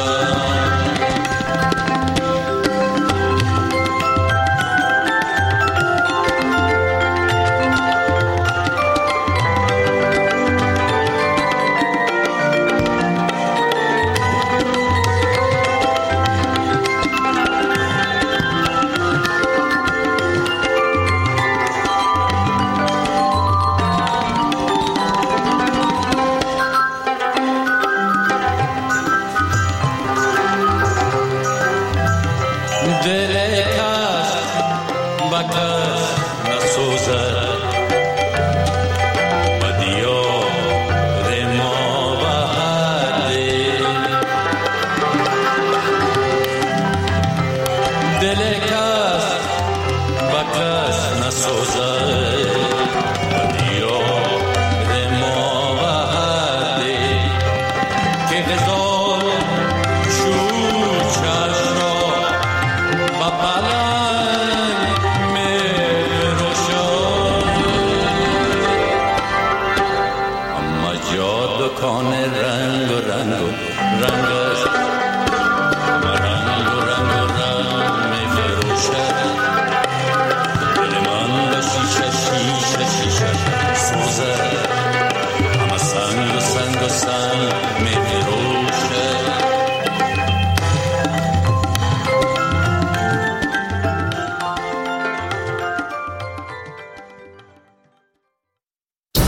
Susan